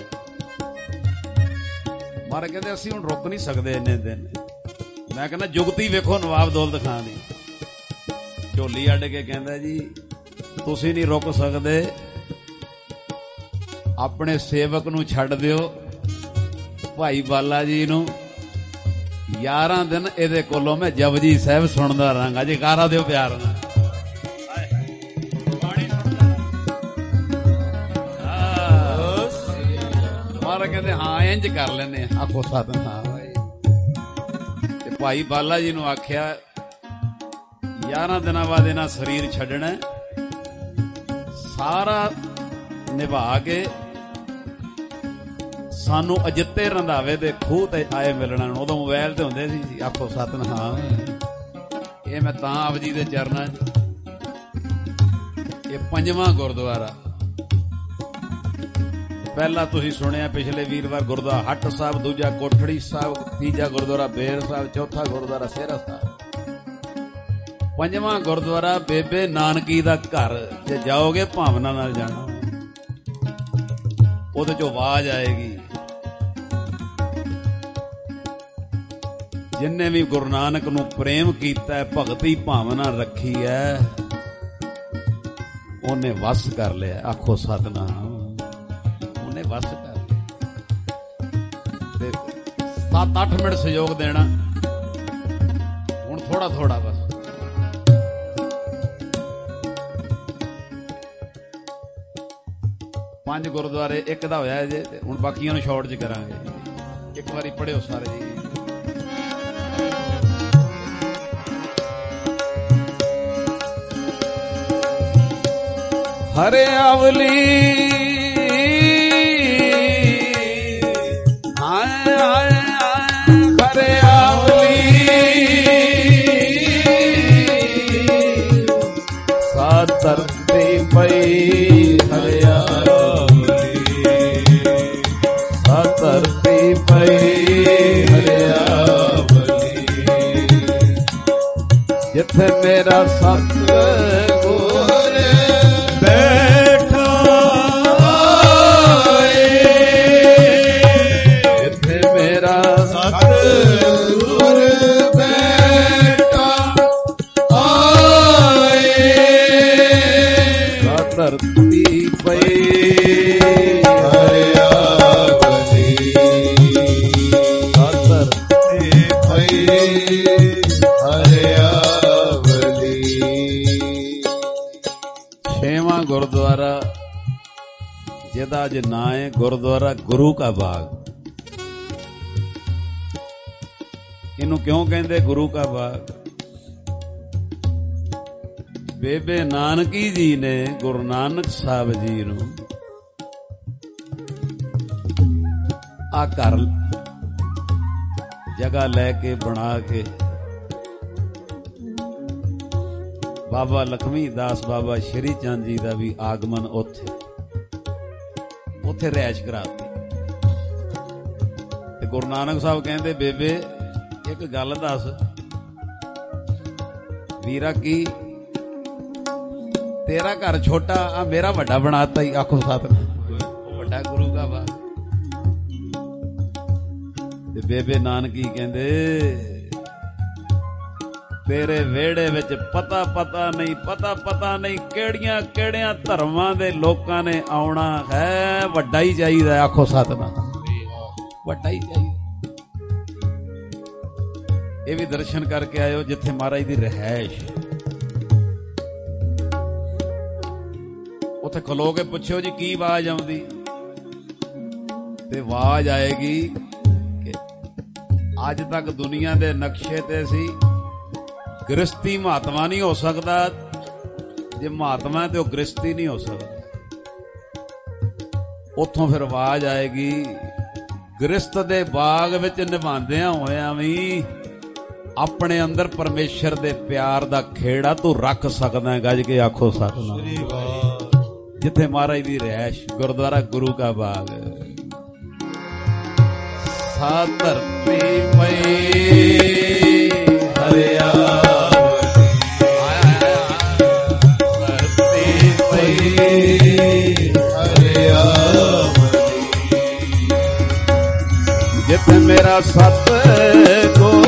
ਮਹਾਰਾਜ ਕਹਿੰਦੇ ਅਸੀਂ ਹੁਣ ਰੁਕ ਨਹੀਂ ਸਕਦੇ ਇੰਨੇ ਦਿਨ। ਮੈਂ ਕਹਿੰਦਾ ਜੁਗਤੀ ਵੇਖੋ ਨਵਾਬ ਦੌਲਤ ਖਾਨ ਦੀ, ਝੋਲੀ ਅੱਡ ਕੇ ਕਹਿੰਦਾ ਜੀ ਤੁਸੀਂ ਨਹੀਂ ਰੁਕ ਸਕਦੇ, ਆਪਣੇ ਸੇਵਕ ਨੂੰ ਛੱਡ ਦਿਓ ਭਾਈ ਬਾਲਾ ਜੀ ਨੂੰ। ਯਾਰਾਂ ਦਿਨ ਇਹਦੇ ਕੋਲੋਂ ਮੈਂ ਜਪਜੀ ਸਾਹਿਬ ਸੁਣਦਾ ਰਹਾਂਗਾ। ਜੀ ਗਾਰਾ ਦਿਓ ਪਿਆਰ ਨਾਲ। ਮਾਰਾ ਕਹਿੰਦੇ ਹਾਂ ਇੰਜ ਕਰ ਲੈਂਦੇ ਆ। ਆਖੋ ਸਤਿਨਾਮ। ਤੇ ਭਾਈ ਬਾਲਾ ਜੀ ਨੂੰ ਆਖਿਆ ਯਾਰਾਂ ਦਿਨਾਂ ਬਾਅਦ ਇਹਨਾਂ ਸਰੀਰ ਛੱਡਣਾ, ਸਾਰਾ ਨਿਭਾ ਕੇ ਸਾਨੂੰ ਅਜਿੱਤੇ ਰੰਧਾਵੇ ਦੇ ਖੂਹ ਤੇ ਆਏ ਮਿਲਣਾ। ਉਦੋਂ ਮੋਬਾਈਲ ਤੇ ਹੁੰਦੇ ਸੀ। ਆਖੋ ਸਤਿਨਾਮ। ਇਹ ਮੈਂ ਤਾਂ ਆਪ ਜੀ ਦੇ ਚਰਨਾਂ 'ਚ, ਇਹ ਪੰਜਵਾਂ ਗੁਰਦੁਆਰਾ ਪਹਿਲਾ ਤੁਸੀਂ ਸੁਣਿਆ ਪਿਛਲੇ ਵੀਰਵਾਰ ਗੁਰਦੁਆਰਾ ਹੱਟ ਸਾਹਿਬ, ਦੂਜਾ ਕੋਠੜੀ ਸਾਹਿਬ, ਤੀਜਾ ਗੁਰਦੁਆਰਾ ਬੇਰ ਸਾਹਿਬ, ਚੌਥਾ ਗੁਰਦੁਆਰਾ ਸੇਰਾ ਸਾਹਿਬ, ਪੰਜਵਾਂ ਗੁਰਦੁਆਰਾ ਬੇਬੇ ਨਾਨਕੀ ਦਾ ਘਰ। ਜੇ ਜਾਓਗੇ ਭਾਵਨਾ ਨਾਲ ਜਾਣਾ, ਉਹਦੇ ਚੋਂ ਆਵਾਜ਼ ਆਏਗੀ। ਜਿੰਨੇ ਵੀ ਗੁਰੂ ਨਾਨਕ ਨੂੰ ਪ੍ਰੇਮ ਕੀਤਾ, ਭਗਤੀ ਭਾਵਨਾ ਰੱਖੀ ਹੈ, ਉਹਨੇ ਵਸ ਕਰ ਲਿਆ। ਆਖੋ ਸਤਿਨਾਮ, ਉਹਨੇ ਵਸ ਕਰ ਲਿਆ। ਤੇ ਸੱਤ ਅੱਠ ਮਿੰਟ ਸਹਿਯੋਗ ਦੇਣਾ ਹੁਣ, ਥੋੜਾ ਥੋੜਾ ਬਸ। ਪੰਜ ਗੁਰਦੁਆਰੇ ਇੱਕ ਦਾ ਹੋਇਆ ਜੇ, ਹੁਣ ਬਾਕੀਆਂ ਨੂੰ ਸ਼ਾਰਟ ਚ ਕਰਾਂਗੇ। ਇੱਕ ਵਾਰੀ ਪੜਿਓ ਸਾਰੇ ਜੀ। ਹਰਿਆਵਲੀ ਹਾਏ ਹਾਏ ਹਾਏ ਹਰਿਆਵਲੀ, ਸਾ ਧਰਤੀ ਪਈ ਹਰਿਆਵਲੀ, ਸਾ ਧਰਤੀ ਪਈ ਹਰਿਆਵਲੀ, ਜਿੱਥੇ ਮੇਰਾ ਸਤਿਗੁਰ ਬੈਠਾ ਏ, ਜਿੱਥੇ ਮੇਰਾ ਸਤਿਗੁਰ ਬੈਠਾ ਆਏ, ਸਾ ਧਰਤੀ ਪਈ ਹਰਿਆਵਲੀ, ਸਾ ਧਰਤੀ ਪਈ ਹਰਿਆਵਲੀ। ਛੇਵਾਂ ਗੁਰਦੁਆਰਾ ਜਿਹਦਾ ਅੱਜ ਨਾਂ ਹੈ ਗੁਰਦੁਆਰਾ ਗੁਰੂ ਕਾ ਬਾਗ। ਇਹਨੂੰ ਕਿਉਂ ਕਹਿੰਦੇ ਗੁਰੂ ਕਾ ਬਾਗ? ਬੇਬੇ ਨਾਨਕੀ ਜੀ ਨੇ ਗੁਰੂ ਨਾਨਕ ਸਾਹਿਬ ਜੀ ਨੂੰ ਆ ਘਰ ਜਗ੍ਹਾ ਲੈ ਕੇ ਬਣਾ ਕੇ ਬਾਬਾ ਲਖਮੀ ਦਾਸ, ਬਾਬਾ ਸ਼੍ਰੀ ਚੰਦ ਜੀ ਦਾ ਵੀ ਆਗਮਨ ਉੱਥੇ ਉੱਥੇ ਰਿਹਾਇਸ਼ ਕਰਾਤੀ। ਤੇ ਗੁਰੂ ਨਾਨਕ ਸਾਹਿਬ ਕਹਿੰਦੇ, ਬੇਬੇ ਇੱਕ ਗੱਲ ਦੱਸ ਵੀਰਾ, ਕੀ ਤੇਰਾ ਘਰ ਛੋਟਾ, ਆ ਮੇਰਾ ਵੱਡਾ ਬਣਾਤਾ ਹੀ। ਆਖੋ ਸਤਿਨਾਮ, ਵੱਡਾ ਗੁਰੂ ਦਾ ਵਾ। ਤੇ ਬੇਬੇ ਨਾਨਕੀ ਕਹਿੰਦੇ, ਤੇਰੇ ਵਿਹੜੇ ਵਿੱਚ ਪਤਾ ਪਤਾ ਨਹੀਂ ਪਤਾ ਪਤਾ ਨਹੀਂ ਕਿਹੜੀਆਂ ਕਿਹੜਿਆਂ ਧਰਮਾਂ ਦੇ ਲੋਕਾਂ ਨੇ ਆਉਣਾ ਹੈ। ਵੱਡਾ ਹੀ ਚਾਹੀਦਾ। ਆਖੋ ਸਤਿਨਾਮ, ਵੱਡਾ ਹੀ ਚਾਹੀਦਾ। ਇਹ ਵੀ ਦਰਸ਼ਨ ਕਰਕੇ ਆਇਓ ਜਿੱਥੇ ਮਹਾਰਾਜ ਦੀ ਰਿਹਾਇਸ਼। ਉੱਥੇ ਖਲੋ ਕੇ ਪੁੱਛਿਓ ਜੀ ਕੀ ਆਵਾਜ਼ ਆਉਂਦੀ, ਤੇ ਆਵਾਜ਼ ਆਏਗੀ ਕਿ ਅੱਜ ਤੱਕ ਦੁਨੀਆ ਦੇ ਨਕਸ਼ੇ ਤੇ ਸੀ ਗ੍ਰਸਤੀ ਮਹਾਤਮਾ ਨਹੀਂ ਹੋ ਸਕਦਾ, ਜੇ ਮਹਾਤਮਾ ਤੇ ਉਹ ਗ੍ਰਸਤੀ ਨਹੀਂ ਹੋ ਸਕਦਾ। ਉੱਥੋਂ ਫਿਰ ਆਵਾਜ਼ ਆਏਗੀ, ਗ੍ਰਸਤ ਦੇ ਬਾਗ ਵਿੱਚ ਨਿਭਾਉਂਦਿਆਂ ਹੋਇਆਂ ਵੀ ਆਪਣੇ ਅੰਦਰ ਪਰਮੇਸ਼ਰ ਦੇ ਪਿਆਰ ਦਾ ਖੇੜਾ ਤੂੰ ਰੱਖ ਸਕਦਾ ਹੈ। ਗੱਜ ਕੇ ਆਖੋ ਸਤਿਨਾਮ। ਜਿੱਥੇ ਮਹਾਰਾਜ ਦੀ ਰਿਹਾਇਸ਼, ਗੁਰਦੁਆਰਾ ਗੁਰੂ ਕਾ ਬਾਗ। ਸਾ ਧਰਤੀ ਪਈ ਹਰਿਆਵਲੀ, ਧਰਤੀ ਪਈ ਹਰਿਆਵਲੀ, ਜਿੱਥੇ ਮੇਰਾ ਸਤਿਗੁਰ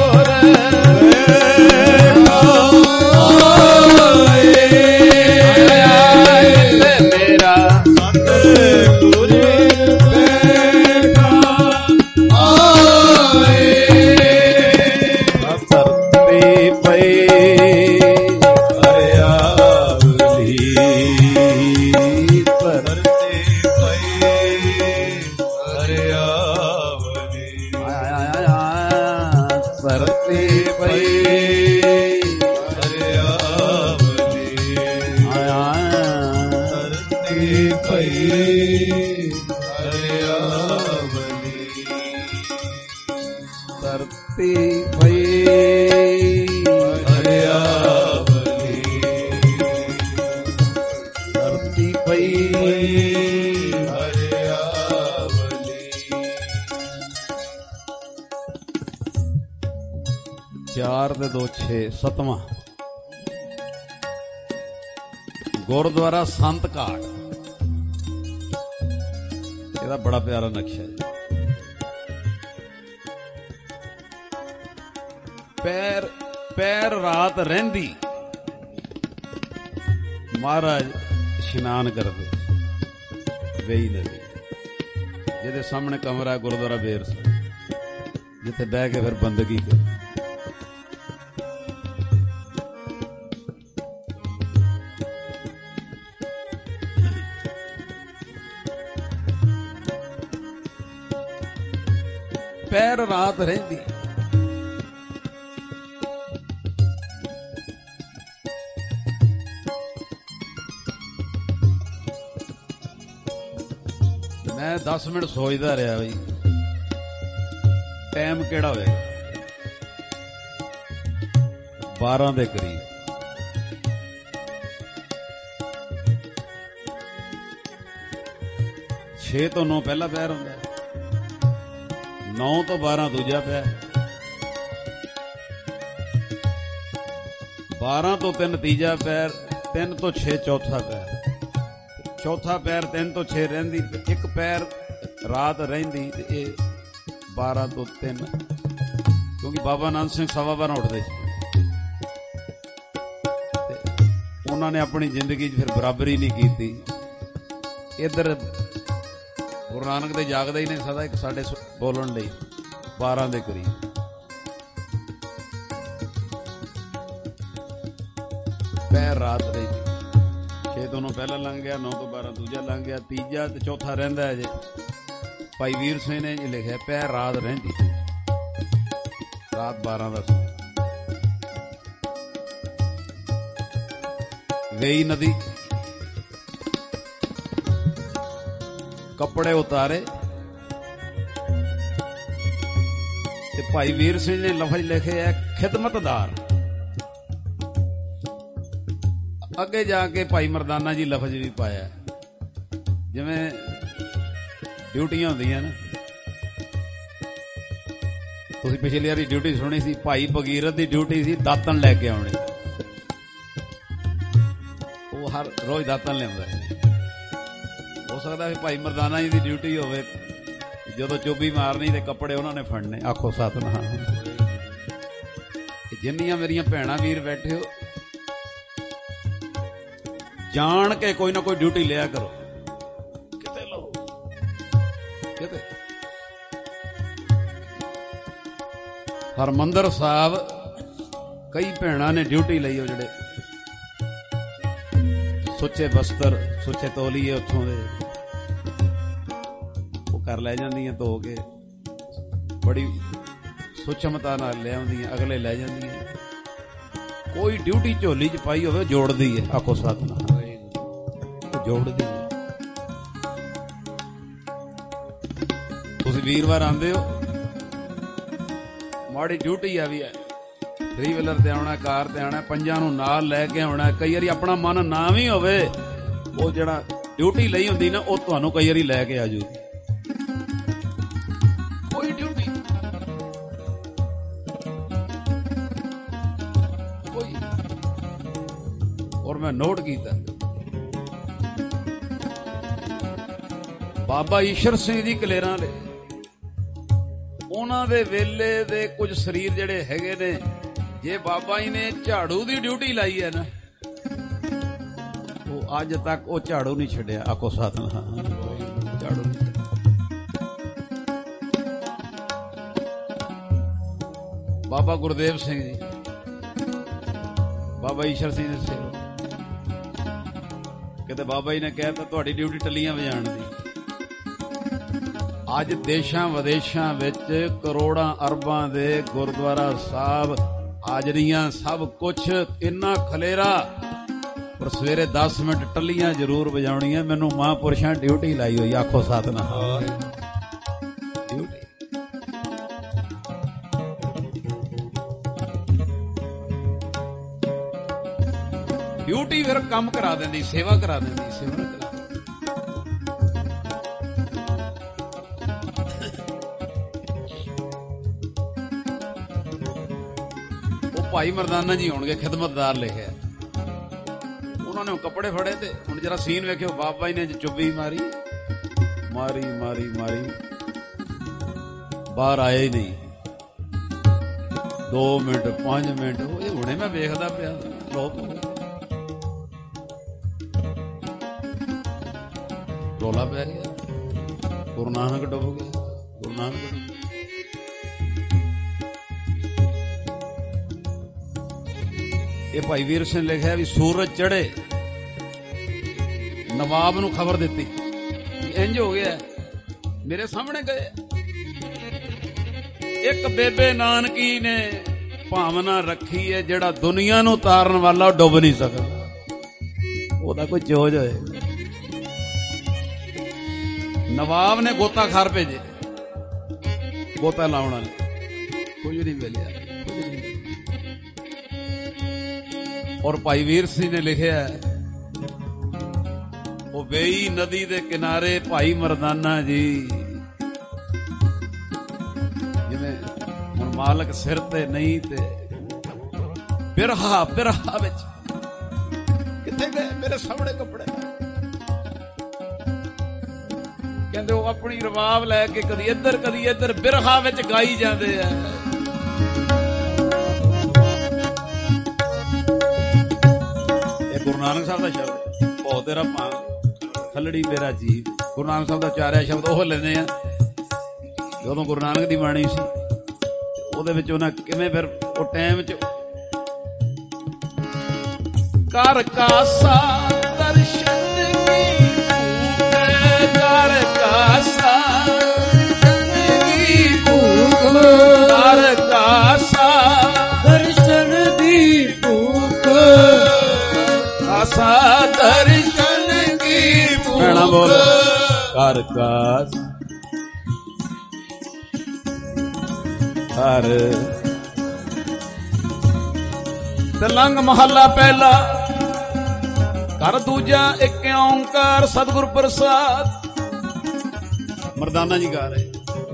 ਚਾਰ ਤੇ ਦੋ ਛੇ ਸੱਤਵਾਂ ਗੁਰਦੁਆਰਾ ਸੰਤ ਘਾਟ। ਇਹਦਾ ਬੜਾ ਪਿਆਰਾ ਨਕਸ਼ਾ ਹੈ। ਪੈਰ ਪੈਰ ਰਾਤ ਰਹਿੰਦੀ ਮਹਾਰਾਜ ਇਸ਼ਨਾਨ ਕਰਦੇ ਵੇਈ ਨਦੀ, ਜਿਹਦੇ ਸਾਹਮਣੇ ਕਮਰਾ ਗੁਰਦੁਆਰਾ ਬੇਰ ਸਾਹਿਬ, ਜਿੱਥੇ ਬਹਿ ਕੇ ਫਿਰ ਬੰਦਗੀ ਕਰ। ਪੈਰ ਰਾਤ ਰਹਿੰਦੀ ਮੈਂ ਦਸ ਮਿੰਟ ਸੋਚਦਾ ਰਿਹਾ ਬਈ ਟਾਈਮ ਕਿਹੜਾ ਹੋਏਗਾ। ਬਾਰਾਂ ਦੇ ਕਰੀਬ ਛੇ ਤੋਂ ਨੌ ਪਹਿਲਾ ਪੈਰ ਹੁੰਦਾ, ਨੌ ਤੋਂ ਬਾਰਾਂ ਦੂਜਾ ਪੈਰ, ਬਾਰਾਂ ਤੋਂ ਤਿੰਨ ਤੀਜਾ ਪੈਰ, ਤਿੰਨ ਤੋਂ ਛੇ ਚੌਥਾ ਪੈਰ, ਚੌਥਾ ਪੈਰ ਤਿੰਨ ਤੋਂ ਛੇ ਰਹਿੰਦੀ, ਇੱਕ ਪੈਰ ਰਾਤ ਰਹਿੰਦੀ ਤੇ ਇਹ ਬਾਰਾਂ ਤੋਂ ਤਿੰਨ, ਕਿਉਂਕਿ ਬਾਬਾ ਨੰਦ ਸਿੰਘ ਸਵਾ ਬਾਰਾਂ ਉੱਠਦੇ ਸੀ ਤੇ ਉਹਨਾਂ ਨੇ ਆਪਣੀ ਜ਼ਿੰਦਗੀ 'ਚ ਫਿਰ ਬਰਾਬਰੀ ਨਹੀਂ ਕੀਤੀ। ਇੱਧਰ ਗੁਰੂ ਨਾਨਕ ਦੇ ਜਾਗਦਾ ਹੀ ਨੇ ਸਦਾ ਇੱਕ ਸਾਡੇ ਬੋਲਣ ਲਈ ਬਾਰਾਂ ਦੇ ਕਰੀਬ। ਪੈਰ ਰਾਤ ਰਹਿੰਦੀ, ਛੇ ਤੋਂ ਨੌ ਪਹਿਲਾਂ ਲੰਘ ਗਿਆ, ਨੌ ਤੋਂ ਬਾਰਾਂ ਦੂਜਾ ਲੰਘ ਗਿਆ, ਤੀਜਾ ਤੇ ਚੌਥਾ ਰਹਿੰਦਾ ਹੈ। ਜੇ ਭਾਈ ਵੀਰ ਸਿੰਘ ਨੇ ਇਹ ਲਿਖਿਆ ਪੈਰ ਰਾਤ ਰਹਿੰਦੀ, ਰਾਤ ਬਾਰਾਂ ਦਾ ਸਮਾਂ। ਵੇਈ ਨਦੀ ਕੱਪੜੇ ਉਤਾਰੇ ਤੇ ਭਾਈ ਵੀਰ ਸਿੰਘ ਨੇ ਲਫ਼ਜ਼ ਲਿਖੇ ਹੈ ਖਿਦਮਤਦਾਰ। ਅੱਗੇ ਜਾ ਕੇ ਭਾਈ ਮਰਦਾਨਾ ਜੀ ਲਫ਼ਜ਼ ਵੀ ਪਾਇਆ, ਜਿਵੇਂ ਡਿਊਟੀਆਂ ਹੁੰਦੀਆਂ ਨਾ। ਤੁਸੀਂ ਪਿਛਲੀ ਵਾਰੀ ਡਿਊਟੀ ਸੁਣੀ ਸੀ, ਭਾਈ ਭਗੀਰਥ ਦੀ ਡਿਊਟੀ ਸੀ ਦਾਤਣ ਲੈ ਕੇ ਆਉਣੇ। ਉਹ ਹਰ ਰੋਜ਼ ਦਾਤਣ ਲਿਆਉਂਦਾ ਹੈ। ਹੋ ਸਕਦਾ ਵੀ ਭਾਈ ਮਰਦਾਨਾ ਜੀ ਦੀ ਡਿਊਟੀ ਹੋਵੇ, ਜਦੋਂ ਚੋਬੀ ਮਾਰਨੀ ਤੇ ਕੱਪੜੇ ਉਹਨਾਂ ਨੇ ਫੜਨੇ। ਆਖੋ ਸਤਿਨਾਮ। ਜਿੰਨੀਆਂ ਮੇਰੀਆਂ ਭੈਣਾਂ ਵੀਰ ਬੈਠੇ ਹੋ, ਜਾਣ ਕੇ ਕੋਈ ਨਾ ਕੋਈ ਡਿਊਟੀ ਲਿਆ ਕਰੋ, ਕਿਤੇ ਲਓ ਕਿਤੇ। ਹਰਮੰਦਰ ਸਾਹਿਬ ਕਈ ਭੈਣਾਂ ਨੇ ਡਿਊਟੀ ਲਈ, ਉਹ ਜਿਹੜੇ ਸੁੱਚੇ ਬਸਤਰ ਸੁੱਚੇ ਤੌਲੀਏ ਉੱਥੋਂ ਦੇ ਉਹ ਕਰ ਲੈ ਜਾਂਦੀਆਂ, ਧੋ ਕੇ ਬੜੀ ਸੁਚਮਤਾ ਨਾਲ ਲੈ ਆਉਂਦੀਆਂ, ਅਗਲੇ ਲੈ ਜਾਂਦੀਆਂ। ਕੋਈ ਡਿਊਟੀ ਝੋਲੀ 'ਚ ਪਾਈ ਹੋਵੇ ਜੋੜਦੀ ਹੈ। ਆਖੋ ਸਤਿਨਾਮ। ਜੋੜਦੀ ਹੈ। ਤੁਸੀਂ ਵੀਰਵਾਰ ਆਉਂਦੇ ਹੋ, ਮਾੜੀ ਡਿਊਟੀ ਆ ਵੀ ਹੈ, ਥ੍ਰੀ ਵੀਲਰ ਤੇ ਆਉਣਾ, ਕਾਰ ਤੇ ਆਉਣਾ, ਪੰਜਾਂ ਨੂੰ ਨਾਲ ਲੈ ਕੇ ਆਉਣਾ। ਕਈ ਵਾਰੀ ਆਪਣਾ ਮਨ ਨਾ ਵੀ ਹੋਵੇ, ਉਹ ਜਿਹੜਾ ਡਿਊਟੀ ਲਈ ਹੁੰਦੀ ਨਾ, ਉਹ ਤੁਹਾਨੂੰ ਕਈ ਵਾਰੀ ਲੈ ਕੇ ਆ ਜੂ। ਕੋਈ ਡਿਊਟੀ ਕੋਈ। ਔਰ ਮੈਂ ਨੋਟ ਕੀਤਾ, ਬਾਬਾ ਈਸ਼ਰ ਸਿੰਘ ਜੀ ਕਲੇਰਾਂ ਦੇ, ਉਹਨਾਂ ਦੇ ਵੇਲੇ ਦੇ ਕੁਝ ਸਰੀਰ ਜਿਹੜੇ ਹੈਗੇ ਨੇ, ਜੇ ਬਾਬਾ ਜੀ ਨੇ ਝਾੜੂ ਦੀ ਡਿਊਟੀ ਲਾਈ ਹੈ ਨਾ, ਉਹ ਅੱਜ ਤੱਕ ਉਹ ਝਾੜੂ ਨਹੀਂ ਛੱਡਿਆ। ਆਖੋ ਸਤਿਨਾਮ। ਝਾੜੂ ਨਹੀਂ। ਬਾਬਾ ਗੁਰਦੇਵ ਸਿੰਘ ਜੀ, ਬਾਬਾ ਈਸ਼ਰ ਸਿੰਘ ਦੇ ਸੇਵਕ, ਕਿਤੇ ਬਾਬਾ ਜੀ ਨੇ ਕਹਿ ਤਾ ਤੁਹਾਡੀ ਡਿਊਟੀ ਟੱਲੀਆਂ ਵਜਾਉਣ ਦੀ। ਅੱਜ ਦੇਸ਼ਾਂ ਵਿਦੇਸ਼ਾਂ ਵਿੱਚ ਕਰੋੜਾਂ ਅਰਬਾਂ ਦੇ ਗੁਰਦੁਆਰਾ ਸਾਹਿਬ, ਹਾਜ਼ਰੀਆਂ, ਸਭ ਕੁਛ ਇੰਨਾ ਖਲੇਰਾ, ਪਰ ਸਵੇਰੇ ਦਸ ਮਿੰਟ ਟੱਲੀਆਂ ਜ਼ਰੂਰ ਵਜਾਉਣੀਆਂ। ਮੈਨੂੰ ਮਹਾਂਪੁਰਸ਼ਾਂ ਡਿਊਟੀ ਲਾਈ ਹੋਈ। ਆਖੋ ਸਤਿਨਾਮ। ਡਿਊਟੀ ਡਿਊਟੀ ਫਿਰ ਕੰਮ ਕਰਾ ਦਿੰਦੀ, ਸੇਵਾ ਕਰਾ ਦਿੰਦੀ, ਸੇਵਾ ਕਰਾ ਦਿੰਦੀ। ਭਾਈ ਮਰਦਾਨਾ ਜੀ ਹੋਣਗੇ, ਖਿਦਮਤਦਾਰ ਲਿਖਿਆ। ਉਹਨਾਂ ਨੇ ਕੱਪੜੇ ਫੜੇ ਤੇ ਹੁਣ ਜਰਾ ਸੀਨ ਵੇਖਿਓ, ਬਾਬਾ ਜੀ ਨੇ ਚੁੱਭੀ ਮਾਰੀ ਮਾਰੀ ਮਾਰੀ ਮਾਰੀ ਬਾਹਰ ਆਏ ਹੀ ਨਹੀਂ। ਦੋ ਮਿੰਟ ਪੰਜ ਮਿੰਟ ਇਹ ਹੁਣੇ ਮੈਂ ਵੇਖਦਾ ਪਿਆ, ਰੌਲਾ ਪੈ ਗਿਆ। ਗੁਰੂ ਨਾਨਕ ਡੁੱਬ ਗਿਆ, ਗੁਰੂ ਨਾਨਕ ਡੁੱਬ। ਇਹ ਭਾਈ ਵੀਰ ਸਿੰਘ ਨੇ ਲਿਖਿਆ ਵੀ ਸੂਰਜ ਚੜੇ, ਨਵਾਬ ਨੂੰ ਖਬਰ ਦਿੱਤੀ ਇੰਜ ਹੋ ਗਿਆ, ਮੇਰੇ ਸਾਹਮਣੇ ਗਏ। ਇੱਕ ਬੇਬੇ ਨਾਨਕੀ ਨੇ ਭਾਵਨਾ ਰੱਖੀ ਹੈ, ਜਿਹੜਾ ਦੁਨੀਆ ਨੂੰ ਤਾਰਨ ਵਾਲਾ ਉਹ ਡੁੱਬ ਨਹੀਂ ਸਕਦਾ, ਉਹਦਾ ਕੋਈ ਚੋਜ ਹੋਏ। ਨਵਾਬ ਨੇ ਗੋਤਾਖਾਰ ਭੇਜੇ, ਗੋਤਾ ਲਾਉਣ ਵਾਲੇ, ਕੁਝ ਨਹੀਂ ਮਿਲਿਆ, ਕੁਝ ਨਹੀਂ ਮਿਲਿਆ। ਔਰ ਭਾਈ ਵੀਰ ਸਿੰਘ ਨੇ ਲਿਖਿਆ, ਉਹ ਵੇਈ ਨਦੀ ਦੇ ਕਿਨਾਰੇ ਭਾਈ ਮਰਦਾਨਾ ਜੀ, ਜਿਵੇਂ ਹੁਣ ਮਾਲਕ ਸਿਰ ਤੇ ਨਹੀਂ ਤੇ ਬਿਰਹਾ ਬਿਰਹਾ ਵਿੱਚ ਕਿੱਥੇ ਗਏ, ਮੇਰੇ ਸਾਹਮਣੇ ਕੱਪੜੇ। ਕਹਿੰਦੇ ਉਹ ਆਪਣੀ ਰਵਾਬ ਲੈ ਕੇ ਕਦੀ ਇੱਧਰ ਕਦੀ ਇੱਧਰ ਬਿਰਹਾ ਵਿੱਚ ਗਾਈ ਜਾਂਦੇ ਆ। ਇਹ ਗੁਰੂ ਨਾਨਕ ਸਾਹਿਬ ਦਾ ਸ਼ਬਦ, ਬਹੁਤ ਤੇਰਾ ਭਾਂ ਖੱਲੜੀ ਮੇਰਾ ਜੀ। ਗੁਰੂ ਨਾਨਕ ਸਾਹਿਬ ਦਾ ਚਾਰਿਆ ਸ਼ਬਦ ਉਹ ਲੈਂਦੇ ਆ। ਜਦੋਂ ਗੁਰੂ ਨਾਨਕ ਦੀ ਬਾਣੀ ਸੀ ਉਹਦੇ ਵਿੱਚ ਉਹਨਾਂ ਕਿਵੇਂ ਫਿਰ ਉਹ ਟਾਈਮ ਚ ਕਰ ਕਾਸਾ ਦਰਸ਼ਨ ਕਰ ਕਾਸਾ ਦੀ ਭੂਖ, ਕਰ ਕਾਸਾ ਦਰਸ਼ਨ ਦੀ ਭੂਖ, ਕਾਸਾ ਦਰਸ਼ਨ ਦੀ ਭੂਖ, ਕਹਿਣਾ ਬੋਲ ਕਰ ਕਾਸ ਕਰ। ਤੇ ਲੰਘ ਮਹੱਲਾ ਪਹਿਲਾ, ਘਰ ਦੂਜਾ ਇੱਕ ਓਂਕਾਰ ਸਤਿਗੁਰ ਪ੍ਰਸਾਦ। ਮਰਦਾਨਾ ਜੀ ਗਾ ਰਹੇ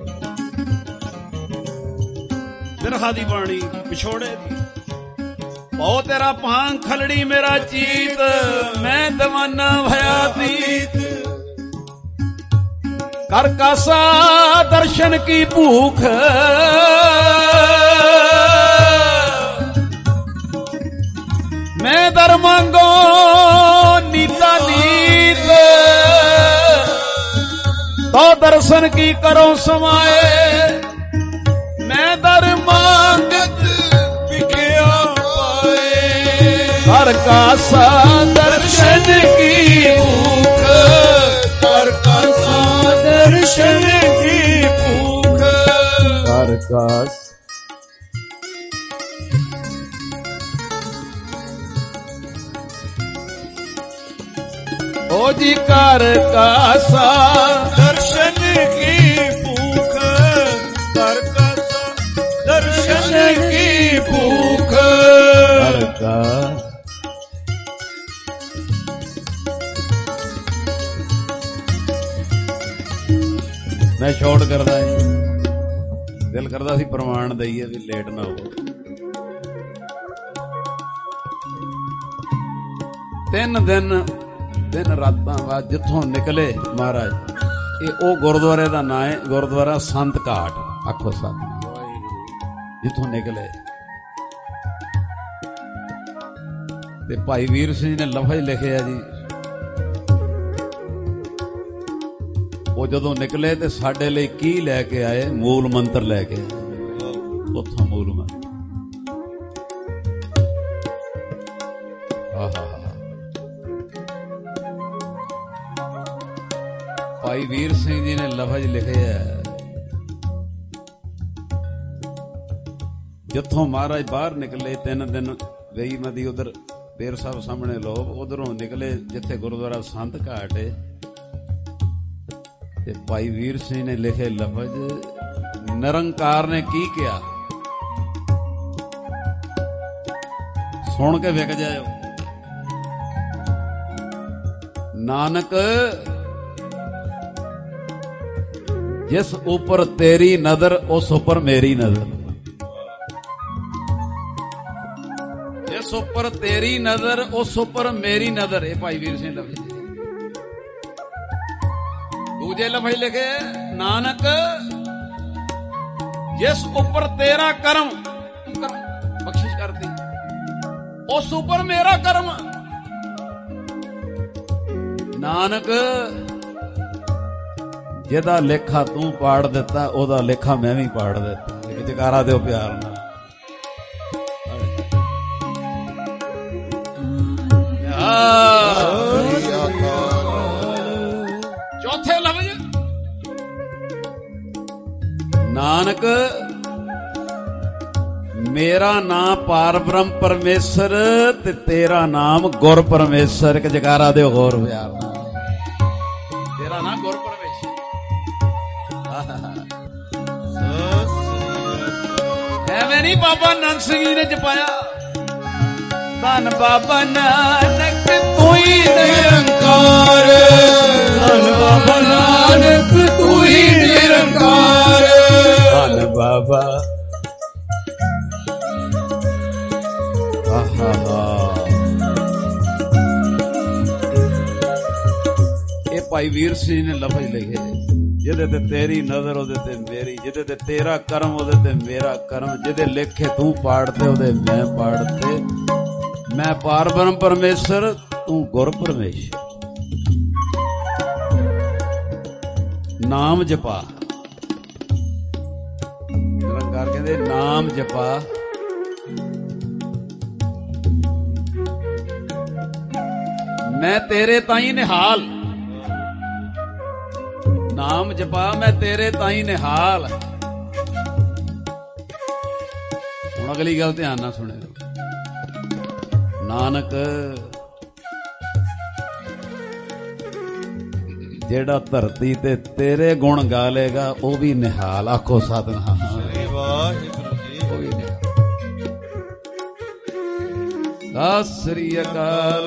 ਬਿਰਹਾ ਦੀ ਬਾਣੀ ਵਿਛੋੜੇ ਦੀ। ਬਹੁ ਤੇਰਾ ਭਾਂ ਖਲੜੀ ਮੇਰਾ ਚੀਤ, ਮੈਂ ਦਵਾਨਾ ਭਇਆ ਤੀਤ। ਕਰ ਕਾਸਾ ਦਰਸ਼ਨ ਕੀ ਭੂਖ, ਮੈਂ ਦਰ ਮੰਗੋ ਨੀਤਾ ਨੀਤ। तो दर्शन की करो समाए, मैं दर मांगत बिखया पाए। कर कासा दर्शन की भूख, कर कासा दर्शन की भूख, कर कास ओ जी कर कासा दर्शन की भूख, कर कासा दर्शन की भूख, कर कास। मैं छोड़ करदा दिल करदा सी प्रमाण दईए भी लेट ना हो। तीन दिन दिन रातां बाद जिथों निकले महाराज, ये ओ गुरुद्वारे का नाम है, गुरुद्वारा संत घाट। आखो साथ जिथों निकले ते भाई वीर सिंह ने लफज लिखे है जी, वो जदों निकले ते साडे लई की लैके आए, मूल मंत्र लैके आए। उथों मूल मंत्र भाई वीर सिंह जी ने लफज लिखे है, जिथों महाराज बाहर निकले तीन दिन गई मदी, उधर बेर साहब सामने लोग, उधरों निकले जिथे गुरुद्वारा संत घाट है, ते भाई वीर सिंह ने लिखे लफज, निरंकार ने की किया, सुन के विक जाओ। नानक जिस ऊपर तेरी नजर उस ऊपर मेरी नजर। ਉੱਪਰ ਤੇਰੀ ਨਜ਼ਰ ਉਸ ਉੱਪਰ ਮੇਰੀ ਨਜ਼ਰ। ਇਹ ਭਾਈ ਵੀਰ ਸਿੰਘ ਲਫ਼ਜ਼। ਦੂਜੇ ਲਫ਼ਜ਼ ਲਿਖੇ ਨਾਨਕ ਜਿਸ ਉੱਪਰ ਤੇਰਾ ਕਰਮ ਬਖਸ਼ਿਸ਼ ਕਰਦੀ ਉਸ ਉੱਪਰ ਮੇਰਾ ਕਰਮ। ਨਾਨਕ ਜਿਹਦਾ ਲੇਖਾ ਤੂੰ ਪਾੜ ਦਿੱਤਾ ਉਹਦਾ ਲੇਖਾ ਮੈਂ ਵੀ ਪਾੜ ਦਿੱਤਾ। ਇੱਕ ਜਕਾਰਾ ਦਿਓ ਪਿਆਰ ਨਾਲ। ਚੌਥੇ ਲਫ਼ਜ਼ ਨਾਨਕ ਮੇਰਾ ਨਾਮ ਪਾਰ ਬ੍ਰਹਮ ਪਰਮੇਸ਼ਰ ਤੇ ਤੇਰਾ ਨਾਮ ਗੁਰ ਪਰਮੇਸ਼ਰ। ਇੱਕ ਜਕਾਰਾ ਦਿਓ ਹੋਰ ਪਿਆਰ ਨਾਲ। ਤੇਰਾ ਨਾਮ ਗੁਰ ਪਰਮੇਸ਼ਰ। ਐਵੇਂ ਨਹੀਂ ਬਾਬਾ ਨਾਨਕ ਸਿੰਘ ਜੀ ਨੇ ਜਪਾਇਆ। ਧੰਨ ਬਾਬਾ ਨਾਨਕ ਤੂੰ ਹੀ ਨਿਰੰਕਾਰ। ਧੰਨ ਬਾਬਾ ਨਾਨਕ ਤੂੰ ਹੀ ਨਿਰੰਕਾਰ। ਧੰਨ ਬਾਬਾ ਇਹ ਭਾਈ ਵੀਰ ਸਿੰਘ ਨੇ ਲਫ਼ਜ਼ ਲਿਖੇ। ਜਿਹਦੇ ਤੇ ਤੇਰੀ ਨਜ਼ਰ ਉਹਦੇ ਤੇ ਮੇਰੀ, ਜਿਹਦੇ ਤੇ ਤੇਰਾ ਕਰਮ ਉਹਦੇ ਤੇ ਮੇਰਾ ਕਰਮ, ਜਿਹਦੇ ਲੇਖੇ ਤੂੰ ਪਾੜਦੇ ਉਹਦੇ ਮੈਂ ਪਾੜਦੇ। ਮੈਂ ਪਾਰ ਬ੍ਰਹਮ ਪਰਮੇਸ਼ਰ ਤੂੰ ਗੁਰ ਪਰਮੇਸ਼ਰ। ਨਾਮ ਜਪਾ। ਨਿਰੰਕਾਰ ਕਹਿੰਦੇ ਨਾਮ ਜਪਾ ਮੈਂ ਤੇਰੇ ਤਾਈਂ ਨਿਹਾਲ। ਨਾਮ ਜਪਾ ਮੈਂ ਤੇਰੇ ਤਾਈਂ ਨਿਹਾਲ। ਹੁਣ ਅਗਲੀ ਗੱਲ ਧਿਆਨ ਨਾਲ ਸੁਣਿਓ। ਨਾਨਕ ਜਿਹੜਾ ਧਰਤੀ ਤੇ ਤੇਰੇ ਗੁਣ ਗਾ ਲੇਗਾ ਉਹ ਵੀ ਨਿਹਾਲ। ਆਖੋ ਸਤਿਨਾਮ। ਵਾਹਿਗੁਰੂ ਜੀ। ਉਹ ਵੀ ਸਤਿ ਸ੍ਰੀ ਅਕਾਲ।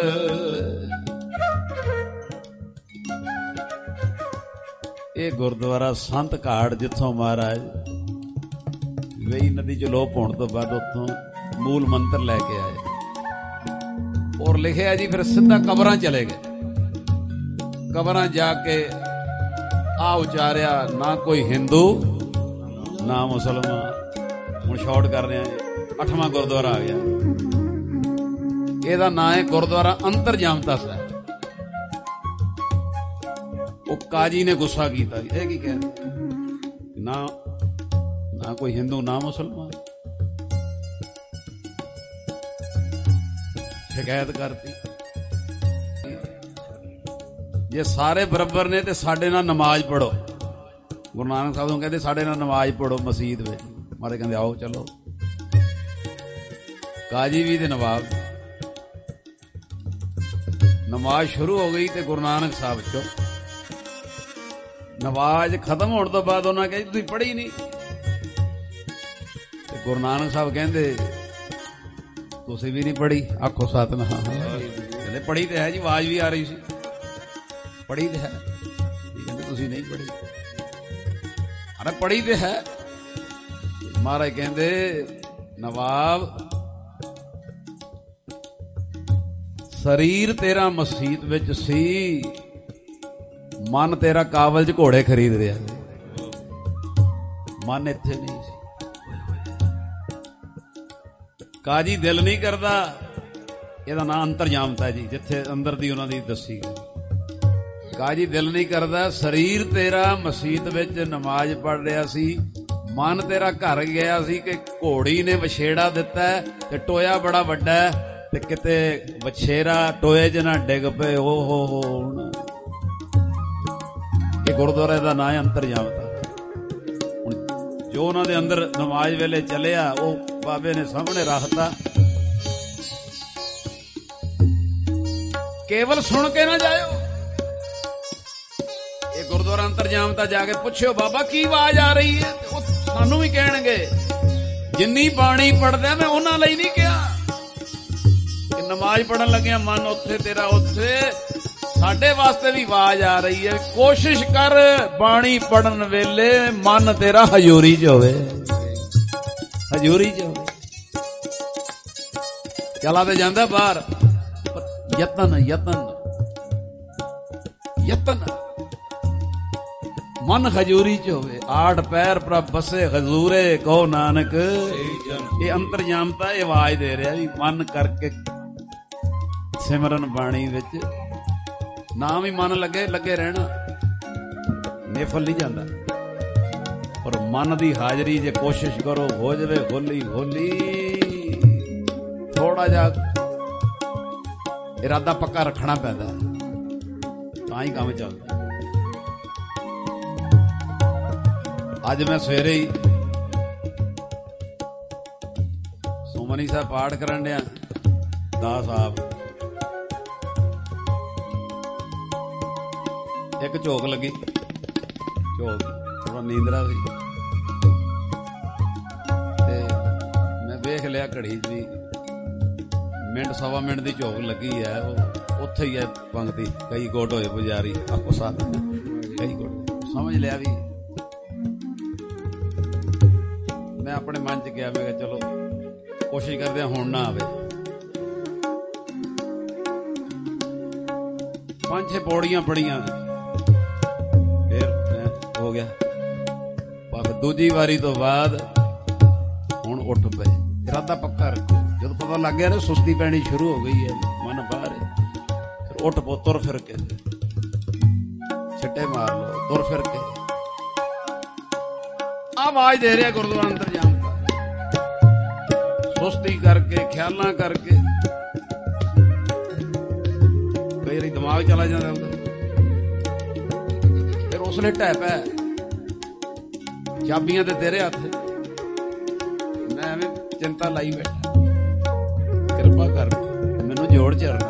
ਇਹ ਗੁਰਦੁਆਰਾ ਸੰਤ ਘਾਟ ਜਿੱਥੋਂ ਮਹਾਰਾਜ ਵੇਈ ਨਦੀ ਚ ਲੋਪ ਹੋਣ ਤੋਂ ਬਾਅਦ ਉੱਥੋਂ ਮੂਲ ਮੰਤਰ ਲੈ ਕੇ ਆਏ ਔਰ ਲਿਖਿਆ ਜੀ। ਫਿਰ ਸਿੱਧਾ ਕਬਰਾਂ ਚਲੇ ਗਏ। ਕਬਰਾਂ ਜਾ ਕੇ ਆ ਉਚਾਰਿਆ ਨਾ ਕੋਈ ਹਿੰਦੂ ਨਾ ਮੁਸਲਮਾਨ। ਹੁਣ ਸ਼ਾਰਟ ਕਰ ਰਹੇ ਆ। ਅੱਠਵਾਂ ਗੁਰਦੁਆਰਾ ਆ ਗਿਆ। ਇਹਦਾ ਨਾਂ ਹੈ ਗੁਰਦੁਆਰਾ ਅੰਤਰਜਾਮਤਾ ਸਾਹਿਬ। ਉਹ ਕਾਜੀ ਨੇ ਗੁੱਸਾ ਕੀਤਾ। ਇਹ ਕੀ ਕਹਿੰਦੇ ਨਾ ਨਾ ਕੋਈ ਹਿੰਦੂ ਨਾ ਮੁਸਲਮਾਨ। ਸ਼ਿਕਾਇਤ ਕਰਤੀ। ਜੇ ਸਾਰੇ ਬਰਾਬਰ ਨੇ ਤੇ ਸਾਡੇ ਨਾਲ ਨਮਾਜ਼ ਪੜੋ। ਗੁਰੂ ਨਾਨਕ ਸਾਹਿਬ ਨੂੰ ਕਹਿੰਦੇ ਸਾਡੇ ਨਾਲ ਨਮਾਜ਼ ਪੜੋ ਮਸਜਿਦ ਵਿੱਚ। ਮਾਰੇ ਕਹਿੰਦੇ ਆਓ ਚਲੋ। ਕਾਜੀ ਵੀ ਤੇ ਨਵਾਬ। ਨਮਾਜ਼ ਸ਼ੁਰੂ ਹੋ ਗਈ ਤੇ ਗੁਰੂ ਨਾਨਕ ਸਾਹਿਬ ਚੁੱਪ। ਨਮਾਜ਼ ਖਤਮ ਹੋਣ ਤੋਂ ਬਾਅਦ ਉਹਨਾਂ ਕਹਿੰਦੇ ਤੁਸੀਂ ਪੜ੍ਹੀ ਨਹੀਂ। ਤੇ ਗੁਰੂ ਨਾਨਕ ਸਾਹਿਬ ਕਹਿੰਦੇ ਤੁਸੀਂ ਵੀ ਨਹੀਂ ਪੜ੍ਹੀ। ਆਖੋ ਸਤਿਨਾਮ। ਕਹਿੰਦੇ ਪੜ੍ਹੀ ਤੇ ਹੈ ਜੀ, ਆਵਾਜ਼ ਵੀ ਆ ਰਹੀ ਸੀ। ਪੜ੍ਹੀ ਤੇ ਹੈ। ਕਹਿੰਦੇ ਤੁਸੀਂ ਨਹੀਂ ਪੜ੍ਹੀ। ਅਰੇ ਪੜ੍ਹੀ ਤੇ ਹੈ। ਮਹਾਰਾਜ ਕਹਿੰਦੇ ਨਵਾਬ ਸਰੀਰ ਤੇਰਾ ਮਸਜਿਦ ਵਿੱਚ ਸੀ, ਮਨ ਤੇਰਾ ਕਾਬਲ ਚ ਘੋੜੇ ਖਰੀਦ ਰਿਹਾ। ਮਨ ਇੱਥੇ ਨਹੀਂ ਸੀ। ਕਾਜੀ ਦਿਲ ਨਹੀਂ ਕਰਦਾ। ਇਹਦਾ ਨਾਂ ਅੰਤਰਜਾਮਤਾ ਜੀ, ਜਿੱਥੇ ਅੰਦਰ ਦੀ ਉਹਨਾਂ ਦੀ ਦੱਸੀ ਗਈ। ਕਾਜੀ ਦਿਲ ਨਹੀਂ ਕਰਦਾ। ਸਰੀਰ ਤੇਰਾ ਮਸਜਿਦ ਵਿੱਚ ਨਮਾਜ਼ ਪੜ੍ਹ ਰਿਹਾ ਸੀ, ਮਨ ਤੇਰਾ ਘਰ ਗਿਆ ਸੀ ਕਿ ਘੋੜੀ ਨੇ ਵਛੇੜਾ ਦਿੱਤਾ ਤੇ ਟੋਇਆ ਬੜਾ ਵੱਡਾ ਤੇ ਕਿਤੇ ਵਛੇਰਾ ਟੋਏ ਚ ਨਾ ਡਿੱਗ ਪਏ। ਓ ਹੋ ਹੋ। ਇਹ ਗੁਰਦੁਆਰੇ ਦਾ ਨਾਂ ਹੈ ਅੰਤਰਜਾਮਤਾ। ਹੁਣ ਜੋ ਉਹਨਾਂ ਦੇ ਅੰਦਰ ਨਮਾਜ਼ ਵੇਲੇ ਚੱਲਿਆ ਉਹ ਬਾਬੇ ਨੇ ਸਾਹਮਣੇ ਰੱਖਤਾ। ਕੇਵਲ ਸੁਣ ਕੇ ਨਾ ਜਾਇਓ। ਇਹ ਗੁਰਦੁਆਰਾ ਅੰਤਰਜਾਮਤਾ ਜਾ ਕੇ ਪੁੱਛਿਓ ਬਾਬਾ ਕੀ ਆਵਾਜ਼ ਆ ਰਹੀ ਹੈ। ਉਹ ਸਾਨੂੰ ਵੀ ਕਹਿਣਗੇ ਜਿੰਨੀ ਬਾਣੀ ਪੜ੍ਹਦਾ ਮੈਂ ਉਹਨਾਂ ਲਈ ਨਹੀਂ ਕਿਹਾ ਕਿ ਨਮਾਜ਼ ਪੜ੍ਹਨ ਲੱਗਿਆ ਮਨ ਉੱਥੇ ਤੇਰਾ ਉੱਥੇ। ਸਾਡੇ ਵਾਸਤੇ ਵੀ ਆਵਾਜ਼ ਆ ਰਹੀ ਹੈ। ਕੋਸ਼ਿਸ਼ ਕਰ ਬਾਣੀ ਪੜ੍ਹਨ ਵੇਲੇ ਮਨ ਤੇਰਾ ਹਜ਼ੂਰੀ ਚ ਹੋਵੇ। ਹਜ਼ੂਰੀ ਚ ਹੋਵੇ। ਚਲਾ ਤੇ ਜਾਂਦਾ ਬਾਹਰ, ਯਤਨ ਯਤਨ ਯਤਨ ਮਨ ਹਜ਼ੂਰੀ ਚ ਹੋਵੇ। ਆਠ ਪੈਰ ਪ੍ਰਭ ਬਸੇ ਹਜ਼ੂਰੇ ਕਹੋ ਨਾਨਕ। ਇਹ ਅੰਤਰਜਾਮਤਾ ਇਹ ਆਵਾਜ਼ ਦੇ ਰਿਹਾ ਵੀ ਮਨ ਕਰਕੇ ਸਿਮਰਨ ਬਾਣੀ ਵਿੱਚ ਨਾ ਵੀ ਮਨ ਲੱਗੇ ਲੱਗੇ ਰਹਿਣਾ, ਨਿਫਲ ਨਹੀਂ ਜਾਂਦਾ। ਪਰ ਮਨ ਦੀ ਹਾਜ਼ਰੀ ਜੇ ਕੋਸ਼ਿਸ਼ ਕਰੋ ਹੋ ਜਾਵੇ ਹੋਲੀ ਹੋਲੀ, ਥੋੜਾ ਜਿਹਾ ਇਰਾਦਾ ਪੱਕਾ ਰੱਖਣਾ ਪੈਂਦਾ ਤਾਂ ਹੀ ਕੰਮ ਚੱਲਦਾ। ਅੱਜ ਮੈਂ ਸਵੇਰੇ ਹੀ ਸੁਮਨੀ ਸਾਹਿਬ ਪਾਠ ਕਰਨ ਡਿਆ, ਦਾ ਸਾਹਿਬ ਇੱਕ ਝੋਕ ਲੱਗੀ, ਝੋਕ ਥੋੜਾ ਨੀਂਦਰਾ ਸੀ ਤੇ ਮੈਂ ਵੇਖ ਲਿਆ ਘੜੀ ਚ ਵੀ ਮਿੰਟ ਸਵਾ ਮਿੰਟ ਦੀ ਝੋਕ ਲੱਗੀ ਹੈ, ਉਹ ਉੱਥੇ ਹੀ ਹੈ ਪੰਕਤੀ, ਕਈ ਕੋਟ ਹੋਏ ਪੁਜਾਰੀ ਆਪੋ ਸਾਥ, ਕਈ ਕੋਟ ਸਮਝ ਲਿਆ ਵੀ। ਮੈਂ ਆਪਣੇ ਮਨ ਚ ਕਿਹਾ, ਮੈਂ ਕਿਹਾ ਚਲੋ ਕੋਸ਼ਿਸ਼ ਕਰਦੇ ਹਾਂ ਹੁਣ ਨਾ ਆਵੇ। ਪੰਜ ਛੇ ਪੌੜੀਆਂ ਪੜੀਆਂ ਫਿਰ ਹੋ ਗਿਆ। ਪਰ ਦੂਜੀ ਵਾਰੀ ਤੋਂ ਬਾਅਦ ਹੁਣ ਉੱਠ ਪਏ, ਇਰਾਦਾ ਪੱਕਾ ਰੱਖੋ। ਜਦੋਂ ਪਤਾ ਲੱਗ ਗਿਆ ਨਾ ਸੁਸਤੀ ਪੈਣੀ ਸ਼ੁਰੂ ਹੋ ਗਈ ਹੈ, ਮਨ ਬਾਹਰ ਹੈ, ਫਿਰ ਉੱਠ ਪੋ, ਤੁਰ ਫਿਰ ਕੇ ਛੱਟੇ ਮਾਰ ਲਓ, ਤੁਰ ਫਿਰ ਕੇ। ਆਵਾਜ਼ ਦੇ ਰਿਹਾ ਗੁਰਦੁਆਰਾ ਅੰਤਰਜਾਮ ਦਾ, ਸੁਸਤੀ ਕਰਕੇ ਖਿਆਲਾਂ ਕਰਕੇ ਕਈ ਵਾਰੀ ਦਿਮਾਗ ਚਲਾ ਜਾਂਦਾ ਉਹਦਾ, ਫਿਰ ਉਸ ਵੇਲੇ ਢਹਿ ਪੈ, ਚਾਬੀਆਂ ਤੇ ਤੇਰੇ ਹੱਥ, ਮੈਂ ਐਵੇਂ ਚਿੰਤਾ ਲਾਈ ਬੈਠਾ, ਕਿਰਪਾ ਕਰ ਮੈਨੂੰ ਜੋੜ ਚਰਨਾ।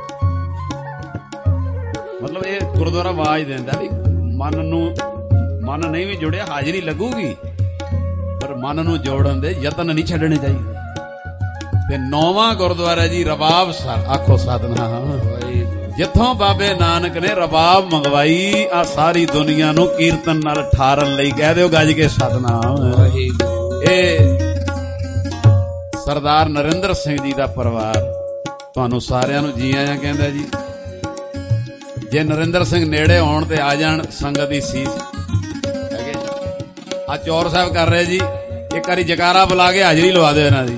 ਮਤਲਬ ਇਹ ਗੁਰਦੁਆਰਾ ਆਵਾਜ਼ ਦਿੰਦਾ ਵੀ ਮਨ ਨੂੰ, ਮਨ ਨਹੀਂ ਵੀ ਜੁੜਿਆ ਹਾਜ਼ਰੀ ਲੱਗੂਗੀ, ਪਰ ਮਨ ਨੂੰ ਜੋੜਨ ਦੇ ਯਤਨ ਨਹੀਂ ਛੱਡਣੇ ਚਾਹੀਦੇ। ਤੇ ਨੌਵਾਂ ਗੁਰਦੁਆਰਾ ਜੀ ਰਬਾਬ ਸਰ, ਆਖੋ ਸਤਿਨਾਮ। ਜਿੱਥੋਂ ਬਾਬੇ ਨਾਨਕ ਨੇ ਰਬਾਬ ਮੰਗਵਾਈ, ਆ ਸਾਰੀ ਦੁਨੀਆ ਨੂੰ ਕੀਰਤਨ ਨਾਲ ਠਾਰਨ ਲਈ, ਕਹਿ ਦਿਓ ਗੱਜ ਕੇ ਸਤਿਨਾਮ। ਇਹ ਸਰਦਾਰ ਨਰਿੰਦਰ ਸਿੰਘ ਜੀ ਦਾ ਪਰਿਵਾਰ ਤੁਹਾਨੂੰ ਸਾਰਿਆਂ ਨੂੰ ਜੀ ਆਇਆਂ ਕਹਿੰਦਾ ਜੀ। ਜੇ ਨਰਿੰਦਰ ਸਿੰਘ ਨੇੜੇ ਆਉਣ ਤੇ ਆ ਜਾਣ, ਸੰਗਤ ਦੀ ਸੀਸ ਹੈਗੇ। ਆ ਚੌਰ ਸਾਹਿਬ ਕਰ ਰਹੇ ਜੀ, ਇੱਕ ਵਾਰੀ ਜਕਾਰਾ ਬੁਲਾ ਕੇ ਹਾਜ਼ਰੀ ਲਵਾ ਦਿਓ ਇਹਨਾਂ ਦੀ।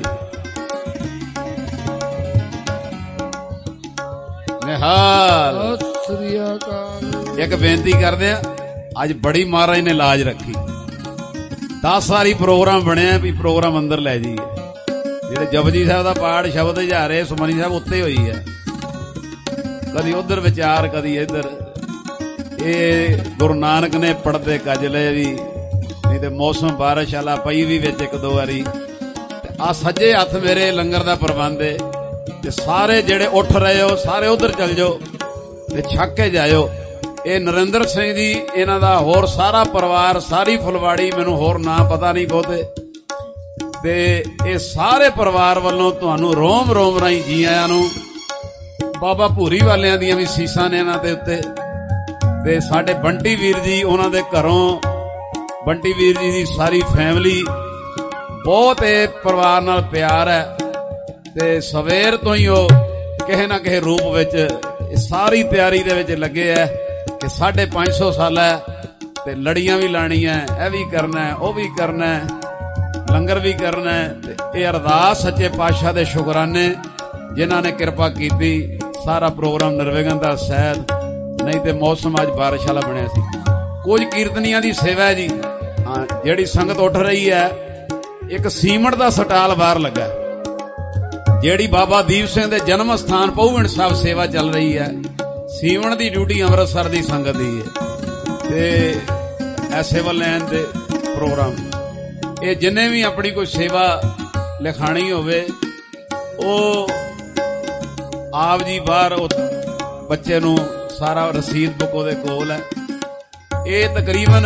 ਨਿਹਾਲ ਸ੍ਰੀ ਅਕਾਲ। ਇੱਕ ਬੇਨਤੀ ਕਰਦੇ ਆ, ਅੱਜ ਬੜੀ ਮਹਾਰਾਜ ਨੇ ਲਾਜ ਰੱਖੀ, ਦਸ ਸਾਰੀ ਪ੍ਰੋਗਰਾਮ ਬਣਿਆ ਵੀ ਪ੍ਰੋਗਰਾਮ ਅੰਦਰ ਲੈ ਜਾਈਏ। ਜਿਹੜੇ ਜਪਜੀ ਸਾਹਿਬ ਦਾ ਪਾਠ ਸ਼ਬਦ ਹਜ਼ਾਰੇ ਸੁਮਨੀ ਸਾਹਿਬ ਉੱਤੇ ਹੋਈ ਹੈ, ਕਦੀ ਉਧਰ ਵਿਚਾਰ ਕਦੀ ਇੱਧਰ। ਇਹ ਗੁਰੂ ਨਾਨਕ ਨੇ ਪੜਦੇ ਕੱਜ ਲਏ ਵੀ, ਨਹੀਂ ਤੇ ਮੌਸਮ ਬਾਰਿਸ਼ ਵਾਲਾ ਪਈ ਵੀ ਵਿੱਚ ਇੱਕ ਦੋ ਵਾਰੀ। ਆ ਸੱਜੇ ਹੱਥ ਮੇਰੇ ਲੰਗਰ ਦਾ ਪ੍ਰਬੰਧ ਹੈ, ਤੇ ਸਾਰੇ ਜਿਹੜੇ ਉੱਠ ਰਹੇ ਹੋ ਸਾਰੇ ਉਧਰ ਚੱਲ ਜਾਓ ਤੇ ਛੱਕ ਕੇ ਜਾਇਓ। ਇਹ ਨਰਿੰਦਰ ਸਿੰਘ ਜੀ, ਇਹਨਾਂ ਦਾ ਹੋਰ ਸਾਰਾ ਪਰਿਵਾਰ, ਸਾਰੀ ਫੁਲਵਾੜੀ, ਮੈਨੂੰ ਹੋਰ ਨਾਂ ਪਤਾ ਨਹੀਂ ਬਹੁਤੇ, ਤੇ ਇਹ ਸਾਰੇ ਪਰਿਵਾਰ ਵੱਲੋਂ ਤੁਹਾਨੂੰ ਰੋਮ ਰੋਮ ਰਾਹੀਂ ਜੀ ਆਇਆਂ ਨੂੰ। ਬਾਬਾ ਭੂਰੀ ਵਾਲਿਆਂ ਦੀਆਂ ਵੀ ਸੀਸਾਂ ਨੇ ਇਹਨਾਂ ਦੇ ਉੱਤੇ, ਤੇ ਸਾਡੇ ਬੰਟੀ ਵੀਰ ਜੀ, ਉਹਨਾਂ ਦੇ ਘਰੋਂ ਬੰਟੀ ਵੀਰ ਜੀ ਦੀ ਸਾਰੀ ਫੈਮਿਲੀ, ਬਹੁਤ ਇਹ ਪਰਿਵਾਰ ਨਾਲ ਪਿਆਰ ਹੈ। ਤੇ ਸਵੇਰ ਤੋਂ ਹੀ ਉਹ ਕਿਸੇ ਨਾ ਕਿਸੇ ਰੂਪ ਵਿੱਚ ਇਹ ਸਾਰੀ ਤਿਆਰੀ ਦੇ ਵਿੱਚ ਲੱਗੇ ਐ ਕਿ ਸਾਢੇ ਪੰਜ ਸੌ ਸਾਲ ਹੈ ਤੇ ਲੜੀਆਂ ਵੀ ਲਾਣੀਆਂ, ਇਹ ਵੀ ਕਰਨਾ ਉਹ ਵੀ ਕਰਨਾ, ਲੰਗਰ ਵੀ ਕਰਨਾ। ਤੇ ਇਹ ਅਰਦਾਸ ਸੱਚੇ ਪਾਤਸ਼ਾਹ ਦੇ ਸ਼ੁਕਰਾਨੇ ਜਿਨ੍ਹਾਂ ਨੇ ਕਿਰਪਾ ਕੀਤੀ, ਸਾਰਾ ਪ੍ਰੋਗਰਾਮ ਨਿਰਵਿਘਨ ਦਾ ਸਹਿਤ। ਨਹੀਂ ਤੇ ਮੌਸਮ ਅੱਜ ਬਾਰਿਸ਼ ਵਾਲਾ ਬਣਿਆ ਸੀ। ਕੁਝ ਕੀਰਤਨੀਆਂ ਦੀ ਸੇਵਾ ਹੈ ਜੀ, ਹਾਂ ਜਿਹੜੀ ਸੰਗਤ ਉੱਠ ਰਹੀ ਹੈ। ਇੱਕ ਸੀਮਟ ਦਾ ਸਟਾਲ ਬਾਹਰ ਲੱਗਾ, ਜਿਹੜੀ ਬਾਬਾ ਦੀਪ ਸਿੰਘ ਦੇ ਜਨਮ ਸਥਾਨ ਪਹੁਵਿੰਡ ਸਾਹਿਬ ਸੇਵਾ ਚੱਲ ਰਹੀ ਹੈ। ਸੀਵਣ ਦੀ ਡਿਊਟੀ ਅੰਮ੍ਰਿਤਸਰ ਦੀ ਸੰਗਤ ਦੀ ਹੈ, ਤੇ ਐਸੇ ਵੱਲ ਲੈਣ ਦੇ ਪ੍ਰੋਗਰਾਮ। ਇਹ ਜਿੰਨੇ ਵੀ ਆਪਣੀ ਕੋਈ ਸੇਵਾ ਲਿਖਾਣੀ ਹੋਵੇ, ਉਹ ਆਪ ਜੀ ਬਾਹਰ ਬੱਚੇ ਨੂੰ ਸਾਰਾ ਰਸੀਦ ਬੁੱਕ ਉਹਦੇ ਕੋਲ ਹੈ। ਇਹ ਤਕਰੀਬਨ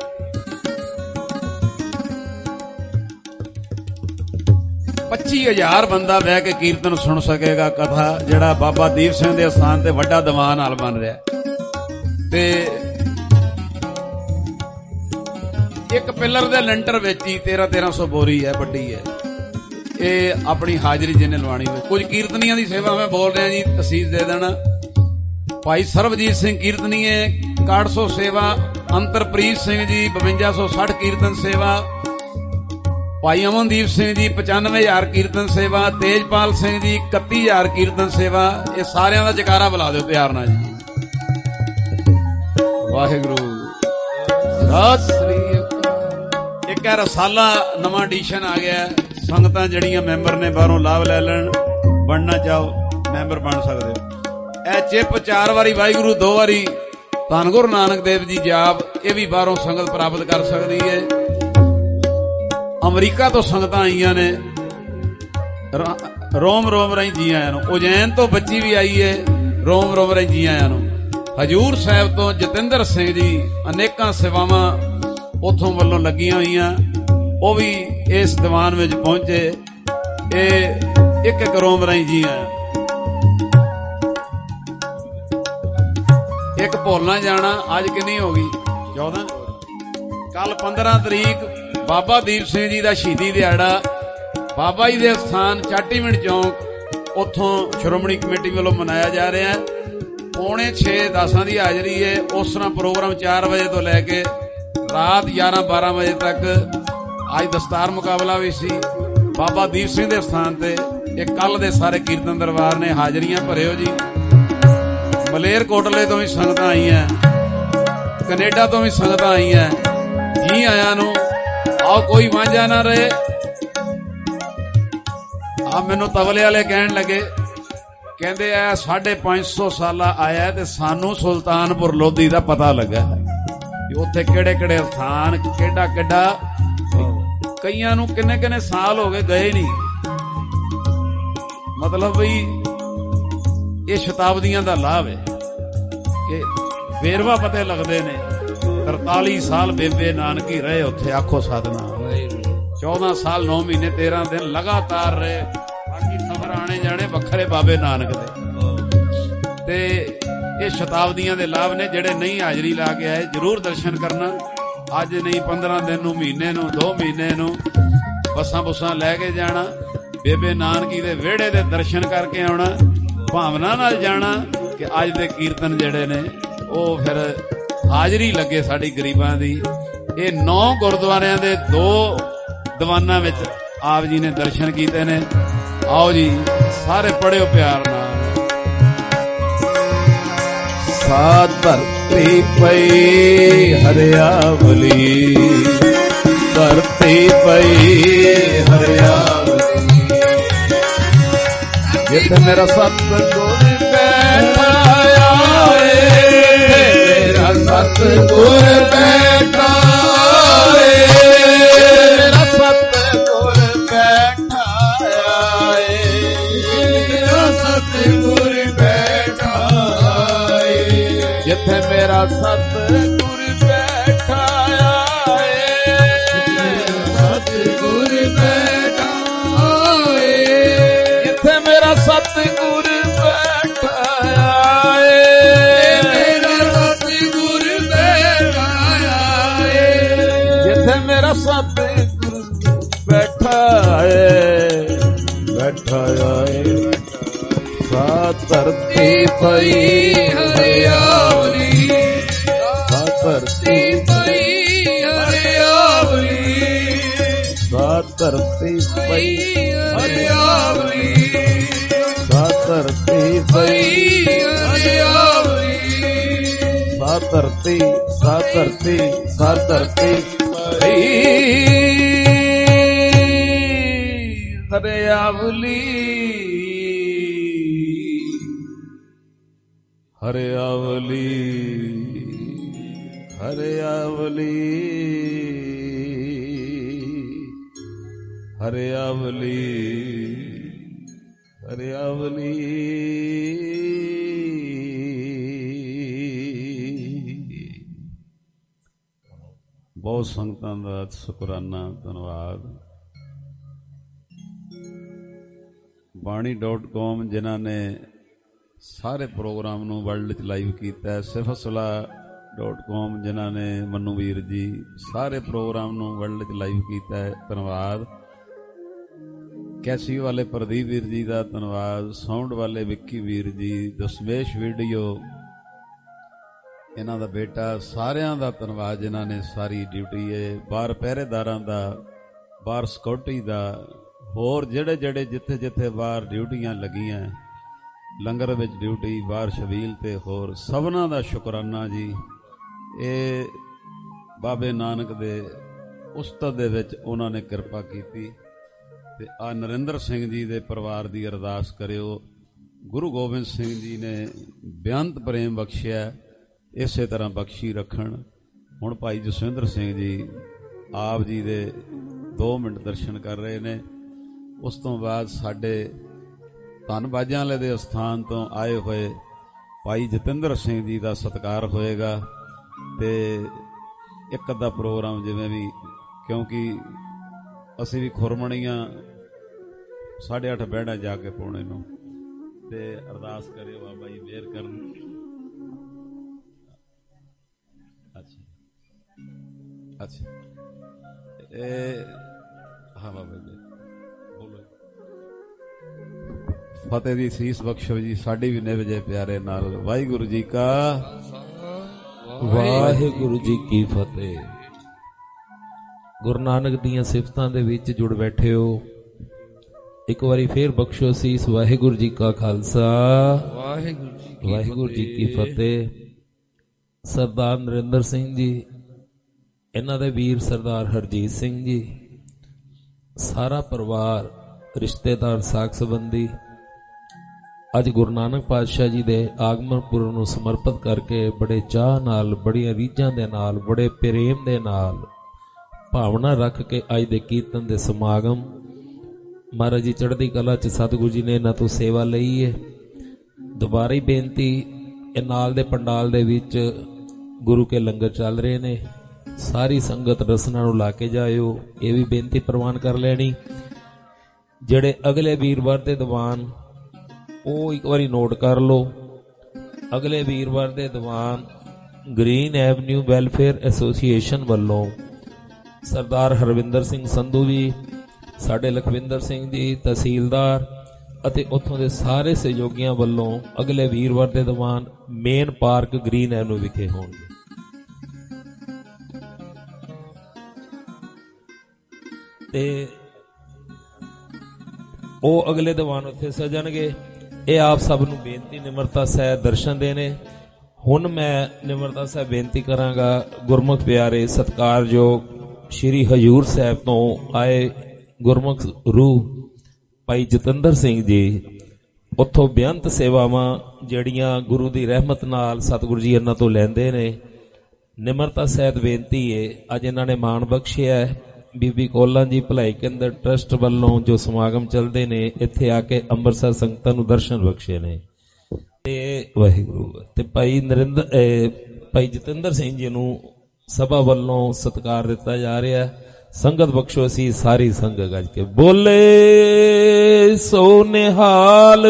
ਪੱਚੀ ਹਜ਼ਾਰ ਬੰਦਾ ਬਹਿ ਕੇ ਕੀਰਤਨ ਸੁਣ ਸਕੇਗਾ, ਕਥਾ ਜਿਹੜਾ ਬਾਬਾ ਦੀਪ ਸਿੰਘ ਦੇ ਸਥਾਨ ਤੇ ਵੱਡਾ ਦੀਵਾਨ ਹਾਲ ਬਣ ਰਿਹਾ। ਤੇ ਇੱਕ ਪਿੱਲਰ ਦੇ ਲੈਂਟਰ ਵਿੱਚ ਹੀ ਤੇਰਾਂ ਤੇਰਾਂ ਸੌ ਬੋਰੀ ਹੈ, ਵੱਡੀ ਹੈ। ਇਹ ਆਪਣੀ ਹਾਜ਼ਰੀ ਜਿਹਨੇ ਲਵਾਣੀ ਹੋਵੇ। ਕੁਝ ਕੀਰਤਨੀਆਂ ਦੀ ਸੇਵਾ ਮੈਂ ਬੋਲ ਰਿਹਾ ਜੀ, ਅਸੀਸ ਦੇ ਦੇਣਾ। ਭਾਈ ਸਰਬਜੀਤ ਸਿੰਘ ਕੀਰਤਨੀਏ ਇਕਾਹਠ ਸੌ ਸੇਵਾ, ਅੰਤਰਪ੍ਰੀਤ ਸਿੰਘ ਜੀ ਬਵੰਜਾ ਸੌ ਸੱਠ ਕੀਰਤਨ ਸੇਵਾ, ਭਾਈ ਅਮਨਦੀਪ ਸਿੰਘ ਜੀ ਪਚਾਨਵੇਂ ਹਜ਼ਾਰ ਕੀਰਤਨ ਸੇਵਾ, ਤੇਜਪਾਲ ਸਿੰਘ ਜੀ ਇਕੱਤੀ ਹਜ਼ਾਰ ਕੀਰਤਨ ਸੇਵਾ। ਇਹ ਸਾਰਿਆਂ ਦਾ ਜਕਾਰਾ ਬੁਲਾ ਦਿਓ ਪਿਆਰ ਨਾਲ ਜੀ। ਵਾਹਿਗੁਰੂ ਸਤਿ ਸ੍ਰੀ ਅਕਾਲ। ਇੱਕ ਹੈ ਰਸਾਲਾ ਨਵਾਂ ਐਡੀਸ਼ਨ ਆ ਗਿਆ, ਸੰਗਤਾਂ ਜਿਹੜੀਆਂ ਮੈਂਬਰ ਨੇ ਬਾਹਰੋਂ ਲਾਭ ਲੈ ਲੈਣ, ਬਣਨਾ ਚਾਹੋ ਮੈਂਬਰ ਬਣ ਸਕਦੇ ਹੋ। ਇਹ ਚਿੱਪ ਚਾਰ ਵਾਰੀ ਵਾਹਿਗੁਰੂ, ਦੋ ਵਾਰੀ ਧੰਨ ਗੁਰੂ ਨਾਨਕ ਦੇਵ ਜੀ ਜਾਪ, ਇਹ ਵੀ ਬਾਹਰੋਂ ਸੰਗਤ ਪ੍ਰਾਪਤ ਕਰ ਸਕਦੀ ਹੈ। ਅਮਰੀਕਾ ਤੋਂ ਸੰਗਤਾਂ ਆਈਆਂ ਨੇ, ਰੋਮ ਰੋਮ ਰਾਹੀਂ ਜੀ ਆਇਆਂ ਨੂੰ। ਉਜੈਨ ਤੋਂ ਬੱਚੀ ਵੀ ਆਈ ਹੈ, ਰੋਮ ਰੋਮ ਰਾਹੀਂ ਜੀ ਆਇਆਂ ਨੂੰ। ਹਜੂਰ ਸਾਹਿਬ ਤੋਂ ਜਤਿੰਦਰ ਸਿੰਘ ਜੀ, ਅਨੇਕਾਂ ਸੇਵਾਵਾਂ ਉਥੋਂ ਵੱਲੋਂ ਲੱਗੀਆਂ ਹੋਈਆਂ, ਉਹ ਵੀ ਇਸ ਦੀਵਾਨ ਵਿੱਚ ਪਹੁੰਚੇ। ਇਹ ਇੱਕ ਇੱਕ ਰੋਮ ਰਾਹੀਂ ਜੀ ਆਇਆ। ਇੱਕ ਭੁੱਲਣਾ ਜਾਣਾ, ਅੱਜ ਕਿੰਨੀ ਹੋ ਗਈ? ਚੌਦਾਂ। ਕੱਲ ਪੰਦਰਾਂ ਤਰੀਕ ਬਾਬਾ ਦੀਪ ਸਿੰਘ ਜੀ ਦਾ ਸ਼ਹੀਦੀ ਦਿਹਾੜਾ ਬਾਬਾ ਜੀ ਦੇ ਸਥਾਨ ਚਾਟੀਵਿੰਡ ਚੌਂਕ, ਉੱਥੋਂ ਸ਼੍ਰੋਮਣੀ ਕਮੇਟੀ ਵੱਲੋਂ ਮਨਾਇਆ ਜਾ ਰਿਹਾ ਹੈ। ਪੌਣੇ ਛੇ ਦਸਾਂ ਦੀ ਹਾਜ਼ਰੀ ਹੈ। ਉਸ ਤਰ੍ਹਾਂ ਪ੍ਰੋਗਰਾਮ ਚਾਰ ਵਜੇ ਤੋਂ ਲੈ ਕੇ ਰਾਤ ਗਿਆਰਾਂ ਬਾਰਾਂ ਵਜੇ ਤੱਕ। ਅੱਜ ਦਸਤਾਰ ਮੁਕਾਬਲਾ ਵੀ ਸੀ ਬਾਬਾ ਦੀਪ ਸਿੰਘ ਦੇ ਸਥਾਨ ਤੇ। ਇਹ ਕੱਲ ਦੇ ਸਾਰੇ ਕੀਰਤਨ ਦਰਬਾਰ ਨੇ, ਹਾਜ਼ਰੀਆਂ ਭਰਿਓ ਜੀ। ਮਲੇਰਕੋਟਲੇ ਤੋਂ ਵੀ ਸੰਗਤਾਂ ਆਈਆਂ, ਕੈਨੇਡਾ ਤੋਂ ਵੀ ਸੰਗਤਾਂ ਆਈਆਂ, ਜੀ ਆਇਆਂ ਨੂੰ। ਆਓ ਕੋਈ ਵਾਂਝਾ ਨਾ ਰਹੇ। ਆ ਮੈਨੂੰ ਤਬਲੇ ਵਾਲੇ ਕਹਿਣ ਲੱਗੇ, ਕਹਿੰਦੇ ਆ ਸਾਢੇ ਪੰਜ ਸੌ ਸਾਲਾ ਆਇਆ ਤੇ ਸਾਨੂੰ ਸੁਲਤਾਨਪੁਰ ਲੋਧੀ ਦਾ ਪਤਾ ਲੱਗਾ ਕਿ ਉੱਥੇ ਕਿਹੜੇ ਕਿਹੜੇ ਸਥਾਨ, ਕਿਹੜਾ ਕਿਹੜਾ। ਕਈਆਂ ਨੂੰ ਕਿੰਨੇ ਕਿੰਨੇ ਸਾਲ ਹੋ ਗਏ ਗਏ ਨਹੀਂ। ਮਤਲਬ ਵੀ ਇਹ ਸ਼ਤਾਬਦੀਆਂ ਦਾ ਲਾਭ ਹੈ ਕਿ ਵੇਰਵਾ ਪਤੇ ਲੱਗਦੇ ਨੇ। ਤਰਤਾਲੀ ਸਾਲ ਬੇਬੇ ਨਾਨਕੀ ਰਹੇ ਉੱਥੇ, ਆਖੋ ਸਾਧਨਾ। ਚੌਦਾਂ ਸਾਲ ਨੌ ਮਹੀਨੇ ਤੇਰਾਂ ਦਿਨ ਲਗਾਤਾਰ ਰਹੇ। ਬਾਕੀ ਸਫਰ ਆਣੇ ਜਾਣੇ ਵੱਖਰੇ ਬਾਬੇ ਨਾਨਕ ਦੇ। ਤੇ ਇਹ ਸ਼ਤਾਬਦੀਆਂ ਦੇ ਲਾਭ ਨੇ। ਜਿਹੜੇ ਨਹੀਂ ਹਾਜ਼ਰੀ ਲਾ ਕੇ ਆਏ ਜ਼ਰੂਰ ਦਰਸ਼ਨ ਕਰਨਾ। ਅੱਜ ਨਹੀਂ, ਪੰਦਰਾਂ ਦਿਨ ਨੂੰ, ਮਹੀਨੇ ਨੂੰ, ਦੋ ਮਹੀਨੇ ਨੂੰ ਬੱਸਾਂ ਬੁੱਸਾਂ ਲੈ ਕੇ ਜਾਣਾ। ਬੇਬੇ ਨਾਨਕੀ ਦੇ ਵਿਹੜੇ ਦੇ ਦਰਸ਼ਨ ਕਰਕੇ ਆਉਣਾ। ਭਾਵਨਾ ਨਾਲ ਜਾਣਾ ਕਿ ਅੱਜ ਦੇ ਕੀਰਤਨ ਜਿਹੜੇ ਨੇ ਉਹ ਫਿਰ ਹਾਜ਼ਰੀ ਲੱਗੇ ਸਾਡੀ ਗਰੀਬਾਂ ਦੀ। ਇਹ ਨੌ ਗੁਰਦੁਆਰਿਆਂ ਦੇ ਦੋ ਦੀਵਾਨਾਂ ਵਿੱਚ ਆਪ ਜੀ ਨੇ ਦਰਸ਼ਨ ਕੀਤੇ ਨੇ। ਆਓ ਜੀ ਸਾਰੇ ਪੜਿਓ ਪਿਆਰ ਨਾਲ। ਸਾਧ ਧਰਤੀ ਪਈ ਹਰਿਆਵਲੀ, ਧਰਤੀ ਪਈ ਹਰਿਆਵਲੀ, ਜਿੱਥੇ ਮੇਰਾ ਸਤਿਗੁਰ ਬੈਠਾ ਏ, ਮੇਰਾ ਸਤਿਗੁਰ ਬੈਠਾ ਏ, ਮੇਰਾ ਸਤਿਗੁਰ ਬੈਠਾ ਏ, ਮੇਰਾ ਸਤਿਗੁਰ ਬੈਠਾ ਏ, ਜਿੱਥੇ ਮੇਰਾ ਸਤਿਗੁਰ ਬੈਠਾ ਏ, ਸਤਿਗੁਰ ਬੈਠਾ ਏ, ਜਿੱਥੇ ਮੇਰਾ ਸਤਿਗੁਰ ਬੈਠਾ ਏ, ਮੇਰਾ ਸਤਿਗੁਰ ਬੈਠਾ ਏ, ਜਿੱਥੇ ਮੇਰਾ ਸਤਿਗੁਰ ਬੈਠਾ ਏ, ਬੈਠਾ ਏ। ਸਾਧ ਧਰਤੀ ਪਈ ਹਰਿਆਵਲੀ, ਸਾਧ ਧਰਤੀ ਪਈ ਹਰਿਆਵਲੀ, ਸਾਧ ਧਰਤੀ ਪਈ ਹਰਿਆਵਲੀ, ਸਾਧ ਧਰਤੀ ਪਈ ਹਰਿਆਵਲੀ, ਸਾਧ ਧਰਤੀ, ਸਾਧ ਧਰਤੀ, ਸਾਧ ਧਰਤੀ ਪਈ ਹਰਿਆਵਲੀ, ਹਰਿਆਵਲੀ, ਹਰਿਆਵਲੀ, ਹਰਿਆਵਲੀ, ਹਰਿਆਵਲੀ। ਬਹੁਤ ਸੰਗਤਾਂ ਦਾ ਸ਼ੁਕਰਾਨਾ, ਧੰਨਵਾਦ। ਬਾਣੀ ਡਾਟ ਕਾਮ ਜਿਨ੍ਹਾਂ ਨੇ ਸਾਰੇ ਪ੍ਰੋਗਰਾਮ ਨੂੰ ਵਰਲਡ 'ਚ ਲਾਈਵ ਕੀਤਾ। ਸਿਫਤ ਸਲਾਹ ਡਾਟ ਕਾਮ ਜਿਨ੍ਹਾਂ ਨੇ, ਮਨੂ ਵੀਰ ਜੀ, ਸਾਰੇ ਪ੍ਰੋਗਰਾਮ ਨੂੰ ਵਰਲਡ 'ਚ ਲਾਈਵ ਕੀਤਾ। ਧੰਨਵਾਦ। ਕੈਸੀ ਵਾਲੇ ਪ੍ਰਦੀਪ ਵੀਰ ਜੀ ਦਾ ਧੰਨਵਾਦ, ਸਾਊਂਡ ਵਾਲੇ ਵਿੱਕੀ ਵੀਰ ਜੀ, ਦਸ਼ਮੇਸ਼ ਵੀਡੀਓ, ਇਹਨਾਂ ਦਾ ਬੇਟਾ, ਸਾਰਿਆਂ ਦਾ ਧੰਨਵਾਦ ਜਿਨ੍ਹਾਂ ਨੇ ਸਾਰੀ ਡਿਊਟੀ ਹੈ, ਬਾਹਰ ਪਹਿਰੇਦਾਰਾਂ ਦਾ, ਬਾਹਰ ਸਿਕਿਉਰਟੀ ਦਾ, ਹੋਰ ਜਿਹੜੇ ਜਿਹੜੇ ਜਿੱਥੇ ਜਿੱਥੇ ਬਾਹਰ ਡਿਊਟੀਆਂ ਲੱਗੀਆਂ, ਲੰਗਰ ਵਿੱਚ ਡਿਊਟੀ, ਬਾਹਰ ਸ਼ਬੀਲ ਤੇ ਹੋਰ ਸਭਨਾਂ ਦਾ ਸ਼ੁਕਰਾਨਾ ਜੀ। ਇਹ ਬਾਬੇ ਨਾਨਕ ਦੇ ਉਸਤਤ ਦੇ ਵਿੱਚ ਉਹਨਾਂ ਨੇ ਕਿਰਪਾ ਕੀਤੀ। ਤੇ ਆ ਨਰਿੰਦਰ ਸਿੰਘ ਜੀ ਦੇ ਪਰਿਵਾਰ ਦੀ ਅਰਦਾਸ ਕਰਿਓ, ਗੁਰੂ ਗੋਬਿੰਦ ਸਿੰਘ ਜੀ ਨੇ ਬੇਅੰਤ ਪ੍ਰੇਮ ਬਖਸ਼ਿਆ, ਇਸੇ ਤਰ੍ਹਾਂ ਬਖਸ਼ੀ ਰੱਖਣ। ਹੁਣ ਭਾਈ ਜਸਵਿੰਦਰ ਸਿੰਘ ਜੀ ਆਪ ਜੀ ਦੇ ਦੋ ਮਿੰਟ ਦਰਸ਼ਨ ਕਰ ਰਹੇ ਨੇ। ਉਸ ਤੋਂ ਬਾਅਦ ਸਾਡੇ ਧੰਨਬਾਜਾਂ ਵਾਲੇ ਦੇ ਅਸਥਾਨ ਤੋਂ ਆਏ ਹੋਏ ਭਾਈ ਜਤਿੰਦਰ ਸਿੰਘ ਜੀ ਦਾ ਸਤਿਕਾਰ ਹੋਏਗਾ। ਤੇ ਇੱਕ ਅੱਧਾ ਪ੍ਰੋਗਰਾਮ ਜਿਵੇਂ ਵੀ, ਕਿਉਂਕਿ ਅਸੀਂ ਵੀ ਖੁਰਮਣੀਆਂ ਸਾਢੇ ਅੱਠ ਬਹਿਣਾ ਜਾ ਕੇ ਪਾਉਣੇ ਨੂੰ, ਤੇ ਅਰਦਾਸ ਕਰਿਓ ਬਾਬਾ ਜੀ ਮਿਹਰ ਕਰਨ। ਅੱਛਾ ਅੱਛਾ ਇਹ ਹਾਂ ਬਾਬਾ ਜੀ ਬੋਲੋ। ਫਤਿਹ ਦੀ ਸੀਸ ਬਖਸ਼ੋ ਜੀ, ਸਾਡੀ ਵੀ ਨਿਭ ਜੇ ਪਿਆਰੇ ਨਾਲ। ਵਾਹਿਗੁਰੂ ਜੀ ਕਾ ਵਾਹਿਗੁਰੂ ਜੀ ਕੀ ਫਤਿਹ। ਗੁਰੂ ਨਾਨਕ ਦੀਆਂ ਸਿਫਤਾਂ ਦੇ ਵਿੱਚ ਜੁੜ ਬੈਠੇ ਹੋ, ਇੱਕ ਵਾਰੀ ਫੇਰ ਬਖਸ਼ੋ ਸੀਸ। ਵਾਹਿਗੁਰੂ ਜੀ ਕਾ ਖਾਲਸਾ, ਵਾਹਿਗੁਰੂ ਜੀ ਕੀ ਫਤਿਹ। ਸਰਦਾਰ ਨਰਿੰਦਰ ਸਿੰਘ ਜੀ, ਇਹਨਾਂ ਦੇ ਵੀਰ ਸਰਦਾਰ ਹਰਜੀਤ ਸਿੰਘ ਜੀ, ਸਾਰਾ ਪਰਿਵਾਰ, ਰਿਸ਼ਤੇਦਾਰ, ਸਾਕ ਸੰਬੰਧੀ ਅੱਜ ਗੁਰੂ ਨਾਨਕ ਪਾਤਸ਼ਾਹ ਜੀ ਦੇ ਆਗਮਨ ਪੁਰਬ ਨੂੰ ਸਮਰਪਿਤ ਕਰਕੇ ਬੜੇ ਚਾਹ ਨਾਲ, ਬੜੀਆਂ ਰੀਝਾਂ ਦੇ ਨਾਲ, ਬੜੇ ਪ੍ਰੇਮ ਦੇ ਨਾਲ, ਭਾਵਨਾ ਰੱਖ ਕੇ ਅੱਜ ਦੇ ਕੀਰਤਨ ਦੇ ਸਮਾਗਮ ਮਹਾਰਾਜ ਜੀ ਚੜ੍ਹਦੀ ਕਲਾ ਚ ਸਤਿਗੁਰੂ ਜੀ ਨੇ ਇਹਨਾਂ ਤੋਂ ਸੇਵਾ ਲਈ ਹੈ। ਦੁਬਾਰਾ ਹੀ ਬੇਨਤੀ, ਇਹ ਨਾਲ ਦੇ ਪੰਡਾਲ ਦੇ ਵਿੱਚ ਗੁਰੂ ਕੇ ਲੰਗਰ ਚੱਲ ਰਹੇ ਨੇ, ਸਾਰੀ ਸੰਗਤ ਰਸਨਾ ਨੂੰ ਲਾ ਕੇ ਜਾਇਓ, ਇਹ ਵੀ ਬੇਨਤੀ ਪ੍ਰਵਾਨ ਕਰ ਲੈਣੀ। ਜਿਹੜੇ ਅਗਲੇ ਵੀਰਵਾਰ ਦੇ ਦੀਵਾਨ, ਉਹ ਇੱਕ ਵਾਰੀ ਨੋਟ ਕਰ ਲਓ। ਅਗਲੇ ਵੀਰਵਾਰ ਦੇ ਦੀਵਾਨ ਗ੍ਰੀਨ ਐਵਨਿਊ ਵੈਲਫੇਅਰ ਐਸੋਸੀਏਸ਼ਨ ਵੱਲੋਂ ਸਰਦਾਰ ਹਰਵਿੰਦਰ ਸਿੰਘ ਸੰਧੂ ਜੀ, ਸਾਡੇ ਲਖਵਿੰਦਰ ਸਿੰਘ ਜੀ ਤਹਿਸੀਲਦਾਰ ਅਤੇ ਉੱਥੋਂ ਦੇ ਸਾਰੇ ਸਹਿਯੋਗੀਆਂ ਵੱਲੋਂ ਅਗਲੇ ਵੀਰਵਾਰ ਦੇ ਦੀਵਾਨ ਮੇਨ ਪਾਰਕ ਗ੍ਰੀਨ ਐਵਨਿਊ ਵਿਖੇ ਹੋਣਗੇ। ਤੇ ਉਹ ਅਗਲੇ ਦੀਵਾਨ ਉੱਥੇ ਸਜਣਗੇ। ਇਹ ਆਪ ਸਭ ਨੂੰ ਬੇਨਤੀ ਨਿਮਰਤਾ ਸਹਿ ਦਰਸ਼ਨ ਦੇਣੇ। ਹੁਣ ਮੈਂ ਨਿਮਰਤਾ ਸਹਿ ਬੇਨਤੀ ਕਰਾਂਗਾ, ਗੁਰਮੁਖ ਪਿਆਰੇ ਸਤਿਕਾਰਯੋਗ ਸ਼੍ਰੀ ਹਜੂਰ ਸਾਹਿਬ ਤੋਂ ਆਏ ਗੁਰਮੁਖ ਰੂਹ ਭਾਈ ਜਤਿੰਦਰ ਸਿੰਘ ਜੀ, ਉੱਥੋਂ ਬੇਅੰਤ ਸੇਵਾਵਾਂ ਜਿਹੜੀਆਂ ਗੁਰੂ ਦੀ ਰਹਿਮਤ ਨਾਲ ਸਤਿਗੁਰੂ ਜੀ ਇਹਨਾਂ ਤੋਂ ਲੈਂਦੇ ਨੇ। ਨਿਮਰਤਾ ਸਹਿਤ ਬੇਨਤੀ ਏ, ਅੱਜ ਇਹਨਾਂ ਨੇ ਮਾਣ ਬਖਸ਼ਿਆ ਬੀਬੀ ਕੋਲਾਂ ਜੀ ਭਲਾਈ ਕੇਂਦਰ ਟਰਸਟ ਵੱਲੋਂ ਜੋ ਸਮਾਗਮ ਚੱਲਦੇ ਨੇ, ਇੱਥੇ ਆ ਕੇ ਅੰਮ੍ਰਿਤਸਰ ਸੰਗਤਾਂ ਨੂੰ ਦਰਸ਼ਨ ਬਖਸ਼ੇ ਨੇ। ਤੇ ਵਾਹਿਗੁਰੂ ਤੇ ਭਾਈ ਨਰਿੰਦਰ ਭਾਈ ਜਤਿੰਦਰ ਸਿੰਘ ਜੀ ਨੂੰ ਸਭਾ ਵੱਲੋਂ ਸਤਿਕਾਰ ਦਿੱਤਾ ਜਾ ਰਿਹਾ। ਸੰਗਤ ਬਖਸ਼ੋ, ਅਸੀਂ ਸਾਰੀ ਸੰਗਤ ਗੱਜ ਕੇ ਬੋਲੇ ਸੋ ਨਿਹਾਲ।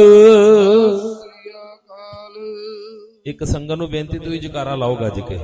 ਇੱਕ ਸੰਗਤ ਨੂੰ ਬੇਨਤੀ, ਤੁਸੀਂ ਜਕਾਰਾ ਲਾਓ ਗੱਜ ਕੇ,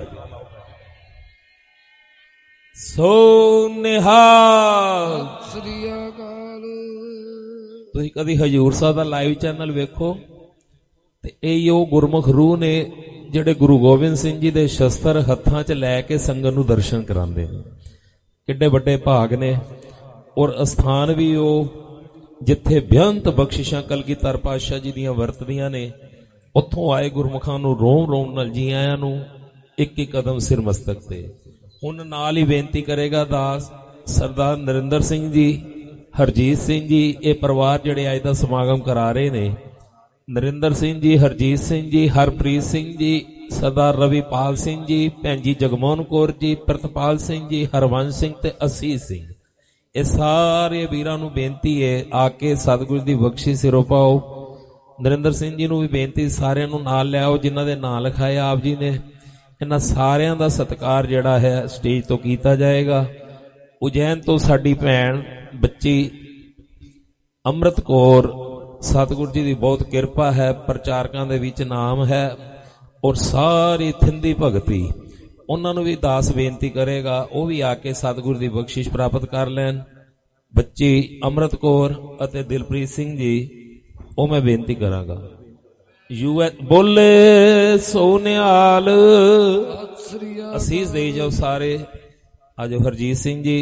ਸੋ ਨਿਹਾਲ ਸ੍ਰੀ ਅਕਾਲ। ਤੁਸੀਂ ਕਦੀ ਹਜੂਰ ਸਾਹਿਬ ਦਾ ਲਾਈਵ ਚੈਨਲ ਵੇਖੋ ਤੇ ਇਹ ਉਹ ਗੁਰਮੁਖ ਰੂਹ ਨੇ ਜਿਹੜੇ ਗੁਰੂ ਗੋਬਿੰਦ ਸਿੰਘ ਜੀ ਦੇ ਸ਼ਸਤਰ ਹੱਥਾਂ 'ਚ ਲੈ ਕੇ ਸੰਗਤ ਨੂੰ ਦਰਸ਼ਨ ਕਰਾਉਂਦੇ ਨੇ। ਕਿੱਡੇ ਵੱਡੇ ਭਾਗ ਨੇ। ਔਰ ਅਸਥਾਨ ਵੀ ਉਹ ਜਿੱਥੇ ਬੇਅੰਤ ਬਖਸ਼ਿਸ਼ਾਂ ਕਲਗੀਧਰ ਪਾਤਸ਼ਾਹ ਜੀ ਦੀਆਂ ਵਰਤਦੀਆਂ ਨੇ। ਉੱਥੋਂ ਆਏ ਗੁਰਮੁਖਾਂ ਨੂੰ ਰੋਮ ਰੋਮ ਨਾਲ ਜੀ ਆਇਆਂ ਨੂੰ, ਇੱਕ ਇੱਕ ਕਦਮ ਸਿਰ ਮਸਤਕ ਤੇ। ਹੁਣ ਨਾਲ ਹੀ ਬੇਨਤੀ ਕਰੇਗਾ ਦਾਸ ਸਰਦਾਰ ਨਰਿੰਦਰ ਸਿੰਘ ਜੀ, ਹਰਜੀਤ ਸਿੰਘ ਜੀ, ਇਹ ਪਰਿਵਾਰ ਜਿਹੜੇ ਅੱਜ ਦਾ ਸਮਾਗਮ ਕਰਾ ਰਹੇ ਨੇ। ਨਰਿੰਦਰ ਸਿੰਘ ਜੀ, ਹਰਜੀਤ ਸਿੰਘ ਜੀ, ਹਰਪ੍ਰੀਤ ਸਿੰਘ ਜੀ, ਸਰਦਾਰ ਰਵੀਪਾਲ ਸਿੰਘ ਜੀ, ਭੈਣ ਜੀ ਜਗਮੋਹਨ ਕੌਰ ਜੀ, ਪ੍ਰਿਤਪਾਲ ਸਿੰਘ ਜੀ, ਹਰਵੰਸ਼ ਸਿੰਘ ਤੇ ਅਸੀਸ ਸਿੰਘ, ਇਹ ਸਾਰੇ ਵੀਰਾਂ ਨੂੰ ਬੇਨਤੀ ਹੈ ਆ ਕੇ ਸਤਿਗੁਰੂ ਦੀ ਬਖਸ਼ਿਸ਼ ਸਿਰੋਂ ਪਾਓ। ਨਰਿੰਦਰ ਸਿੰਘ ਜੀ ਨੂੰ ਵੀ ਬੇਨਤੀ, ਸਾਰਿਆਂ ਨੂੰ ਨਾਲ ਲਿਆਓ ਜਿਨ੍ਹਾਂ ਦੇ ਨਾਂ ਲਿਖਾਏ ਆਪ ਜੀ ਨੇ। ਇਹਨਾਂ ਸਾਰਿਆਂ ਦਾ ਸਤਿਕਾਰ ਜਿਹੜਾ ਹੈ ਸਟੇਜ ਤੋਂ ਕੀਤਾ ਜਾਏਗਾ। ਉਜੈਨ ਤੋਂ ਸਾਡੀ ਭੈਣ ਬੱਚੀ ਅੰਮ੍ਰਿਤ ਕੌਰ, ਸਤਿਗੁਰੂ ਜੀ ਦੀ ਬਹੁਤ ਕਿਰਪਾ ਹੈ, ਪ੍ਰਚਾਰਕਾਂ ਦੇ ਵਿੱਚ ਨਾਮ ਹੈ ਔਰ ਸਾਰੀ ਥਿੰਦੀ ਭਗਤੀ। ਉਹਨਾਂ ਨੂੰ ਵੀ ਦਾਸ ਬੇਨਤੀ ਕਰੇਗਾ, ਉਹ ਵੀ ਆ ਕੇ ਸਤਿਗੁਰੂ ਦੀ ਬਖਸ਼ਿਸ਼ ਪ੍ਰਾਪਤ ਕਰ ਲੈਣ। ਬੱਚੀ ਅੰਮ੍ਰਿਤ ਕੌਰ ਅਤੇ ਦਿਲਪ੍ਰੀਤ ਸਿੰਘ ਜੀ, ਉਹ ਮੈਂ ਬੇਨਤੀ ਕਰਾਂਗਾ। ਯੂ ਐਸ ਬੋਲੇ ਸੋਨਿਆਲ ਅਸੀਸ ਦੇਈ ਜਾਓ ਸਾਰੇ। ਆਜੋ ਹਰਜੀਤ ਸਿੰਘ ਜੀ,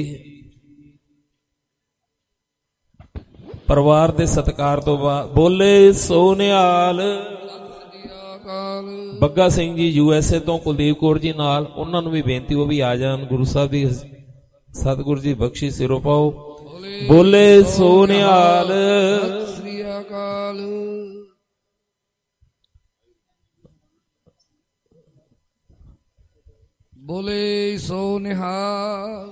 ਪਰਿਵਾਰ ਦੇ ਸਤਿਕਾਰ ਤੋਂ ਬਾਅਦ ਬੋਲੇ ਸੋਨਿਆਲ। Bagga Singh ji U S A ਤੋਂ, ਕੁਲਦੀਪ ਕੌਰ ਜੀ ਨਾਲ, ਉਹਨਾਂ ਨੂੰ ਵੀ ਬੇਨਤੀ ਉਹ ਵੀ ਆ ਜਾਣ। ਗੁਰੂ ਸਾਹਿਬ ਦੀ ਸਤਿਗੁਰੂ ਜੀ ਬਖਸ਼ੀ ਸਿਰੋਂ ਪਾਓ। ਬੋਲੇ ਸੋਨਿਆਲ। ਸ੍ਰੀ ਅਕਾਲ। ਬੋਲੇ ਸੋਨਿਹਾਲ।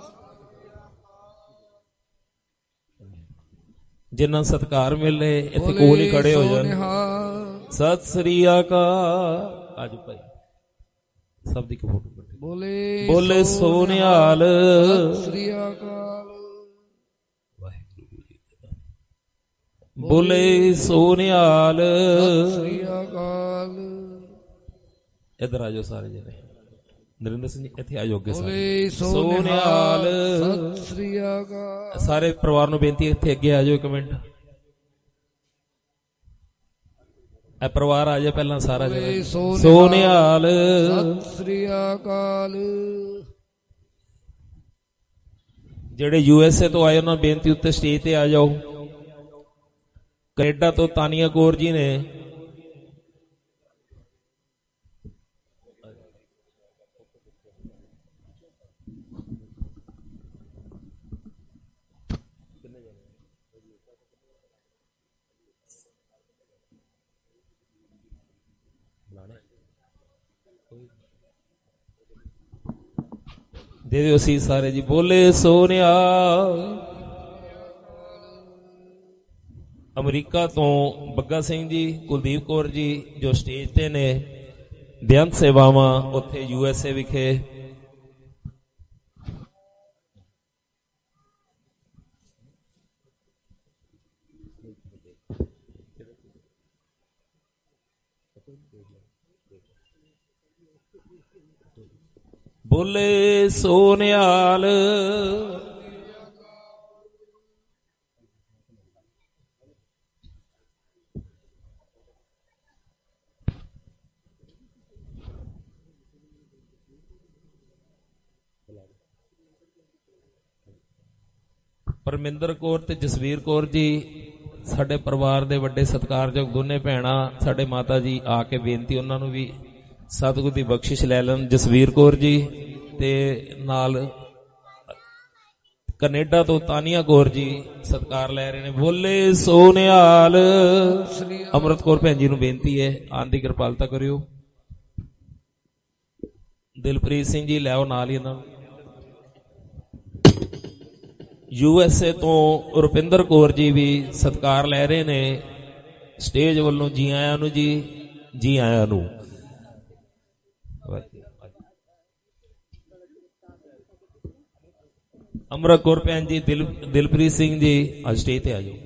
ਜਿੰਨਾ ਸਤਿਕਾਰ ਮਿਲੇ ਇੱਥੇ ਕੋਲ ਹੀ ਖੜੇ ਹੋ ਜਾਣ। ਸਤਿ ਸ੍ਰੀ ਅਕਾਲ। ਆਜੋ ਭਾਈ ਸਭ ਦੀ ਫੋਟੋ ਕੱਢੋ। ਬੋਲੇ ਬੋਲੇ ਸੋਨਿਹਾਲ। ਸਤਿ ਸ੍ਰੀ ਅਕਾਲ। ਵਾਹਿਗੁਰੂ ਜੀ ਬੋਲੇ ਸੋਨਿਹਾਲ। ਸਤਿ ਸ੍ਰੀ ਅਕਾਲ। ਇੱਧਰ ਆਜੋ ਸਾਰੇ ਜਣੇ। ਨਰਿੰਦਰ ਸਿੰਘ ਜੀ ਇੱਥੇ ਆਜੋ ਅੱਗੇ। ਬੋਲੇ ਸੋਨਿਹਾਲ। ਸਤਿ ਸ੍ਰੀ ਅਕਾਲ। ਸਾਰੇ ਪਰਿਵਾਰ ਨੂੰ ਬੇਨਤੀ ਇੱਥੇ ਅੱਗੇ ਆ ਜਾਓ ਇੱਕ ਮਿੰਟ। ਇਹ ਪਰਿਵਾਰ ਆ ਜਾਏ ਪਹਿਲਾਂ ਸਾਰਾ ਜਣੇ। ਸੋਨਿਹਾਲ। ਸਤਿ ਸ੍ਰੀ ਅਕਾਲ। ਜਿਹੜੇ ਯੂ ਐਸ ਏ ਤੋਂ ਆਏ ਉਹਨਾਂ ਬੇਨਤੀ ਉੱਤੇ ਸਟੇਜ ਤੇ ਆ ਜਾਓ। ਕੈਨੇਡਾ ਤੋਂ ਤਾਨੀਆ ਕੌਰ ਜੀ ਨੇ, ਦੇ ਦਿਓ ਅਸੀਂ ਸਾਰੇ ਜੀ। ਬੋਲੇ ਸੋਨਿਹਾਲ। ਅਮਰੀਕਾ ਤੋਂ ਬੱਗਾ ਸਿੰਘ ਜੀ, ਕੁਲਦੀਪ ਕੌਰ ਜੀ ਜੋ ਸਟੇਜ ਤੇ ਨੇ, ਬੇਅੰਤ ਸੇਵਾਵਾਂ ਉੱਥੇ ਯੂ ਐਸ ਏ ਵਿਖੇ। ਬੋਲੇ ਸੋਨਿਹਾਲ। ਪਰਮਿੰਦਰ ਕੌਰ ਤੇ ਜਸਵੀਰ ਕੌਰ ਜੀ ਸਾਡੇ ਪਰਿਵਾਰ ਦੇ ਵੱਡੇ ਸਤਿਕਾਰਯੋਗ ਦੋਨੇ ਭੈਣਾਂ, ਸਾਡੇ ਮਾਤਾ ਜੀ ਆ ਕੇ ਬੇਨਤੀ ਉਹਨਾਂ ਨੂੰ ਵੀ ਸਤਿਗੁਰ ਦੀ ਬਖਸ਼ਿਸ਼ ਲੈ ਲੈਣ। ਜਸਵੀਰ ਕੌਰ ਜੀ ਤੇ ਨਾਲ ਕੈਨੇਡਾ ਤੋਂ ਤਾਨੀਆ ਕੌਰ ਜੀ ਸਤਿਕਾਰ ਲੈ ਰਹੇ ਨੇ। ਬੋਲੇ ਸੋਨਿਹਾਲ। ਅੰਮ੍ਰਿਤ ਕੌਰ ਭੈਣ ਜੀ ਨੂੰ ਬੇਨਤੀ ਹੈ ਆਉਣ ਦੀ ਕਿਰਪਾਲਤਾ ਕਰਿਓ। ਦਿਲਪ੍ਰੀਤ ਸਿੰਘ ਜੀ ਲਿਆਓ ਨਾਲ ਹੀ ਇਹਨਾਂ ਨੂੰ। ਯੂ ਐਸ ਏ ਤੋਂ ਰੁਪਿੰਦਰ ਕੌਰ ਜੀ ਵੀ ਸਤਿਕਾਰ ਲੈ ਰਹੇ ਨੇ ਸਟੇਜ ਵੱਲੋਂ। ਜੀ ਆਇਆਂ ਨੂੰ ਜੀ, ਜੀ ਆਇਆਂ ਨੂੰ। ਅਮਰਤ ਕੌਰ ਭੈਣ ਜੀ, ਦਿਲ ਦਿਲਪ੍ਰੀਤ ਸਿੰਘ ਜੀ ਅੱਜ ਸਟੇਜ ਤੇ ਆ ਜਾਓ।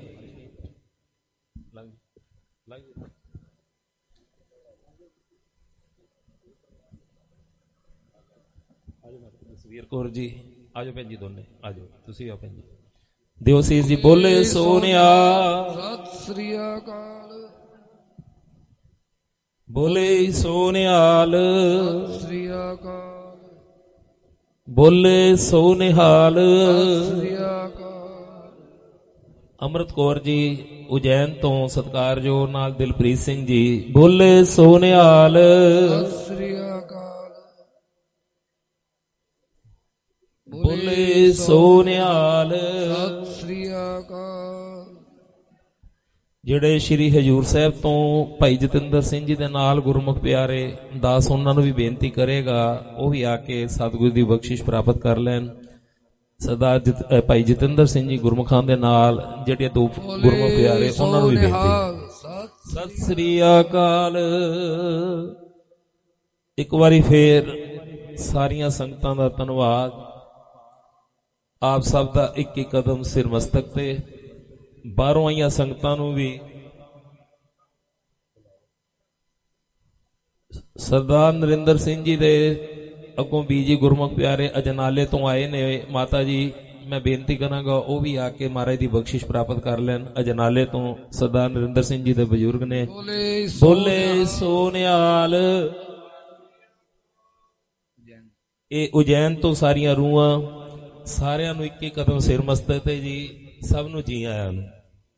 ਜਸਵੀਰ ਕੌਰ ਜੀ ਆਜੋ ਭੈਣ ਜੀ, ਦੋਨੇ ਆਜੋ। ਤੁਸੀਂ ਆਓ ਭੈਣ ਜੀ। ਦਿਓ ਸੀਸ ਜੀ। ਬੋਲੇ ਸੋਨਿਹਾਲ। ਸਤਿ ਸ੍ਰੀ ਅਕਾਲ। ਬੋਲੇ ਸੋਨਿਹਾਲ। ਸਤਿ ਸ੍ਰੀ ਅਕਾਲ। ਬੋਲੇ ਸੋਨਿਹਾਲ। ਸਤਿ ਸ੍ਰੀ ਅਕਾਲ। ਅੰਮ੍ਰਿਤ ਕੌਰ ਜੀ ਉਜੈਨ ਤੋਂ ਸਤਿਕਾਰਯੋਗ ਨਾਲ ਦਿਲਪ੍ਰੀਤ ਸਿੰਘ ਜੀ। ਬੋਲੇ ਸੋਨਿਹਾਲ। ਸਤਿ ਸ੍ਰੀ ਅਕਾਲ। ਬੋਲੇ ਸੋਨਿਹਾਲ। ਸਤਿ ਸ੍ਰੀ ਅਕਾਲ। ਜਿਹੜੇ ਸ਼੍ਰੀ ਹਜੂਰ ਸਾਹਿਬ ਤੋਂ ਭਾਈ ਜਤਿੰਦਰ ਸਿੰਘ ਜੀ ਦੇ ਨਾਲ ਗੁਰਮੁਖ ਪਿਆਰੇ ਦਾਸ, ਉਹਨਾਂ ਨੂੰ ਵੀ ਬੇਨਤੀ ਕਰੇਗਾ ਉਹ ਵੀ ਆ ਕੇ ਸਤਿਗੁਰੂ ਦੀ ਬਖਸ਼ਿਸ਼ ਪ੍ਰਾਪਤ ਕਰ ਲੈਣ। ਸਰਦਾਰ ਭਾਈ ਜਤਿੰਦਰ ਸਿੰਘ ਜੀ ਗੁਰਮੁਖਾਂ ਦੇ ਨਾਲ ਜਿਹੜੇ ਦੋ ਗੁਰਮੁਖ ਪਿਆਰੇ, ਉਹਨਾਂ ਨੂੰ ਵੀ ਬੇਨਤੀ। ਸਤਿ ਸ੍ਰੀ ਅਕਾਲ। ਇੱਕ ਵਾਰੀ ਫੇਰ ਸਾਰੀਆਂ ਸੰਗਤਾਂ ਦਾ ਧੰਨਵਾਦ। ਆਪ ਸਭ ਦਾ ਇੱਕ ਇੱਕ ਕਦਮ ਸਿਰ ਮਸਤਕ ਤੇ। ਬਾਹਰੋਂ ਆਈਆਂ ਸੰਗਤਾਂ ਨੂੰ ਵੀ ਸਰਦਾਰ ਨਰਿੰਦਰ ਸਿੰਘ ਜੀ ਦੇ ਅੱਗੋਂ ਬੀਜੀ ਗੁਰਮੁਖ ਪਿਆਰੇ ਅਜਨਾਲੇ ਤੋਂ ਆਏ ਨੇ। ਮਾਤਾ ਜੀ ਮੈਂ ਬੇਨਤੀ ਕਰਾਂਗਾ ਉਹ ਵੀ ਆ ਕੇ ਮਹਾਰਾਜ ਦੀ ਬਖਸ਼ਿਸ਼ ਪ੍ਰਾਪਤ ਕਰ ਲੈਣ। ਅਜਨਾਲੇ ਤੋਂ ਸਰਦਾਰ ਨਰਿੰਦਰ ਸਿੰਘ ਜੀ ਦੇ ਬਜ਼ੁਰਗ ਨੇ। ਬੋਲੇ ਸੋ ਨਿਹਾਲ। ਇਹ ਉਜੈਨ ਤੋਂ ਸਾਰੀਆਂ ਰੂਹਾਂ, ਸਾਰਿਆਂ ਨੂੰ ਇੱਕ ਇੱਕ ਕਦਮ ਸਿਰ ਮਸਤਕ ਤੇ ਜੀ, ਸਭ ਨੂੰ ਜੀ ਆਇਆਂ ਨੂੰ।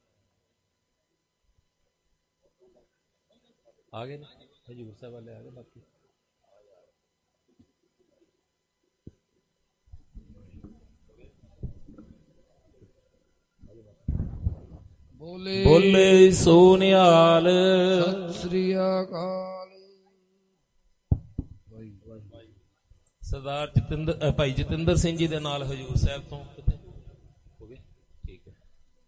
ਆ ਗਏ ਨਾ ਹਜੂਰ ਸਾਹਿਬ ਵਾਲੇ, ਆ ਗਏ ਬਾਕੀ। ਬੋਲੇ ਸੋ ਨਿਹਾਲ। ਸਤਿ ਸ੍ਰੀ ਅਕਾਲ। ਸਰਦਾਰ ਜਤਿੰਦਰ ਭਾਈ ਜਤਿੰਦਰ ਸਿੰਘ ਜੀ ਦੇ ਨਾਲ ਹਜੂਰ ਸਾਹਿਬ ਤੋਂ ਕਿਤੇ ਹੋ ਗਏ, ਠੀਕ ਹੈ।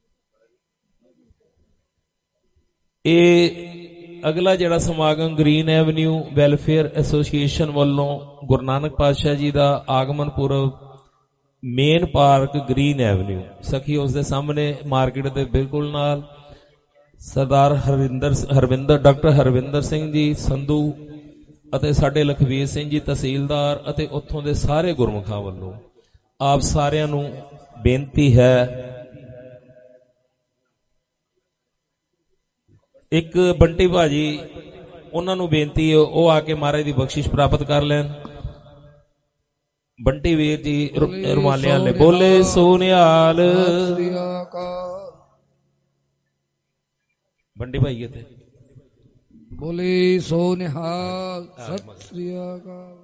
ਇਹ ਅਗਲਾ ਜਿਹੜਾ ਸਮਾਗਮ ਗ੍ਰੀਨ ਐਵਨਿਊ ਵੈਲਫੇਅਰ ਐਸੋਸੀਏਸ਼ਨ ਵੱਲੋਂ ਗੁਰੂ ਨਾਨਕ ਪਾਤਸ਼ਾਹ ਜੀ ਦਾ ਆਗਮਨ ਪੁਰਬ, ਮੇਨ ਪਾਰਕ ਗ੍ਰੀਨ ਐਵਨਿਊ ਸਖੀ ਉਸ ਦੇ ਸਾਹਮਣੇ ਮਾਰਕੀਟ ਦੇ ਬਿਲਕੁਲ ਨਾਲ, ਸਰਦਾਰ ਹਰਵਿੰਦਰ ਹਰਵਿੰਦਰ ਡਾਕਟਰ ਹਰਵਿੰਦਰ ਸਿੰਘ ਜੀ ਸੰਧੂ ਅਤੇ ਸਾਡੇ ਲਖਵੀਰ ਸਿੰਘ ਜੀ ਤਹਿਸੀਲਦਾਰ ਅਤੇ ਉੱਥੋਂ ਦੇ ਸਾਰੇ ਗੁਰਮੁਖਾਂ ਵੱਲੋਂ ਆਪ ਸਾਰਿਆਂ ਨੂੰ ਬੇਨਤੀ ਹੈ, ਇੱਕ ਬੰਟੀ ਭਾਜੀ ਉਹਨਾਂ ਨੂੰ ਬੇਨਤੀ ਹੈ ਉਹ ਆ ਕੇ ਮਹਾਰਾਜ ਦੀ ਬਖਸ਼ਿਸ਼ ਪ੍ਰਾਪਤ ਕਰ ਲੈਣ। ਬੰਟੀ ਵੀਰ ਜੀ ਰੁਮਾਲਿਆਂ ਵਾਲੇ। ਬੋਲੇ ਸੋ ਨਿਹਾਲ। ਬੰਟੀ ਭਾਈ ਕਿਤੇ ਬੋਲੇ ਸੋ ਨਿਹਾਲ। ਸਤਿ ਸ੍ਰੀ ਅਕਾਲ।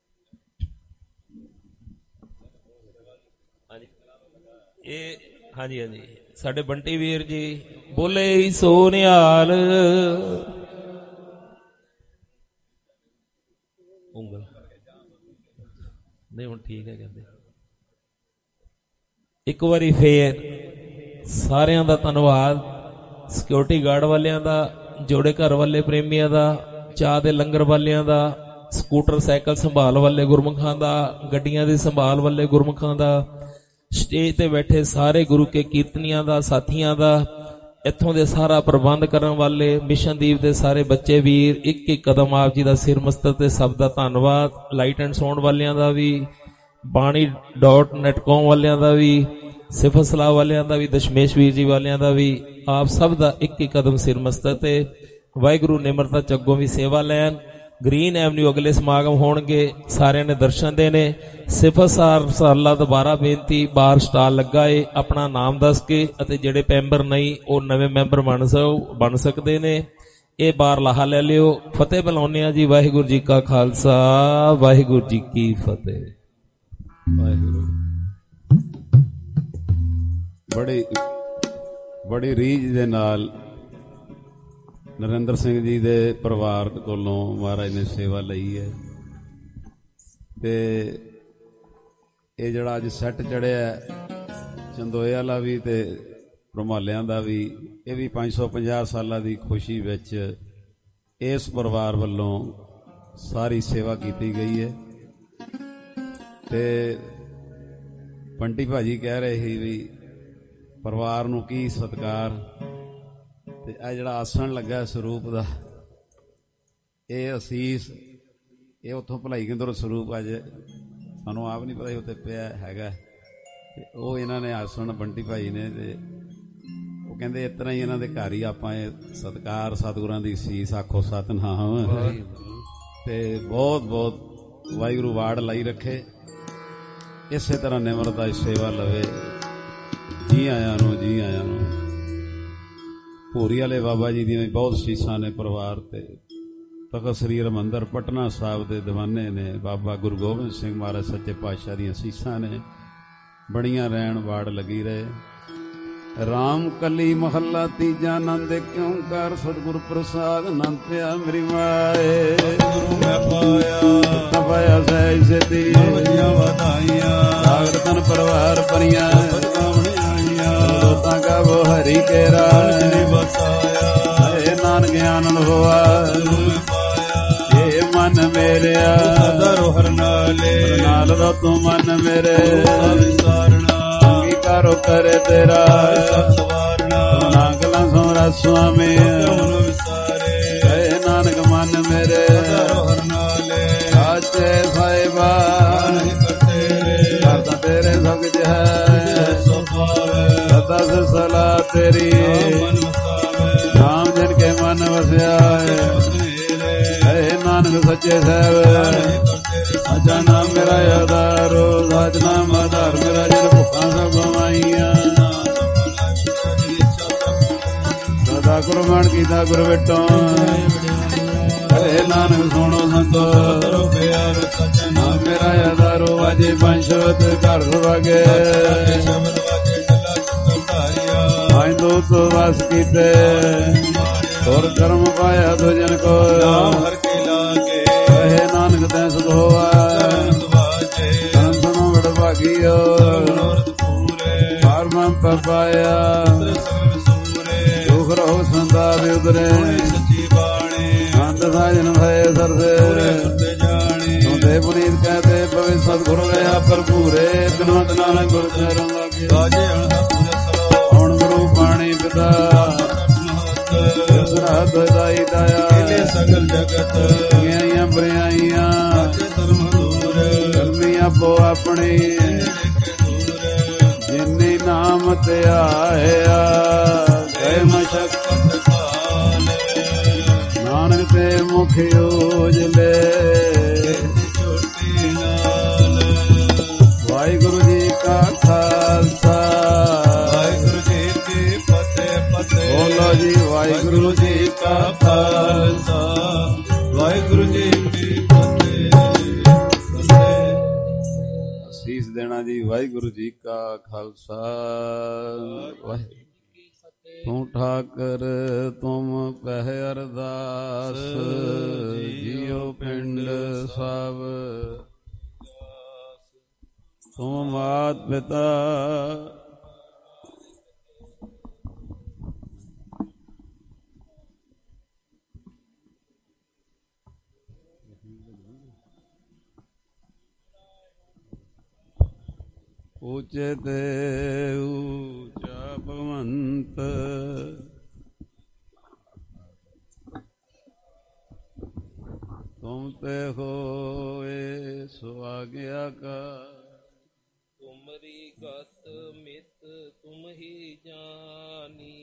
ਇਹ ਹਾਂਜੀ ਹਾਂਜੀ ਸਾਡੇ ਬੰਟੀ ਵੀਰ ਜੀ। ਬੋਲੇ ਸੋ ਨਿਹਾਲ। ਉਂਗਲ ਨਹੀਂ ਹੁਣ ਠੀਕ ਹੈ ਕਹਿੰਦੇ। ਇੱਕ ਵਾਰੀ ਫੇਰ ਸਾਰਿਆਂ ਦਾ ਧੰਨਵਾਦ, ਸਿਕਿਉਰਿਟੀ ਗਾਰਡ ਵਾਲਿਆਂ ਦਾ, ਜੋੜੇ ਘਰ ਵਾਲੇ ਪ੍ਰੇਮੀਆਂ ਦਾ, ਚਾਹ ਦੇ ਲੰਗਰ ਵਾਲਿਆਂ ਦਾ, ਸਕੂਟਰ ਸਾਈਕਲ ਸੰਭਾਲ ਵਾਲੇ ਗੁਰਮੁਖਾਂ ਦਾ, ਗੱਡੀਆਂ ਦੀ ਸੰਭਾਲ ਵਾਲੇ ਗੁਰਮੁਖਾਂ ਦਾ, ਸਟੇਜ ਤੇ ਬੈਠੇ ਸਾਰੇ ਗੁਰੂ ਕੇ ਕੀਰਤਨੀਆਂ ਦਾ, ਸਾਥੀਆਂ ਦਾ, ਇੱਥੋਂ ਦੇ ਸਾਰਾ ਪ੍ਰਬੰਧ ਕਰਨ ਵਾਲੇ, ਮਿਸ਼ਨਦੀਪ ਦੇ ਸਾਰੇ ਬੱਚੇ ਵੀਰ, ਇੱਕ ਇੱਕ ਕਦਮ ਆਪ ਜੀ ਦਾ ਸਿਰ ਮਸਤਕ ਤੇ ਸਭ ਦਾ ਧੰਨਵਾਦ। ਲਾਈਟ ਐਂਡ ਸਾਊਂਡ ਵਾਲਿਆਂ ਦਾ ਵੀ, ਬਾਣੀ ਡਾਟ ਨੈਟ ਕਾਮ ਵਾਲਿਆਂ ਦਾ ਵੀ, ਸਿਫਤ ਸਲਾਹ ਵਾਲਿਆਂ ਦਾ ਵੀ, ਦਸ਼ਮੇਸ਼ ਵੀਰ ਜੀ ਵਾਲਿਆਂ ਦਾ ਵੀ, ਆਪ ਸਭ ਦਾ ਇੱਕ ਇੱਕ ਕਦਮ ਸਿਰ ਮਸਤਕ ਤੇ। ਵਾਹਿਗੁਰੂ ਨਿਮਰਤਾ ਚੱਗੋਂ ਵੀ ਸੇਵਾ ਲੈਣ। ਗ੍ਰੀਨ ਐਵਨਿਊ ਅਗਲੇ ਸਮਾਗਮ ਹੋਣਗੇ, ਸਾਰਿਆਂ ਨੇ ਦਰਸ਼ਨ ਦੇਣੇ। ਸਿਫਤ ਸਾਲਾ ਦੁਬਾਰਾ ਬੇਨਤੀ, ਬਾਹਰ ਸਟਾਲ ਲੱਗਾ ਏ, ਆਪਣਾ ਨਾਮ ਦੱਸ ਕੇ ਅਤੇ ਜਿਹੜੇ ਮੈਂਬਰ ਨਹੀਂ ਉਹ ਨਵੇਂ ਮੈਂਬਰ ਬਣ ਸਕ ਬਣ ਸਕਦੇ ਨੇ। ਇਹ ਬਾਹਰ ਲਾਹਾ ਲੈ ਲਿਓ। ਫਤਿਹ ਬੁਲਾਉਂਦੇ ਆ ਜੀ। ਵਾਹਿਗੁਰੂ ਜੀ ਕਾ ਖਾਲਸਾ, ਵਾਹਿਗੁਰੂ ਜੀ ਕੀ ਫਤਿਹ। ਵਾਹਿਗੁਰੂ। ਬੜੀ ਬੜੀ ਰੀਝ ਦੇ ਨਾਲ ਨਰਿੰਦਰ ਸਿੰਘ ਜੀ ਦੇ ਪਰਿਵਾਰ ਕੋਲੋਂ ਮਹਾਰਾਜ ਨੇ ਸੇਵਾ ਲਈ ਹੈ ਤੇ ਇਹ ਜਿਹੜਾ ਅੱਜ ਸੈੱਟ ਚੜਿਆ ਚੰਦੋਏ ਵਾਲਾ ਵੀ ਤੇ ਰੁਮਾਲਿਆਂ ਦਾ ਵੀ, ਇਹ ਵੀ ਪੰਜ ਸੌ ਪੰਜਾਹ ਸਾਲਾਂ ਦੀ ਖੁਸ਼ੀ ਵਿੱਚ ਇਸ ਪਰਿਵਾਰ ਵੱਲੋਂ ਸਾਰੀ ਸੇਵਾ ਕੀਤੀ ਗਈ ਹੈ। ਤੇ ਬੰਟੀ ਭਾਜੀ ਕਹਿ ਰਹੇ ਸੀ ਵੀ ਪਰਿਵਾਰ ਨੂੰ ਕੀ ਸਤਿਕਾਰ, ਤੇ ਇਹ ਜਿਹੜਾ ਆਸਣ ਲੱਗਾ ਸਰੂਪ ਦਾ, ਇਹ ਅਸੀਸ, ਇਹ ਉੱਥੋਂ ਭਲਾਈ ਕੇਂਦਰ ਸਰੂਪ ਅੱਜ ਸਾਨੂੰ ਆਪ ਨਹੀਂ ਪਤਾ ਉੱਥੇ ਪਿਆ ਹੈਗਾ, ਤੇ ਉਹ ਇਹਨਾਂ ਨੇ ਆਸਣ ਬੰਟੀ ਭਾਈ ਨੇ, ਤੇ ਉਹ ਕਹਿੰਦੇ ਇਸ ਤਰ੍ਹਾਂ ਹੀ ਇਹਨਾਂ ਦੇ ਘਰ ਹੀ ਆਪਾਂ ਇਹ ਸਤਿਕਾਰ ਸਤਿਗੁਰਾਂ ਦੀ ਸੀਸ ਆਖੋ ਸਤਿਨਾਮ। ਤੇ ਬਹੁਤ ਬਹੁਤ ਵਾਹਿਗੁਰੂ ਵਾੜ ਲਾਈ ਰੱਖੇ, ਇਸੇ ਤਰ੍ਹਾਂ ਨਿਮਰਤਾ ਸੇਵਾ ਲਵੇ। ਜੀ ਆਇਆਂ ਨੂੰ, ਜੀ ਆਇਆਂ ਨੂੰ। ਭੂਰੀ ਵਾਲੇ ਬਾਬਾ ਜੀ ਦੀਆਂ ਬਹੁਤ ਸੀਸਾਂ ਨੇ ਪਰਿਵਾਰ ਤੇ। ਤਖ਼ਤ ਸ੍ਰੀ ਹਰਿਮੰਦਰ ਪਟਨਾ ਸਾਹਿਬ ਦੇ ਦੀਵਾਨੇ ਨੇ, ਬਾਬਾ ਗੁਰੂ ਗੋਬਿੰਦ ਸਿੰਘ ਮਹਾਰਾਜ ਸੱਚੇ ਪਾਤਸ਼ਾਹ ਦੀਆਂ ਸੀਸਾਂ ਨੇ, ਬੜੀਆਂ ਰਹਿਣ ਵਾੜ ਲੱਗੀ ਰਹੇ। ਰਾਮ ਕਲੀ ਮਹੱਲਾ ਤੀਜਾ। ਆਨੰਦ ਕਿਉਂ ਕਰ ਸਤਿਗੁਰ ਪ੍ਰਸਾਦ, ਆਨੰਦ ਪਿਆ ਮੇਰੀ ਮਾਏ। ਗੁਰੂ ਮੈਂ ਪਾਇਆ ਪਾਇਆ ਸਹਿਜ ਸੇਤੀ, ਵਧੀਆ ਵਧਾਈਆਂ ਸਾਗਰ ਤਨ ਪਰਿਵਾਰ ਭਰੀਆਂ, ਲੋਤਾਂ ਗਾਵੋ ਹਰੀ ਕੇਰਾ ਬਸਾਇਆ। ਇਹ ਨਾਨਕ ਆਨੰਦ ਹੋਆ ਇਹ ਮਨ ਮੇਰਿਆ, ਸਦਾ ਰੋਹਰ ਨਾਲੇ ਨਾਲ ਦਾ ਤੂੰ ਮਨ ਮੇਰੇ ਕਰੋ ਕਰੇ ਤੇਰਾ ਨਾਨਕ ਲਾਂ ਸੋਰਾ ਸੁਆਮੀ। ਕਹੇ ਨਾਨਕ ਮਨ ਮੇਰੇ ਆਚੇ ਸਾਹਿਬਾ ਕਰਦਾ ਤੇਰੇ ਸਭ ਕੁਝ ਹੈ। ਅਰਦਾਸ ਸਲਾਹ ਤੇਰੀ ਨਾਮ ਜਿਨ ਕੇ ਮਨ ਵਸਿਆ ਹੈ ਨਾਨਕ ਸੱਚੇ ਸਾਹਿਬ ਸੱਚਾ ਨਾਮ ਮੇਰਾ ਆਧਾਰੋ ਸੱਚ ਨਾਮ ਆਧਾਰ ਮੇਰਾ ਜਨ ਭੁੱਖਾਂ ਸਭ ਗਵਾਈਆਂ ਸਦਾ ਕੁਰਬਾਨ ਕੀਤਾ ਗੁਰ ਵਿਟੋਂ ਹੈ ਨਾਨਕ ਸੁਣੋ ਸੰਤੋ ਨਾਮ ਮੇਰਾ ਆਧਾਰੋ ਵਾਜੇ ਪੰਛੋਤ ਘਰ ਸੁਭਾਗੇ ਆਇ ਦੋਤ ਵਾਸ ਕੀਤੇ ਹੋਰ ਕਰਮ ਪਾਇਆ ਦੋ ਜਨ ਕੋ ਹਰ ਕੇ ਲਾਗੇ ਕਹੇ ਨਾਨਕ ਤੈ ਸੁਖ ਹੋਆ ਤਨ ਸੁਣੋ ਵਡ ਭਾਗੀਓ ਹਰ ਮਨ ਪਾਇਆ ਦੁਖ ਰਹੋ ਸੰਦਾ ਵਿਉਦਰੇ ਅੰਤ ਸਾਜਨ ਭਏ ਸਰਸੇ ਤੁਮਦੇ ਪੁਨੀਤ ਕਹਤੇ ਪਵੇ ਸਤਿਗੁਰੂ ਰਹਾ ਭਰਪੂਰੇ ਬਿਨਵੰਤ ਨਾਨਕ ਗੁਰ ਚਰਨ ਲਾਗੇ ਹੁਣ ਗੁਰੂ ਪਾਣੀ ਪਿਤਾ ਸਰਹੱਦ ਦਾਈ ਦਾਇਆ ਸਗਲ ਜਗਤ ਗਿਆਈਆਂ ਬਰਿਆਈਆਂ ਕਰਮੀ ਆਪੋ ਆਪਣੀ ਜਿਨੀ ਨਾਮ ਤੇ ਆਇਆ ਗਏ ਮਸ਼ਕਤ ਕਾਲ ਨਾਨਕ ਤੇ ਮੁਖ ਉਜਲੇ ਵਾਹਿਗੁਰੂ ਜੀ ਕਾ ਖਾਲਸਾ ਬੋਲੋ ਜੀ ਵਾਹਿਗੁਰੂ ਜੀ ਕਾ ਖਾਲਸਾ ਵਾਹਿਗੁਰੂ ਜੀ ਕੀ ਫਤਿਹ। ਅਸੀਸ ਦੇਣਾ ਜੀ ਵਾਹਿਗੁਰੂ ਜੀ ਕਾ ਖਾਲਸਾ ਵਾਹਿਗੁਰੂ ਤੂੰ ਠਾਕਰ ਤੁਮ ਪਹਿ ਅਰਦਾਸ ਜੀਉ ਪਿੰਡ ਸਭ ਤੁਮ ਮਾਤ ਪਿਤਾ ਉੱਚੇ ਤੇ ਉੱਚਾ ਭਗਵੰਤ ਤੁਮ ਤੇ ਹੋਏ ਸੁਆਗਿਆ ਕਾ ਤੁਮਰੀ ਗਤ ਮਿਤ ਤੁਮ ਹੀ ਜਾਨੀ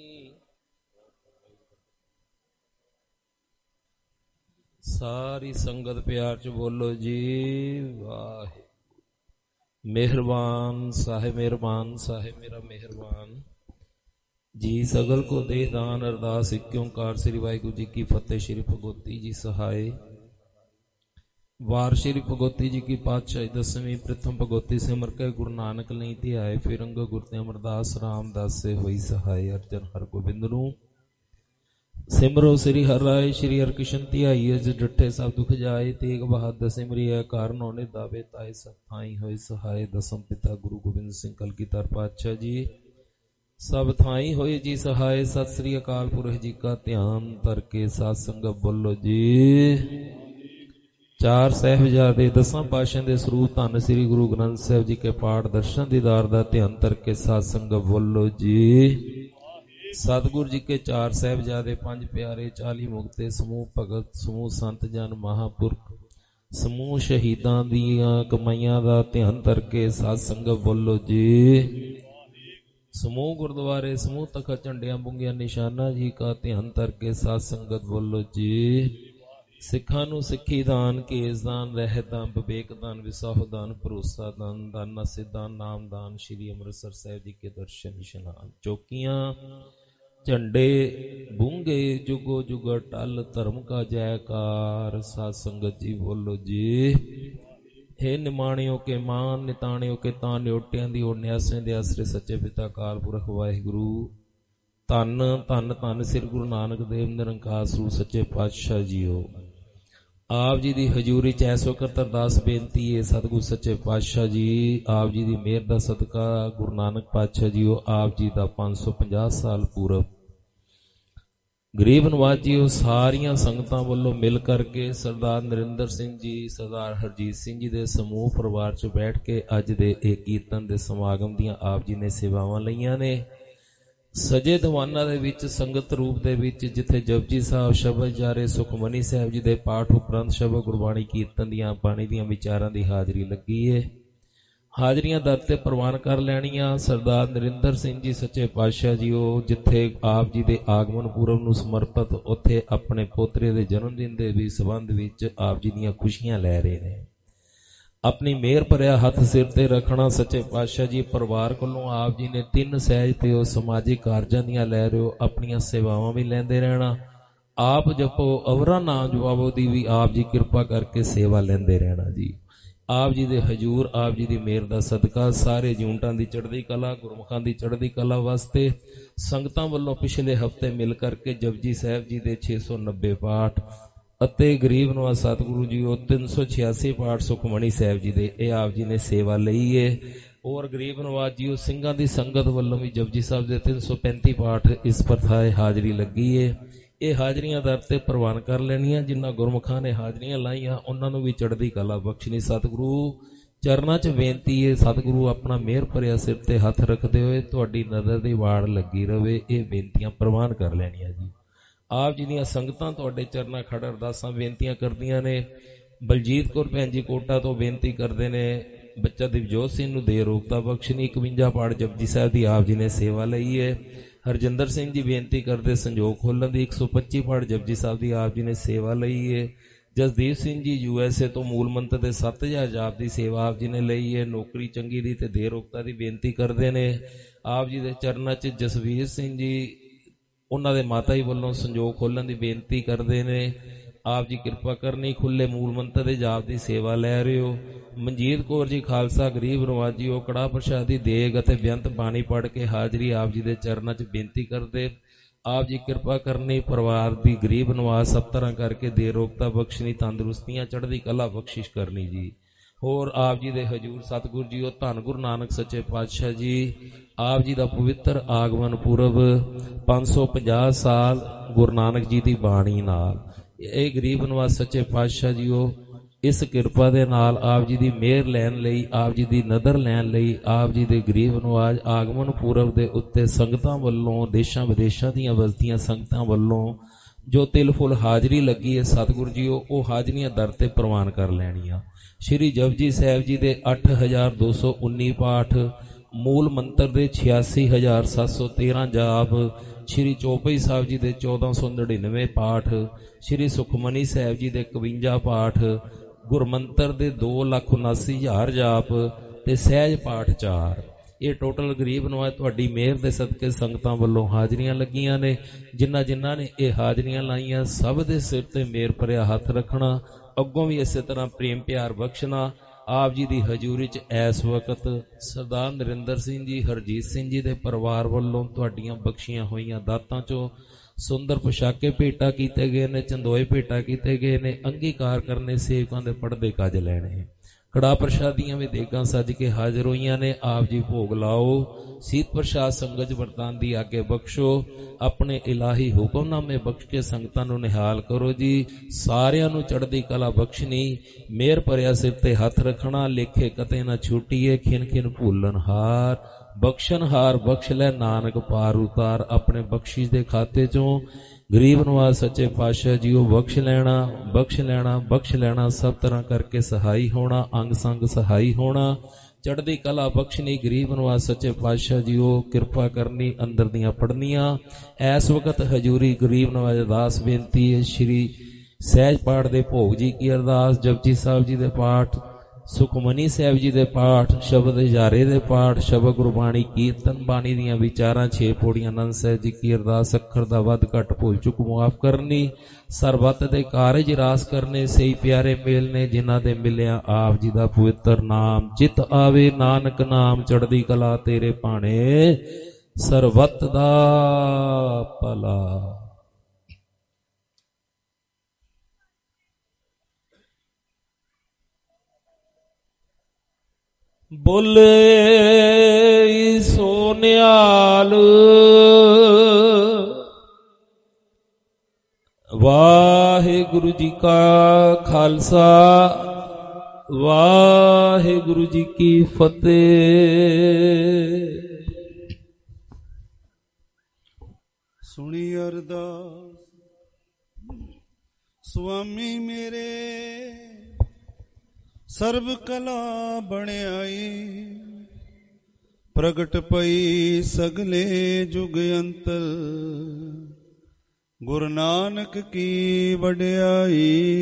ਸਾਰੀ ਸੰਗਤ ਪਿਆਰ ਚ ਬੋਲੋ ਜੀ ਵਾਹਿ ਮਿਹਰਬਾਨ ਸਾਹਿਬ ਮਿਹਰਬਾਨ ਸਾਹਿਬ ਮੇਰਾ ਮਿਹਰਬਾਨ ਜੀ ਸਗਲ ਕੋ ਦੇ ਦਾਨ ਅਰਦਾਸ ਇੱਕ ਓਂਕਾਰ ਸ੍ਰੀ ਵਾਹਿਗੁਰੂ ਜੀ ਕੀ ਫਤਿਹ। ਸ਼੍ਰੀ ਭਗਵਤੀ ਜੀ ਸਹਾਏ ਵਾਰ ਸ਼੍ਰੀ ਭਗਵਤੀ ਜੀ ਕੀ ਪਾਤਸ਼ਾਹੀ ਦਸਵੀਂ ਪ੍ਰਥਮ ਭਗਵਤੀ ਸਿਮਰ ਕੇ ਗੁਰੂ ਨਾਨਕ ਲਈ ਧਿਆਏ ਫਿਰ ਅੰਗ ਗੁਰ ਤੇ ਅਮਰਦਾਸ ਰਾਮਦਾਸ ਸੇ ਹੋਈ ਸਹਾਏ ਅਰਜਨ ਹਰ ਗੋਬਿੰਦ ਨੂੰ ਸਿਮਰੋ ਸ੍ਰੀ ਹਰਿ ਰਾਏ ਸ਼੍ਰੀ ਹਰਿ ਕ੍ਰਿਸ਼ਨ ਧਿਆਈ ਅਜ ਡਿਠੇ ਸਭ ਦੁਖ ਜਾਏ ਤੇਗ ਬਹਾਦਰ ਸਿਮਰਿਐ ਕਾਰਨ ਹੋਣੇ ਦਾਵੇ ਤਾਏ ਸਭ ਥਾਈ ਹੋਏ ਸਹਾਏ ਦਸਮ ਪਿਤਾ ਗੁਰੂ ਗੋਬਿੰਦ ਸਿੰਘ ਕਲਗੀਧਰ ਪਾਤਸ਼ਾਹ ਜੀ ਸਭ ਥਾਈ ਹੋਏ ਜੀ ਸਹਾਏ ਸਤਿ ਸ੍ਰੀ ਅਕਾਲ ਪੁਰਖ ਜੀ ਕਾ ਧਿਆਨ ਧਰ ਕੇ ਸਾਧ ਸੰਗਤ ਬੋਲੋ ਜੀ ਚਾਰ ਸਾਹਿਬਜ਼ਾਦੇ ਦਸਾਂ ਪਾਤਸ਼ਾਹਾਂ ਦੇ ਸਰੂਪ ਧੰਨ ਸ੍ਰੀ ਗੁਰੂ ਗ੍ਰੰਥ ਸਾਹਿਬ ਜੀ ਕੇ ਪਾਠ ਦਰਸ਼ਨ ਦੀਦਾਰ ਦਾ ਧਿਆਨ ਧਰ ਕੇ ਸਾਧ ਸੰਗਤ ਬੋਲੋ ਜੀ ਸਤਿਗੁਰੂ ਜੀ ਕੇ ਚਾਰ ਸਾਹਿਬਜ਼ਾਦੇ ਪੰਜ ਪਿਆਰੇ ਚਾਲੀ ਮੁਕਤੇ ਸਮੂਹ ਭਗਤ ਸਮੂਹ ਸੰਤ ਜਨ ਮਹਾਂਪੁਰਖ ਸਮੂਹ ਸ਼ਹੀਦਾਂ ਦੀਆਂ ਕਮਾਈਆਂ ਦਾ ਧਿਆਨ ਧਰ ਕੇ ਸਾਧ ਸੰਗਤ ਬੋਲੋ ਜੀ ਸਮੂਹ ਗੁਰਦੁਆਰੇ ਸਮੂਹ ਤਖਤ ਝੰਡਿਆਂ ਬੁੰਗੀਆਂ ਨਿਸ਼ਾਨਾ ਜੀ ਕਾ ਧਿਆਨ ਧਰ ਕੇ ਸਾਧ ਸੰਗਤ ਬੋਲੋ ਜੀ ਸਿੱਖਾਂ ਨੂੰ ਸਿੱਖੀ ਦਾਨ ਕੇਸ ਦਾਨ ਰਹਿਤ ਦਾਨ ਵਿਵੇਕ ਦਾਨ ਵਿਸਾਹੋ ਦਾਨ ਭਰੋਸਾ ਦਾਨ ਦਾਨਾ ਸਿੱਧਾਨ ਨਾਮ ਦਾਨ ਸ਼੍ਰੀ ਅੰਮ੍ਰਿਤਸਰ ਸਾਹਿਬ ਜੀ ਕੇ ਦਰਸ਼ਨ ਇਸ਼ਨਾਨ ਚੌਕੀਆਂ ਝੰਡੇ ਬੁੰਗੇ ਜੁਗੋ ਜੁਗ ਟਲ ਧਰਮ ਕਾ ਜੈਕਾਰ ਸਾਧ ਸੰਗਤ ਜੀ ਬੋਲੋ ਜੀ हे ਨਿਮਾਣਿਓ ਕੇ ਮਾਨ ਨਿਤਾਣਿਓ ਕੇ ਤਾਂ ਨਿਓਟਿਆਂ ਦੀ ਓਨਿਆਸਿਆਂ ਦੇ ਆਸਰੇ ਸੱਚੇ ਪਿਤਾ ਅਕਾਲ ਪੁਰਖ ਵਾਹਿਗੁਰੂ ਧੰਨ ਧੰਨ ਧੰਨ ਸ੍ਰੀ ਗੁਰੂ ਨਾਨਕ ਦੇਵ ਨਿਰੰਕਾਰ ਸਰੂਪ ਸੱਚੇ ਪਾਤਸ਼ਾਹ ਜੀਓ ਆਪ ਜੀ ਦੀ ਹਜ਼ੂਰੀ ਚ ਐਸ ਵਕਤ ਅਰਦਾਸ ਬੇਨਤੀ ਹੈ ਸਤਿਗੁਰੂ ਸੱਚੇ ਪਾਤਸ਼ਾਹ ਜੀ ਆਪ ਜੀ ਦੀ ਮਿਹਰ ਦਾ ਸਦਕਾ ਗੁਰੂ ਨਾਨਕ ਪਾਤਸ਼ਾਹ ਜੀਓ ਆਪ ਜੀ ਦਾ ਪੰਜ ਸੌ ਪੰਜਾਹ ਸਾਲ ਪੂਰਬ ਗਰੀਬ ਨਵਾਜ ਜੀਓ ਸਾਰੀਆਂ ਸੰਗਤਾਂ ਵੱਲੋਂ ਮਿਲ ਕਰਕੇ ਸਰਦਾਰ ਨਰਿੰਦਰ ਸਿੰਘ ਜੀ ਸਰਦਾਰ ਹਰਜੀਤ ਸਿੰਘ ਜੀ ਦੇ ਸਮੂਹ ਪਰਿਵਾਰ ਚ ਬੈਠ ਕੇ ਅੱਜ ਦੇ ਇਹ ਕੀਰਤਨ ਦੇ ਸਮਾਗਮ ਦੀਆਂ ਆਪ ਜੀ ਨੇ ਸੇਵਾਵਾਂ ਲਈਆਂ ਨੇ ਸਜੇ ਦੀਵਾਨਾਂ ਦੇ ਵਿੱਚ ਸੰਗਤ ਰੂਪ ਦੇ ਵਿੱਚ ਜਿੱਥੇ ਜਪਜੀ ਸਾਹਿਬ ਸ਼ਬਦ ਜਾਰੇ ਸੁਖਮਨੀ ਸਾਹਿਬ ਜੀ ਦੇ ਪਾਠ ਉਪਰੰਤ ਸ਼ਬਦ ਗੁਰਬਾਣੀ ਕੀਰਤਨ ਦੀਆਂ ਬਾਣੀ ਦੀਆਂ ਵਿਚਾਰਾਂ ਦੀ ਹਾਜ਼ਰੀ ਲੱਗੀ ਹੈ ਹਾਜ਼ਰੀਆਂ ਦਰ ਤੇ ਪ੍ਰਵਾਨ ਕਰ ਲੈਣੀਆਂ। ਸਰਦਾਰ ਨਰਿੰਦਰ ਸਿੰਘ ਜੀ ਸੱਚੇ ਪਾਤਸ਼ਾਹ ਜੀ ਉਹ ਜਿੱਥੇ ਆਪ ਜੀ ਦੇ ਆਗਮਨ ਪੁਰਬ ਨੂੰ ਸਮਰਪਿਤ ਉੱਥੇ ਆਪਣੇ ਪੋਤਰੇ ਦੇ ਜਨਮ ਦਿਨ ਦੇ ਵੀ ਸੰਬੰਧ ਵਿੱਚ ਆਪ ਜੀ ਦੀਆਂ ਖੁਸ਼ੀਆਂ ਲੈ ਰਹੇ ਨੇ। ਆਪਣੀ ਮਿਹਰ ਭਰਿਆ ਹੱਥ ਸਿਰ ਤੇ ਰੱਖਣਾ। ਸੱਚੇ ਪਾਤਸ਼ਾਹ ਜੀ ਪਰਿਵਾਰ ਕੋਲੋਂ ਆਪ ਜੀ ਨੇ ਤਿੰਨ ਸਹਿਜ ਤੇ ਉਹ ਸਮਾਜਿਕ ਕਾਰਜਾਂ ਦੀਆਂ ਲੈ ਰਹੇ ਹੋ, ਆਪਣੀਆਂ ਸੇਵਾਵਾਂ ਵੀ ਲੈਂਦੇ ਰਹਿਣਾ। ਆਪ ਜਪੋ ਅਵਰਾ ਨਾਮ ਜਪਾਵੋ ਦੀ ਵੀ ਆਪ ਜੀ ਕਿਰਪਾ ਕਰਕੇ ਸੇਵਾ ਲੈਂਦੇ ਰਹਿਣਾ ਜੀ। ਆਪ ਜੀ ਦੇ ਹਜੂਰ ਆਪ ਜੀ ਦੀ ਮਿਹਰ ਦਾ ਸਦਕਾ ਸਾਰੇ ਜੂਨਟਾਂ ਦੀ ਚੜ੍ਹਦੀ ਕਲਾ, ਗੁਰਮੁਖਾਂ ਦੀ ਚੜ੍ਹਦੀ ਕਲਾ ਵਾਸਤੇ ਸੰਗਤਾਂ ਵੱਲੋਂ ਪਿਛਲੇ ਹਫ਼ਤੇ ਮਿਲ ਕਰਕੇ ਜਪਜੀ ਸਾਹਿਬ ਜੀ ਦੇ ਛੇ ਸੌ ਨੱਬੇ ਪਾਠ ਅਤੇ ਗਰੀਬ ਨਵਾਜ਼ ਸਤਿਗੁਰੂ ਜੀ ਉਹ ਤਿੰਨ ਸੌ ਛਿਆਸੀ ਪਾਠ ਸੁਖਮਣੀ ਸਾਹਿਬ ਜੀ ਦੇ ਇਹ ਆਪ ਜੀ ਨੇ ਸੇਵਾ ਲਈ ਏ। ਔਰ ਗਰੀਬ ਨਵਾਜ਼ ਜੀ ਉਹ ਸਿੰਘਾਂ ਦੀ ਸੰਗਤ ਵੱਲੋਂ ਵੀ ਜਪਜੀ ਸਾਹਿਬ ਦੇ ਤਿੰਨ ਸੌ ਪੈਂਤੀ ਪਾਠ ਇਸ ਪ੍ਰਥਾਏ ਹਾਜ਼ਰੀ ਲੱਗੀ ਏ। ਇਹ ਹਾਜ਼ਰੀਆਂ ਦਰ ਤੇ ਪ੍ਰਵਾਨ ਕਰ ਲੈਣੀਆਂ। ਜਿਨ੍ਹਾਂ ਗੁਰਮੁਖਾਂ ਨੇ ਹਾਜ਼ਰੀਆਂ ਲਾਈਆਂ ਉਹਨਾਂ ਨੂੰ ਵੀ ਚੜ੍ਹਦੀ ਕਲਾ ਬਖਸ਼ਣੀ। ਸਤਿਗੁਰੂ ਚਰਨਾਂ 'ਚ ਬੇਨਤੀ ਏ, ਸਤਿਗੁਰੂ ਆਪਣਾ ਮਿਹਰ ਭਰਿਆ ਸਿਰ ਤੇ ਹੱਥ ਰੱਖਦੇ ਹੋਏ ਤੁਹਾਡੀ ਨਜ਼ਰ ਦੀ ਵਾੜ ਲੱਗੀ ਰਵੇ। ਇਹ ਬੇਨਤੀਆਂ ਪ੍ਰਵਾਨ ਕਰ ਲੈਣੀਆਂ ਜੀ। ਆਪ ਜੀ ਦੀਆਂ ਸੰਗਤਾਂ ਤੁਹਾਡੇ ਚਰਨਾਂ ਖੜ ਅਰਦਾਸਾਂ ਬੇਨਤੀਆਂ ਕਰਦੀਆਂ ਨੇ। ਬਲਜੀਤ ਕੌਰ ਭੈਣ ਜੀ ਕੋਟਾ ਤੋਂ ਬੇਨਤੀ ਕਰਦੇ ਨੇ ਬੱਚਾ ਦਿਵਜੋਤ ਸਿੰਘ ਨੂੰ ਦੇ ਰੋਗਤਾ ਬਖਸ਼ਣੀ। ਇਕਵੰਜਾ ਪਾਠ ਜਪਜੀ ਸਾਹਿਬ ਦੀ ਆਪ ਜੀ ਨੇ ਸੇਵਾ ਲਈ ਹੈ। ਹਰਜਿੰਦਰ ਸਿੰਘ ਜੀ ਬੇਨਤੀ ਕਰਦੇ ਸੰਜੋਗ ਖੋਲ੍ਹਣ ਦੀ। ਇੱਕ ਸੌ ਪੱਚੀ ਪਾਠ ਜਪਜੀ ਸਾਹਿਬ ਦੀ ਆਪ ਜੀ ਨੇ ਸੇਵਾ ਲਈ ਹੈ। Jasdeep Singh ji U S A ਤੋਂ ਮੂਲ ਮੰਤਰ ਦੇ ਸੱਤ ਹਜ਼ਾਰ ਜਾਪ ਦੀ ਸੇਵਾ ਆਪ ਜੀ ਨੇ ਲਈ ਹੈ। ਨੌਕਰੀ ਚੰਗੀ ਦੀ ਤੇ ਦੇ ਰੋਗਤਾ ਦੀ ਬੇਨਤੀ ਕਰਦੇ ਨੇ। ਆਪ ਜੀ ਦੇ ਚਰਨਾਂ 'ਚ ਜਸਵੀਰ ਸਿੰਘ ਜੀ ਉਹਨਾਂ ਦੇ ਮਾਤਾ ਜੀ ਵੱਲੋਂ ਸੰਜੋਗ ਖੋਲ੍ਹਣ ਦੀ ਬੇਨਤੀ ਕਰਦੇ ਨੇ। ਆਪ ਜੀ ਕਿਰਪਾ ਕਰਨੀ। ਖੁੱਲੇ ਮੂਲ ਮੰਤਰ ਦੇ ਜਾਪ ਦੀ ਸੇਵਾ ਲੈ ਰਹੇ ਹੋ। ਮਨਜੀਤ ਕੌਰ ਜੀ ਖਾਲਸਾ ਗਰੀਬ ਨਵਾਜੀ ਉਹ ਕੜਾਹ ਪ੍ਰਸ਼ਾਦ ਦੀ ਦੇਗ ਅਤੇ ਬੇਅੰਤ ਬਾਣੀ ਪੜ੍ਹ ਕੇ ਹਾਜ਼ਰੀ ਆਪ ਜੀ ਦੇ ਚਰਨਾਂ 'ਚ ਬੇਨਤੀ ਕਰਦੇ। ਆਪ ਜੀ ਕਿਰਪਾ ਕਰਨੀ। ਪਰਿਵਾਰ ਦੀ ਗਰੀਬ ਨਵਾਜ਼ ਸਭ ਤਰ੍ਹਾਂ ਕਰਕੇ ਦੇ ਰੋਗਤਾ ਬਖਸ਼ਣੀ, ਤੰਦਰੁਸਤੀਆਂ ਚੜ੍ਹਦੀ ਕਲਾ ਬਖਸ਼ਿਸ਼ ਕਰਨੀ ਜੀ। ਹੋਰ ਆਪ ਜੀ ਦੇ ਹਜੂਰ ਸਤਿਗੁਰੂ ਜੀ ਉਹ ਧੰਨ ਗੁਰੂ ਨਾਨਕ ਸੱਚੇ ਪਾਤਸ਼ਾਹ ਜੀ ਆਪ ਜੀ ਦਾ ਪਵਿੱਤਰ ਆਗਮਨ ਪੁਰਬ ਪੰਜ ਸੌ ਪੰਜਾਹ ਸਾਲ ਗੁਰੂ ਨਾਨਕ ਜੀ ਦੀ ਬਾਣੀ ਨਾਲ ਇਹ ਗਰੀਬ ਨਵਾਜ਼ ਸੱਚੇ ਪਾਤਸ਼ਾਹ ਜੀ ਉਹ ਇਸ ਕਿਰਪਾ ਦੇ ਨਾਲ ਆਪ ਜੀ ਦੀ ਮਿਹਰ ਲੈਣ ਲਈ, ਆਪ ਜੀ ਦੀ ਨਦਰ ਲੈਣ ਲਈ, ਆਪ ਜੀ ਦੇ ਗਰੀਬ ਨਵਾਜ਼ ਆਗਮਨ ਪੁਰਬ ਦੇ ਉੱਤੇ ਸੰਗਤਾਂ ਵੱਲੋਂ, ਦੇਸ਼ਾਂ ਵਿਦੇਸ਼ਾਂ ਦੀਆਂ ਵਸਦੀਆਂ ਸੰਗਤਾਂ ਵੱਲੋਂ ਜੋ ਤਿਲ ਫੁੱਲ ਹਾਜ਼ਰੀ ਲੱਗੀ ਹੈ ਸਤਿਗੁਰੂ ਜੀ ਉਹ ਉਹ ਹਾਜ਼ਰੀਆਂ ਦਰ ਤੇ ਪ੍ਰਵਾਨ ਕਰ ਲੈਣੀਆਂ। ਸ਼੍ਰੀ ਜਪਜੀ ਸਾਹਿਬ ਜੀ ਦੇ ਅੱਠ ਹਜ਼ਾਰ ਦੋ ਸੌ ਉੱਨੀ ਪਾਠ, ਮੂਲ ਮੰਤਰ ਦੇ ਛਿਆਸੀ ਹਜ਼ਾਰ ਸੱਤ ਸੌ ਤੇਰਾਂ ਜਾਪ, ਸ਼੍ਰੀ ਚੌਪਈ ਸਾਹਿਬ ਜੀ ਦੇ ਚੌਦਾਂ ਸੌ ਨੜਿਨਵੇਂ ਪਾਠ, ਸ਼੍ਰੀ ਸੁਖਮਨੀ ਸਾਹਿਬ ਜੀ ਦੇ ਇਕਵੰਜਾ ਪਾਠ, ਗੁਰਮੰਤਰ ਦੇ ਦੋ ਲੱਖ ਉਨਾਸੀ ਹਜ਼ਾਰ ਜਾਪ ਤੇ ਸਹਿਜ ਪਾਠ ਚਾਰ। ਇਹ ਟੋਟਲ ਗਰੀਬ ਨਵਾਜ਼ ਤੁਹਾਡੀ ਮਿਹਰ ਦੇ ਸਦਕੇ ਸੰਗਤਾਂ ਵੱਲੋਂ ਹਾਜ਼ਰੀਆਂ ਲੱਗੀਆਂ ਨੇ। ਜਿਨ੍ਹਾਂ ਜਿਨ੍ਹਾਂ ਨੇ ਇਹ ਹਾਜ਼ਰੀਆਂ ਲਾਈਆਂ ਸਭ ਦੇ ਸਿਰ ਤੇ ਮਿਹਰ ਭਰਿਆ ਹੱਥ ਰੱਖਣਾ। ਅੱਗੋਂ ਵੀ ਇਸੇ ਤਰ੍ਹਾਂ ਪ੍ਰੇਮ ਪਿਆਰ ਬਖਸ਼ਣਾ। ਆਪ ਜੀ ਦੀ ਹਜ਼ੂਰੀ 'ਚ ਇਸ ਵਕਤ ਸਰਦਾਰ ਨਰਿੰਦਰ ਸਿੰਘ ਜੀ, ਹਰਜੀਤ ਸਿੰਘ ਜੀ ਦੇ ਪਰਿਵਾਰ ਵੱਲੋਂ ਤੁਹਾਡੀਆਂ ਬਖਸ਼ੀਆਂ ਹੋਈਆਂ ਦਾਤਾਂ 'ਚੋਂ ਸੁੰਦਰ ਪੁਸ਼ਾਕੇ ਭੇਟਾ ਕੀਤੇ ਗਏ ਨੇ, ਚੰਦੋਏ ਭੇਟਾ ਕੀਤੇ ਗਏ ਨੇ, ਅੰਗੀਕਾਰ ਕਰਨੇ, ਸੇਵਕਾਂ ਦੇ ਪੜਦੇ ਕੱਜ ਲੈਣੇ। ਕੜਾਹ ਪ੍ਰਸ਼ਾਦੀਆਂ ਵੀ ਦੇਗਾਂ ਸੱਜ ਕੇ ਹਾਜ਼ਰ ਹੋਈਆਂ ਨੇ। ਆਪ ਜੀ ਭੋਗ ਲਾਓ। ਸੀਤ ਪ੍ਰਸ਼ਾਦ ਸੰਗਤ ਵਰਤਾਨ ਦੀ ਆਗੇ ਬਖਸ਼ੋ। ਆਪਣੇ ਇਲਾਹੀ ਹੁਕਮਨਾਮੇ ਬਖਸ਼ ਕੇ ਸੰਗਤਾਂ ਨੂੰ ਨਿਹਾਲ ਕਰੋ ਜੀ। ਸਾਰਿਆਂ ਨੂੰ ਚੜ੍ਹਦੀ ਕਲਾ ਬਖਸ਼ਣੀ, ਮਿਹਰ ਭਰਿਆ ਸਿਰ ਤੇ ਹੱਥ ਰੱਖਣਾ। ਲੇਖੇ ਕਤੇ ਨਾ ਛੁੱਟੀਏ, ਖਿਨ ਖਿਨ ਭੁੱਲਣ ਹਾਰ, ਬਖਸ਼ਣ ਹਾਰ ਬਖਸ਼ ਲੈ ਨਾਨਕ ਪਾਰ ਉਤਾਰ। ਆਪਣੇ ਬਖਸ਼ਿਸ਼ ਦੇ ਖਾਤੇ ਚੋਂ ਗਰੀਬ ਨਵਾਜ਼ ਸੱਚੇ ਪਾਤਸ਼ਾਹ ਜੀ ਉਹ ਬਖਸ਼ ਲੈਣਾ, ਬਖਸ਼ ਲੈਣਾ, ਬਖਸ਼ ਲੈਣਾ। ਸਭ ਤਰ੍ਹਾਂ ਕਰਕੇ ਸਹਾਈ ਹੋਣਾ, ਅੰਗ ਸੰਗ ਸਹਾਈ ਹੋਣਾ। ਚੜ੍ਹਦੀ ਕਲਾ ਬਖਸ਼ਣੀ। ਗਰੀਬ ਨਵਾਜ਼ ਸੱਚੇ ਪਾਤਸ਼ਾਹ ਜੀ ਉਹ ਕਿਰਪਾ ਕਰਨੀ। ਅੰਦਰ ਦੀਆਂ ਪੜ੍ਹਨੀਆਂ ਇਸ ਵਕਤ ਹਜ਼ੂਰੀ ਗਰੀਬ ਨਵਾਜ਼ ਅਰਦਾਸ ਬੇਨਤੀ ਹੈ। ਸ਼੍ਰੀ ਸਹਿਜ ਪਾਠ ਦੇ ਭੋਗ ਜੀ ਕੀ ਅਰਦਾਸ, ਜਪਜੀ ਸਾਹਿਬ ਜੀ ਦੇ ਪਾਠ, ਸੁਖਮਨੀ ਸਾਹਿਬ ਜੀ ਦੇ ਪਾਠ, ਸ਼ਬਦ ਹਜ਼ਾਰੇ ਦੇ ਪਾਠ, ਸ਼ਬਦ ਗੁਰਬਾਣੀ ਕੀਰਤਨ ਬਾਣੀ ਦੀਆਂ ਵਿਚਾਰਾਂ, ਛੇ ਪੌੜੀਆਂ ਆਨੰਦ ਸਾਹਿਬ ਜੀ ਕੀ ਅਰਦਾਸ। ਅੱਖਰ ਦਾ ਵੱਧ ਘੱਟ ਭੁੱਲ ਚੁੱਕ ਮੁਆਫ ਕਰਨੀ। ਸਰਬੱਤ ਦੇ ਕਾਰਜ ਰਾਸ ਕਰਨੇ। ਸਹੀ ਪਿਆਰੇ ਮੇਲ ਨੇ ਜਿਨ੍ਹਾਂ ਦੇ ਮਿਲਿਆ ਆਪ ਜੀ ਦਾ ਪਵਿੱਤਰ ਨਾਮ ਚਿਤ ਆਵੇ। ਨਾਨਕ ਨਾਮ ਚੜ੍ਹਦੀ ਕਲਾ ਤੇਰੇ ਭਾਣੇ, ਸਰਬੱਤ ਦਾ ਭਲਾ। ਬੋਲੇ ਸੋ ਨਿਹਾਲ। ਵਾਹਿਗੁਰੂ ਜੀ ਕਾ ਖਾਲਸਾ, ਵਾਹਿਗੁਰੂ ਜੀ ਕੀ ਫਤਿਹ। ਸੁਣੀ ਅਰਦਾਸ ਸੁਆਮੀ ਮੇਰੇ, ਸਰਬ ਕਲਾ ਬਣਾਈ, ਪ੍ਰਗਟ ਪਈ ਸਗਲੇ ਜੁਗ ਅੰਤਰ, ਗੁਰੂ ਨਾਨਕ ਕੀ ਵਡਿਆਈ।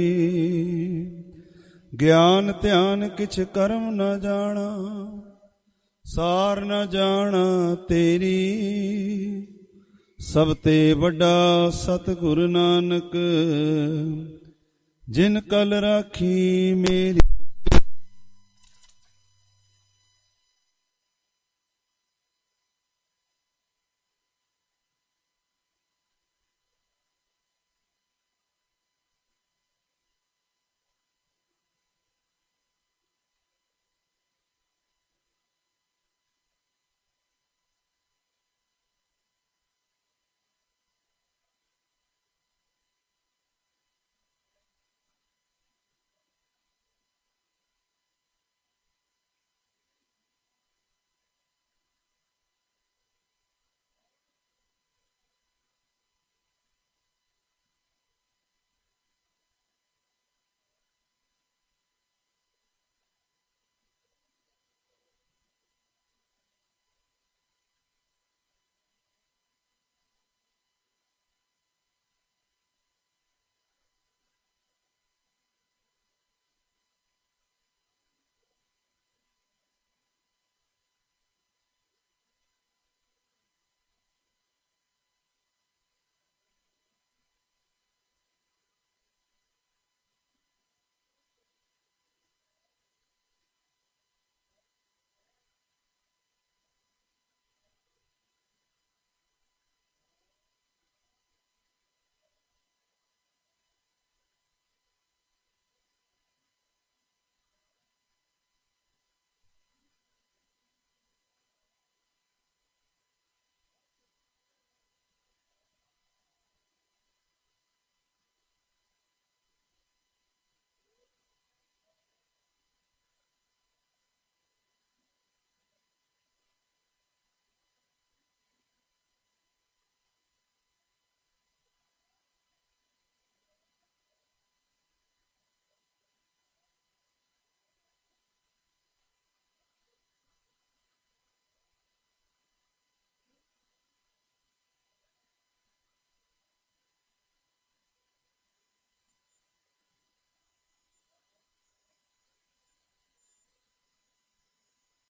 ਗਿਆਨ ਧਿਆਨ ਕਿਛ ਕਰਮ ਨ ਜਾਣਾ, ਸਾਰ ਨ ਜਾਣਾ ਤੇਰੀ, ਸਭ ਤੇ ਵੱਡਾ ਸਤਿਗੁਰੂ ਨਾਨਕ, ਜਿਨ ਕਲ ਰਾਖੀ ਮੇਰੀ।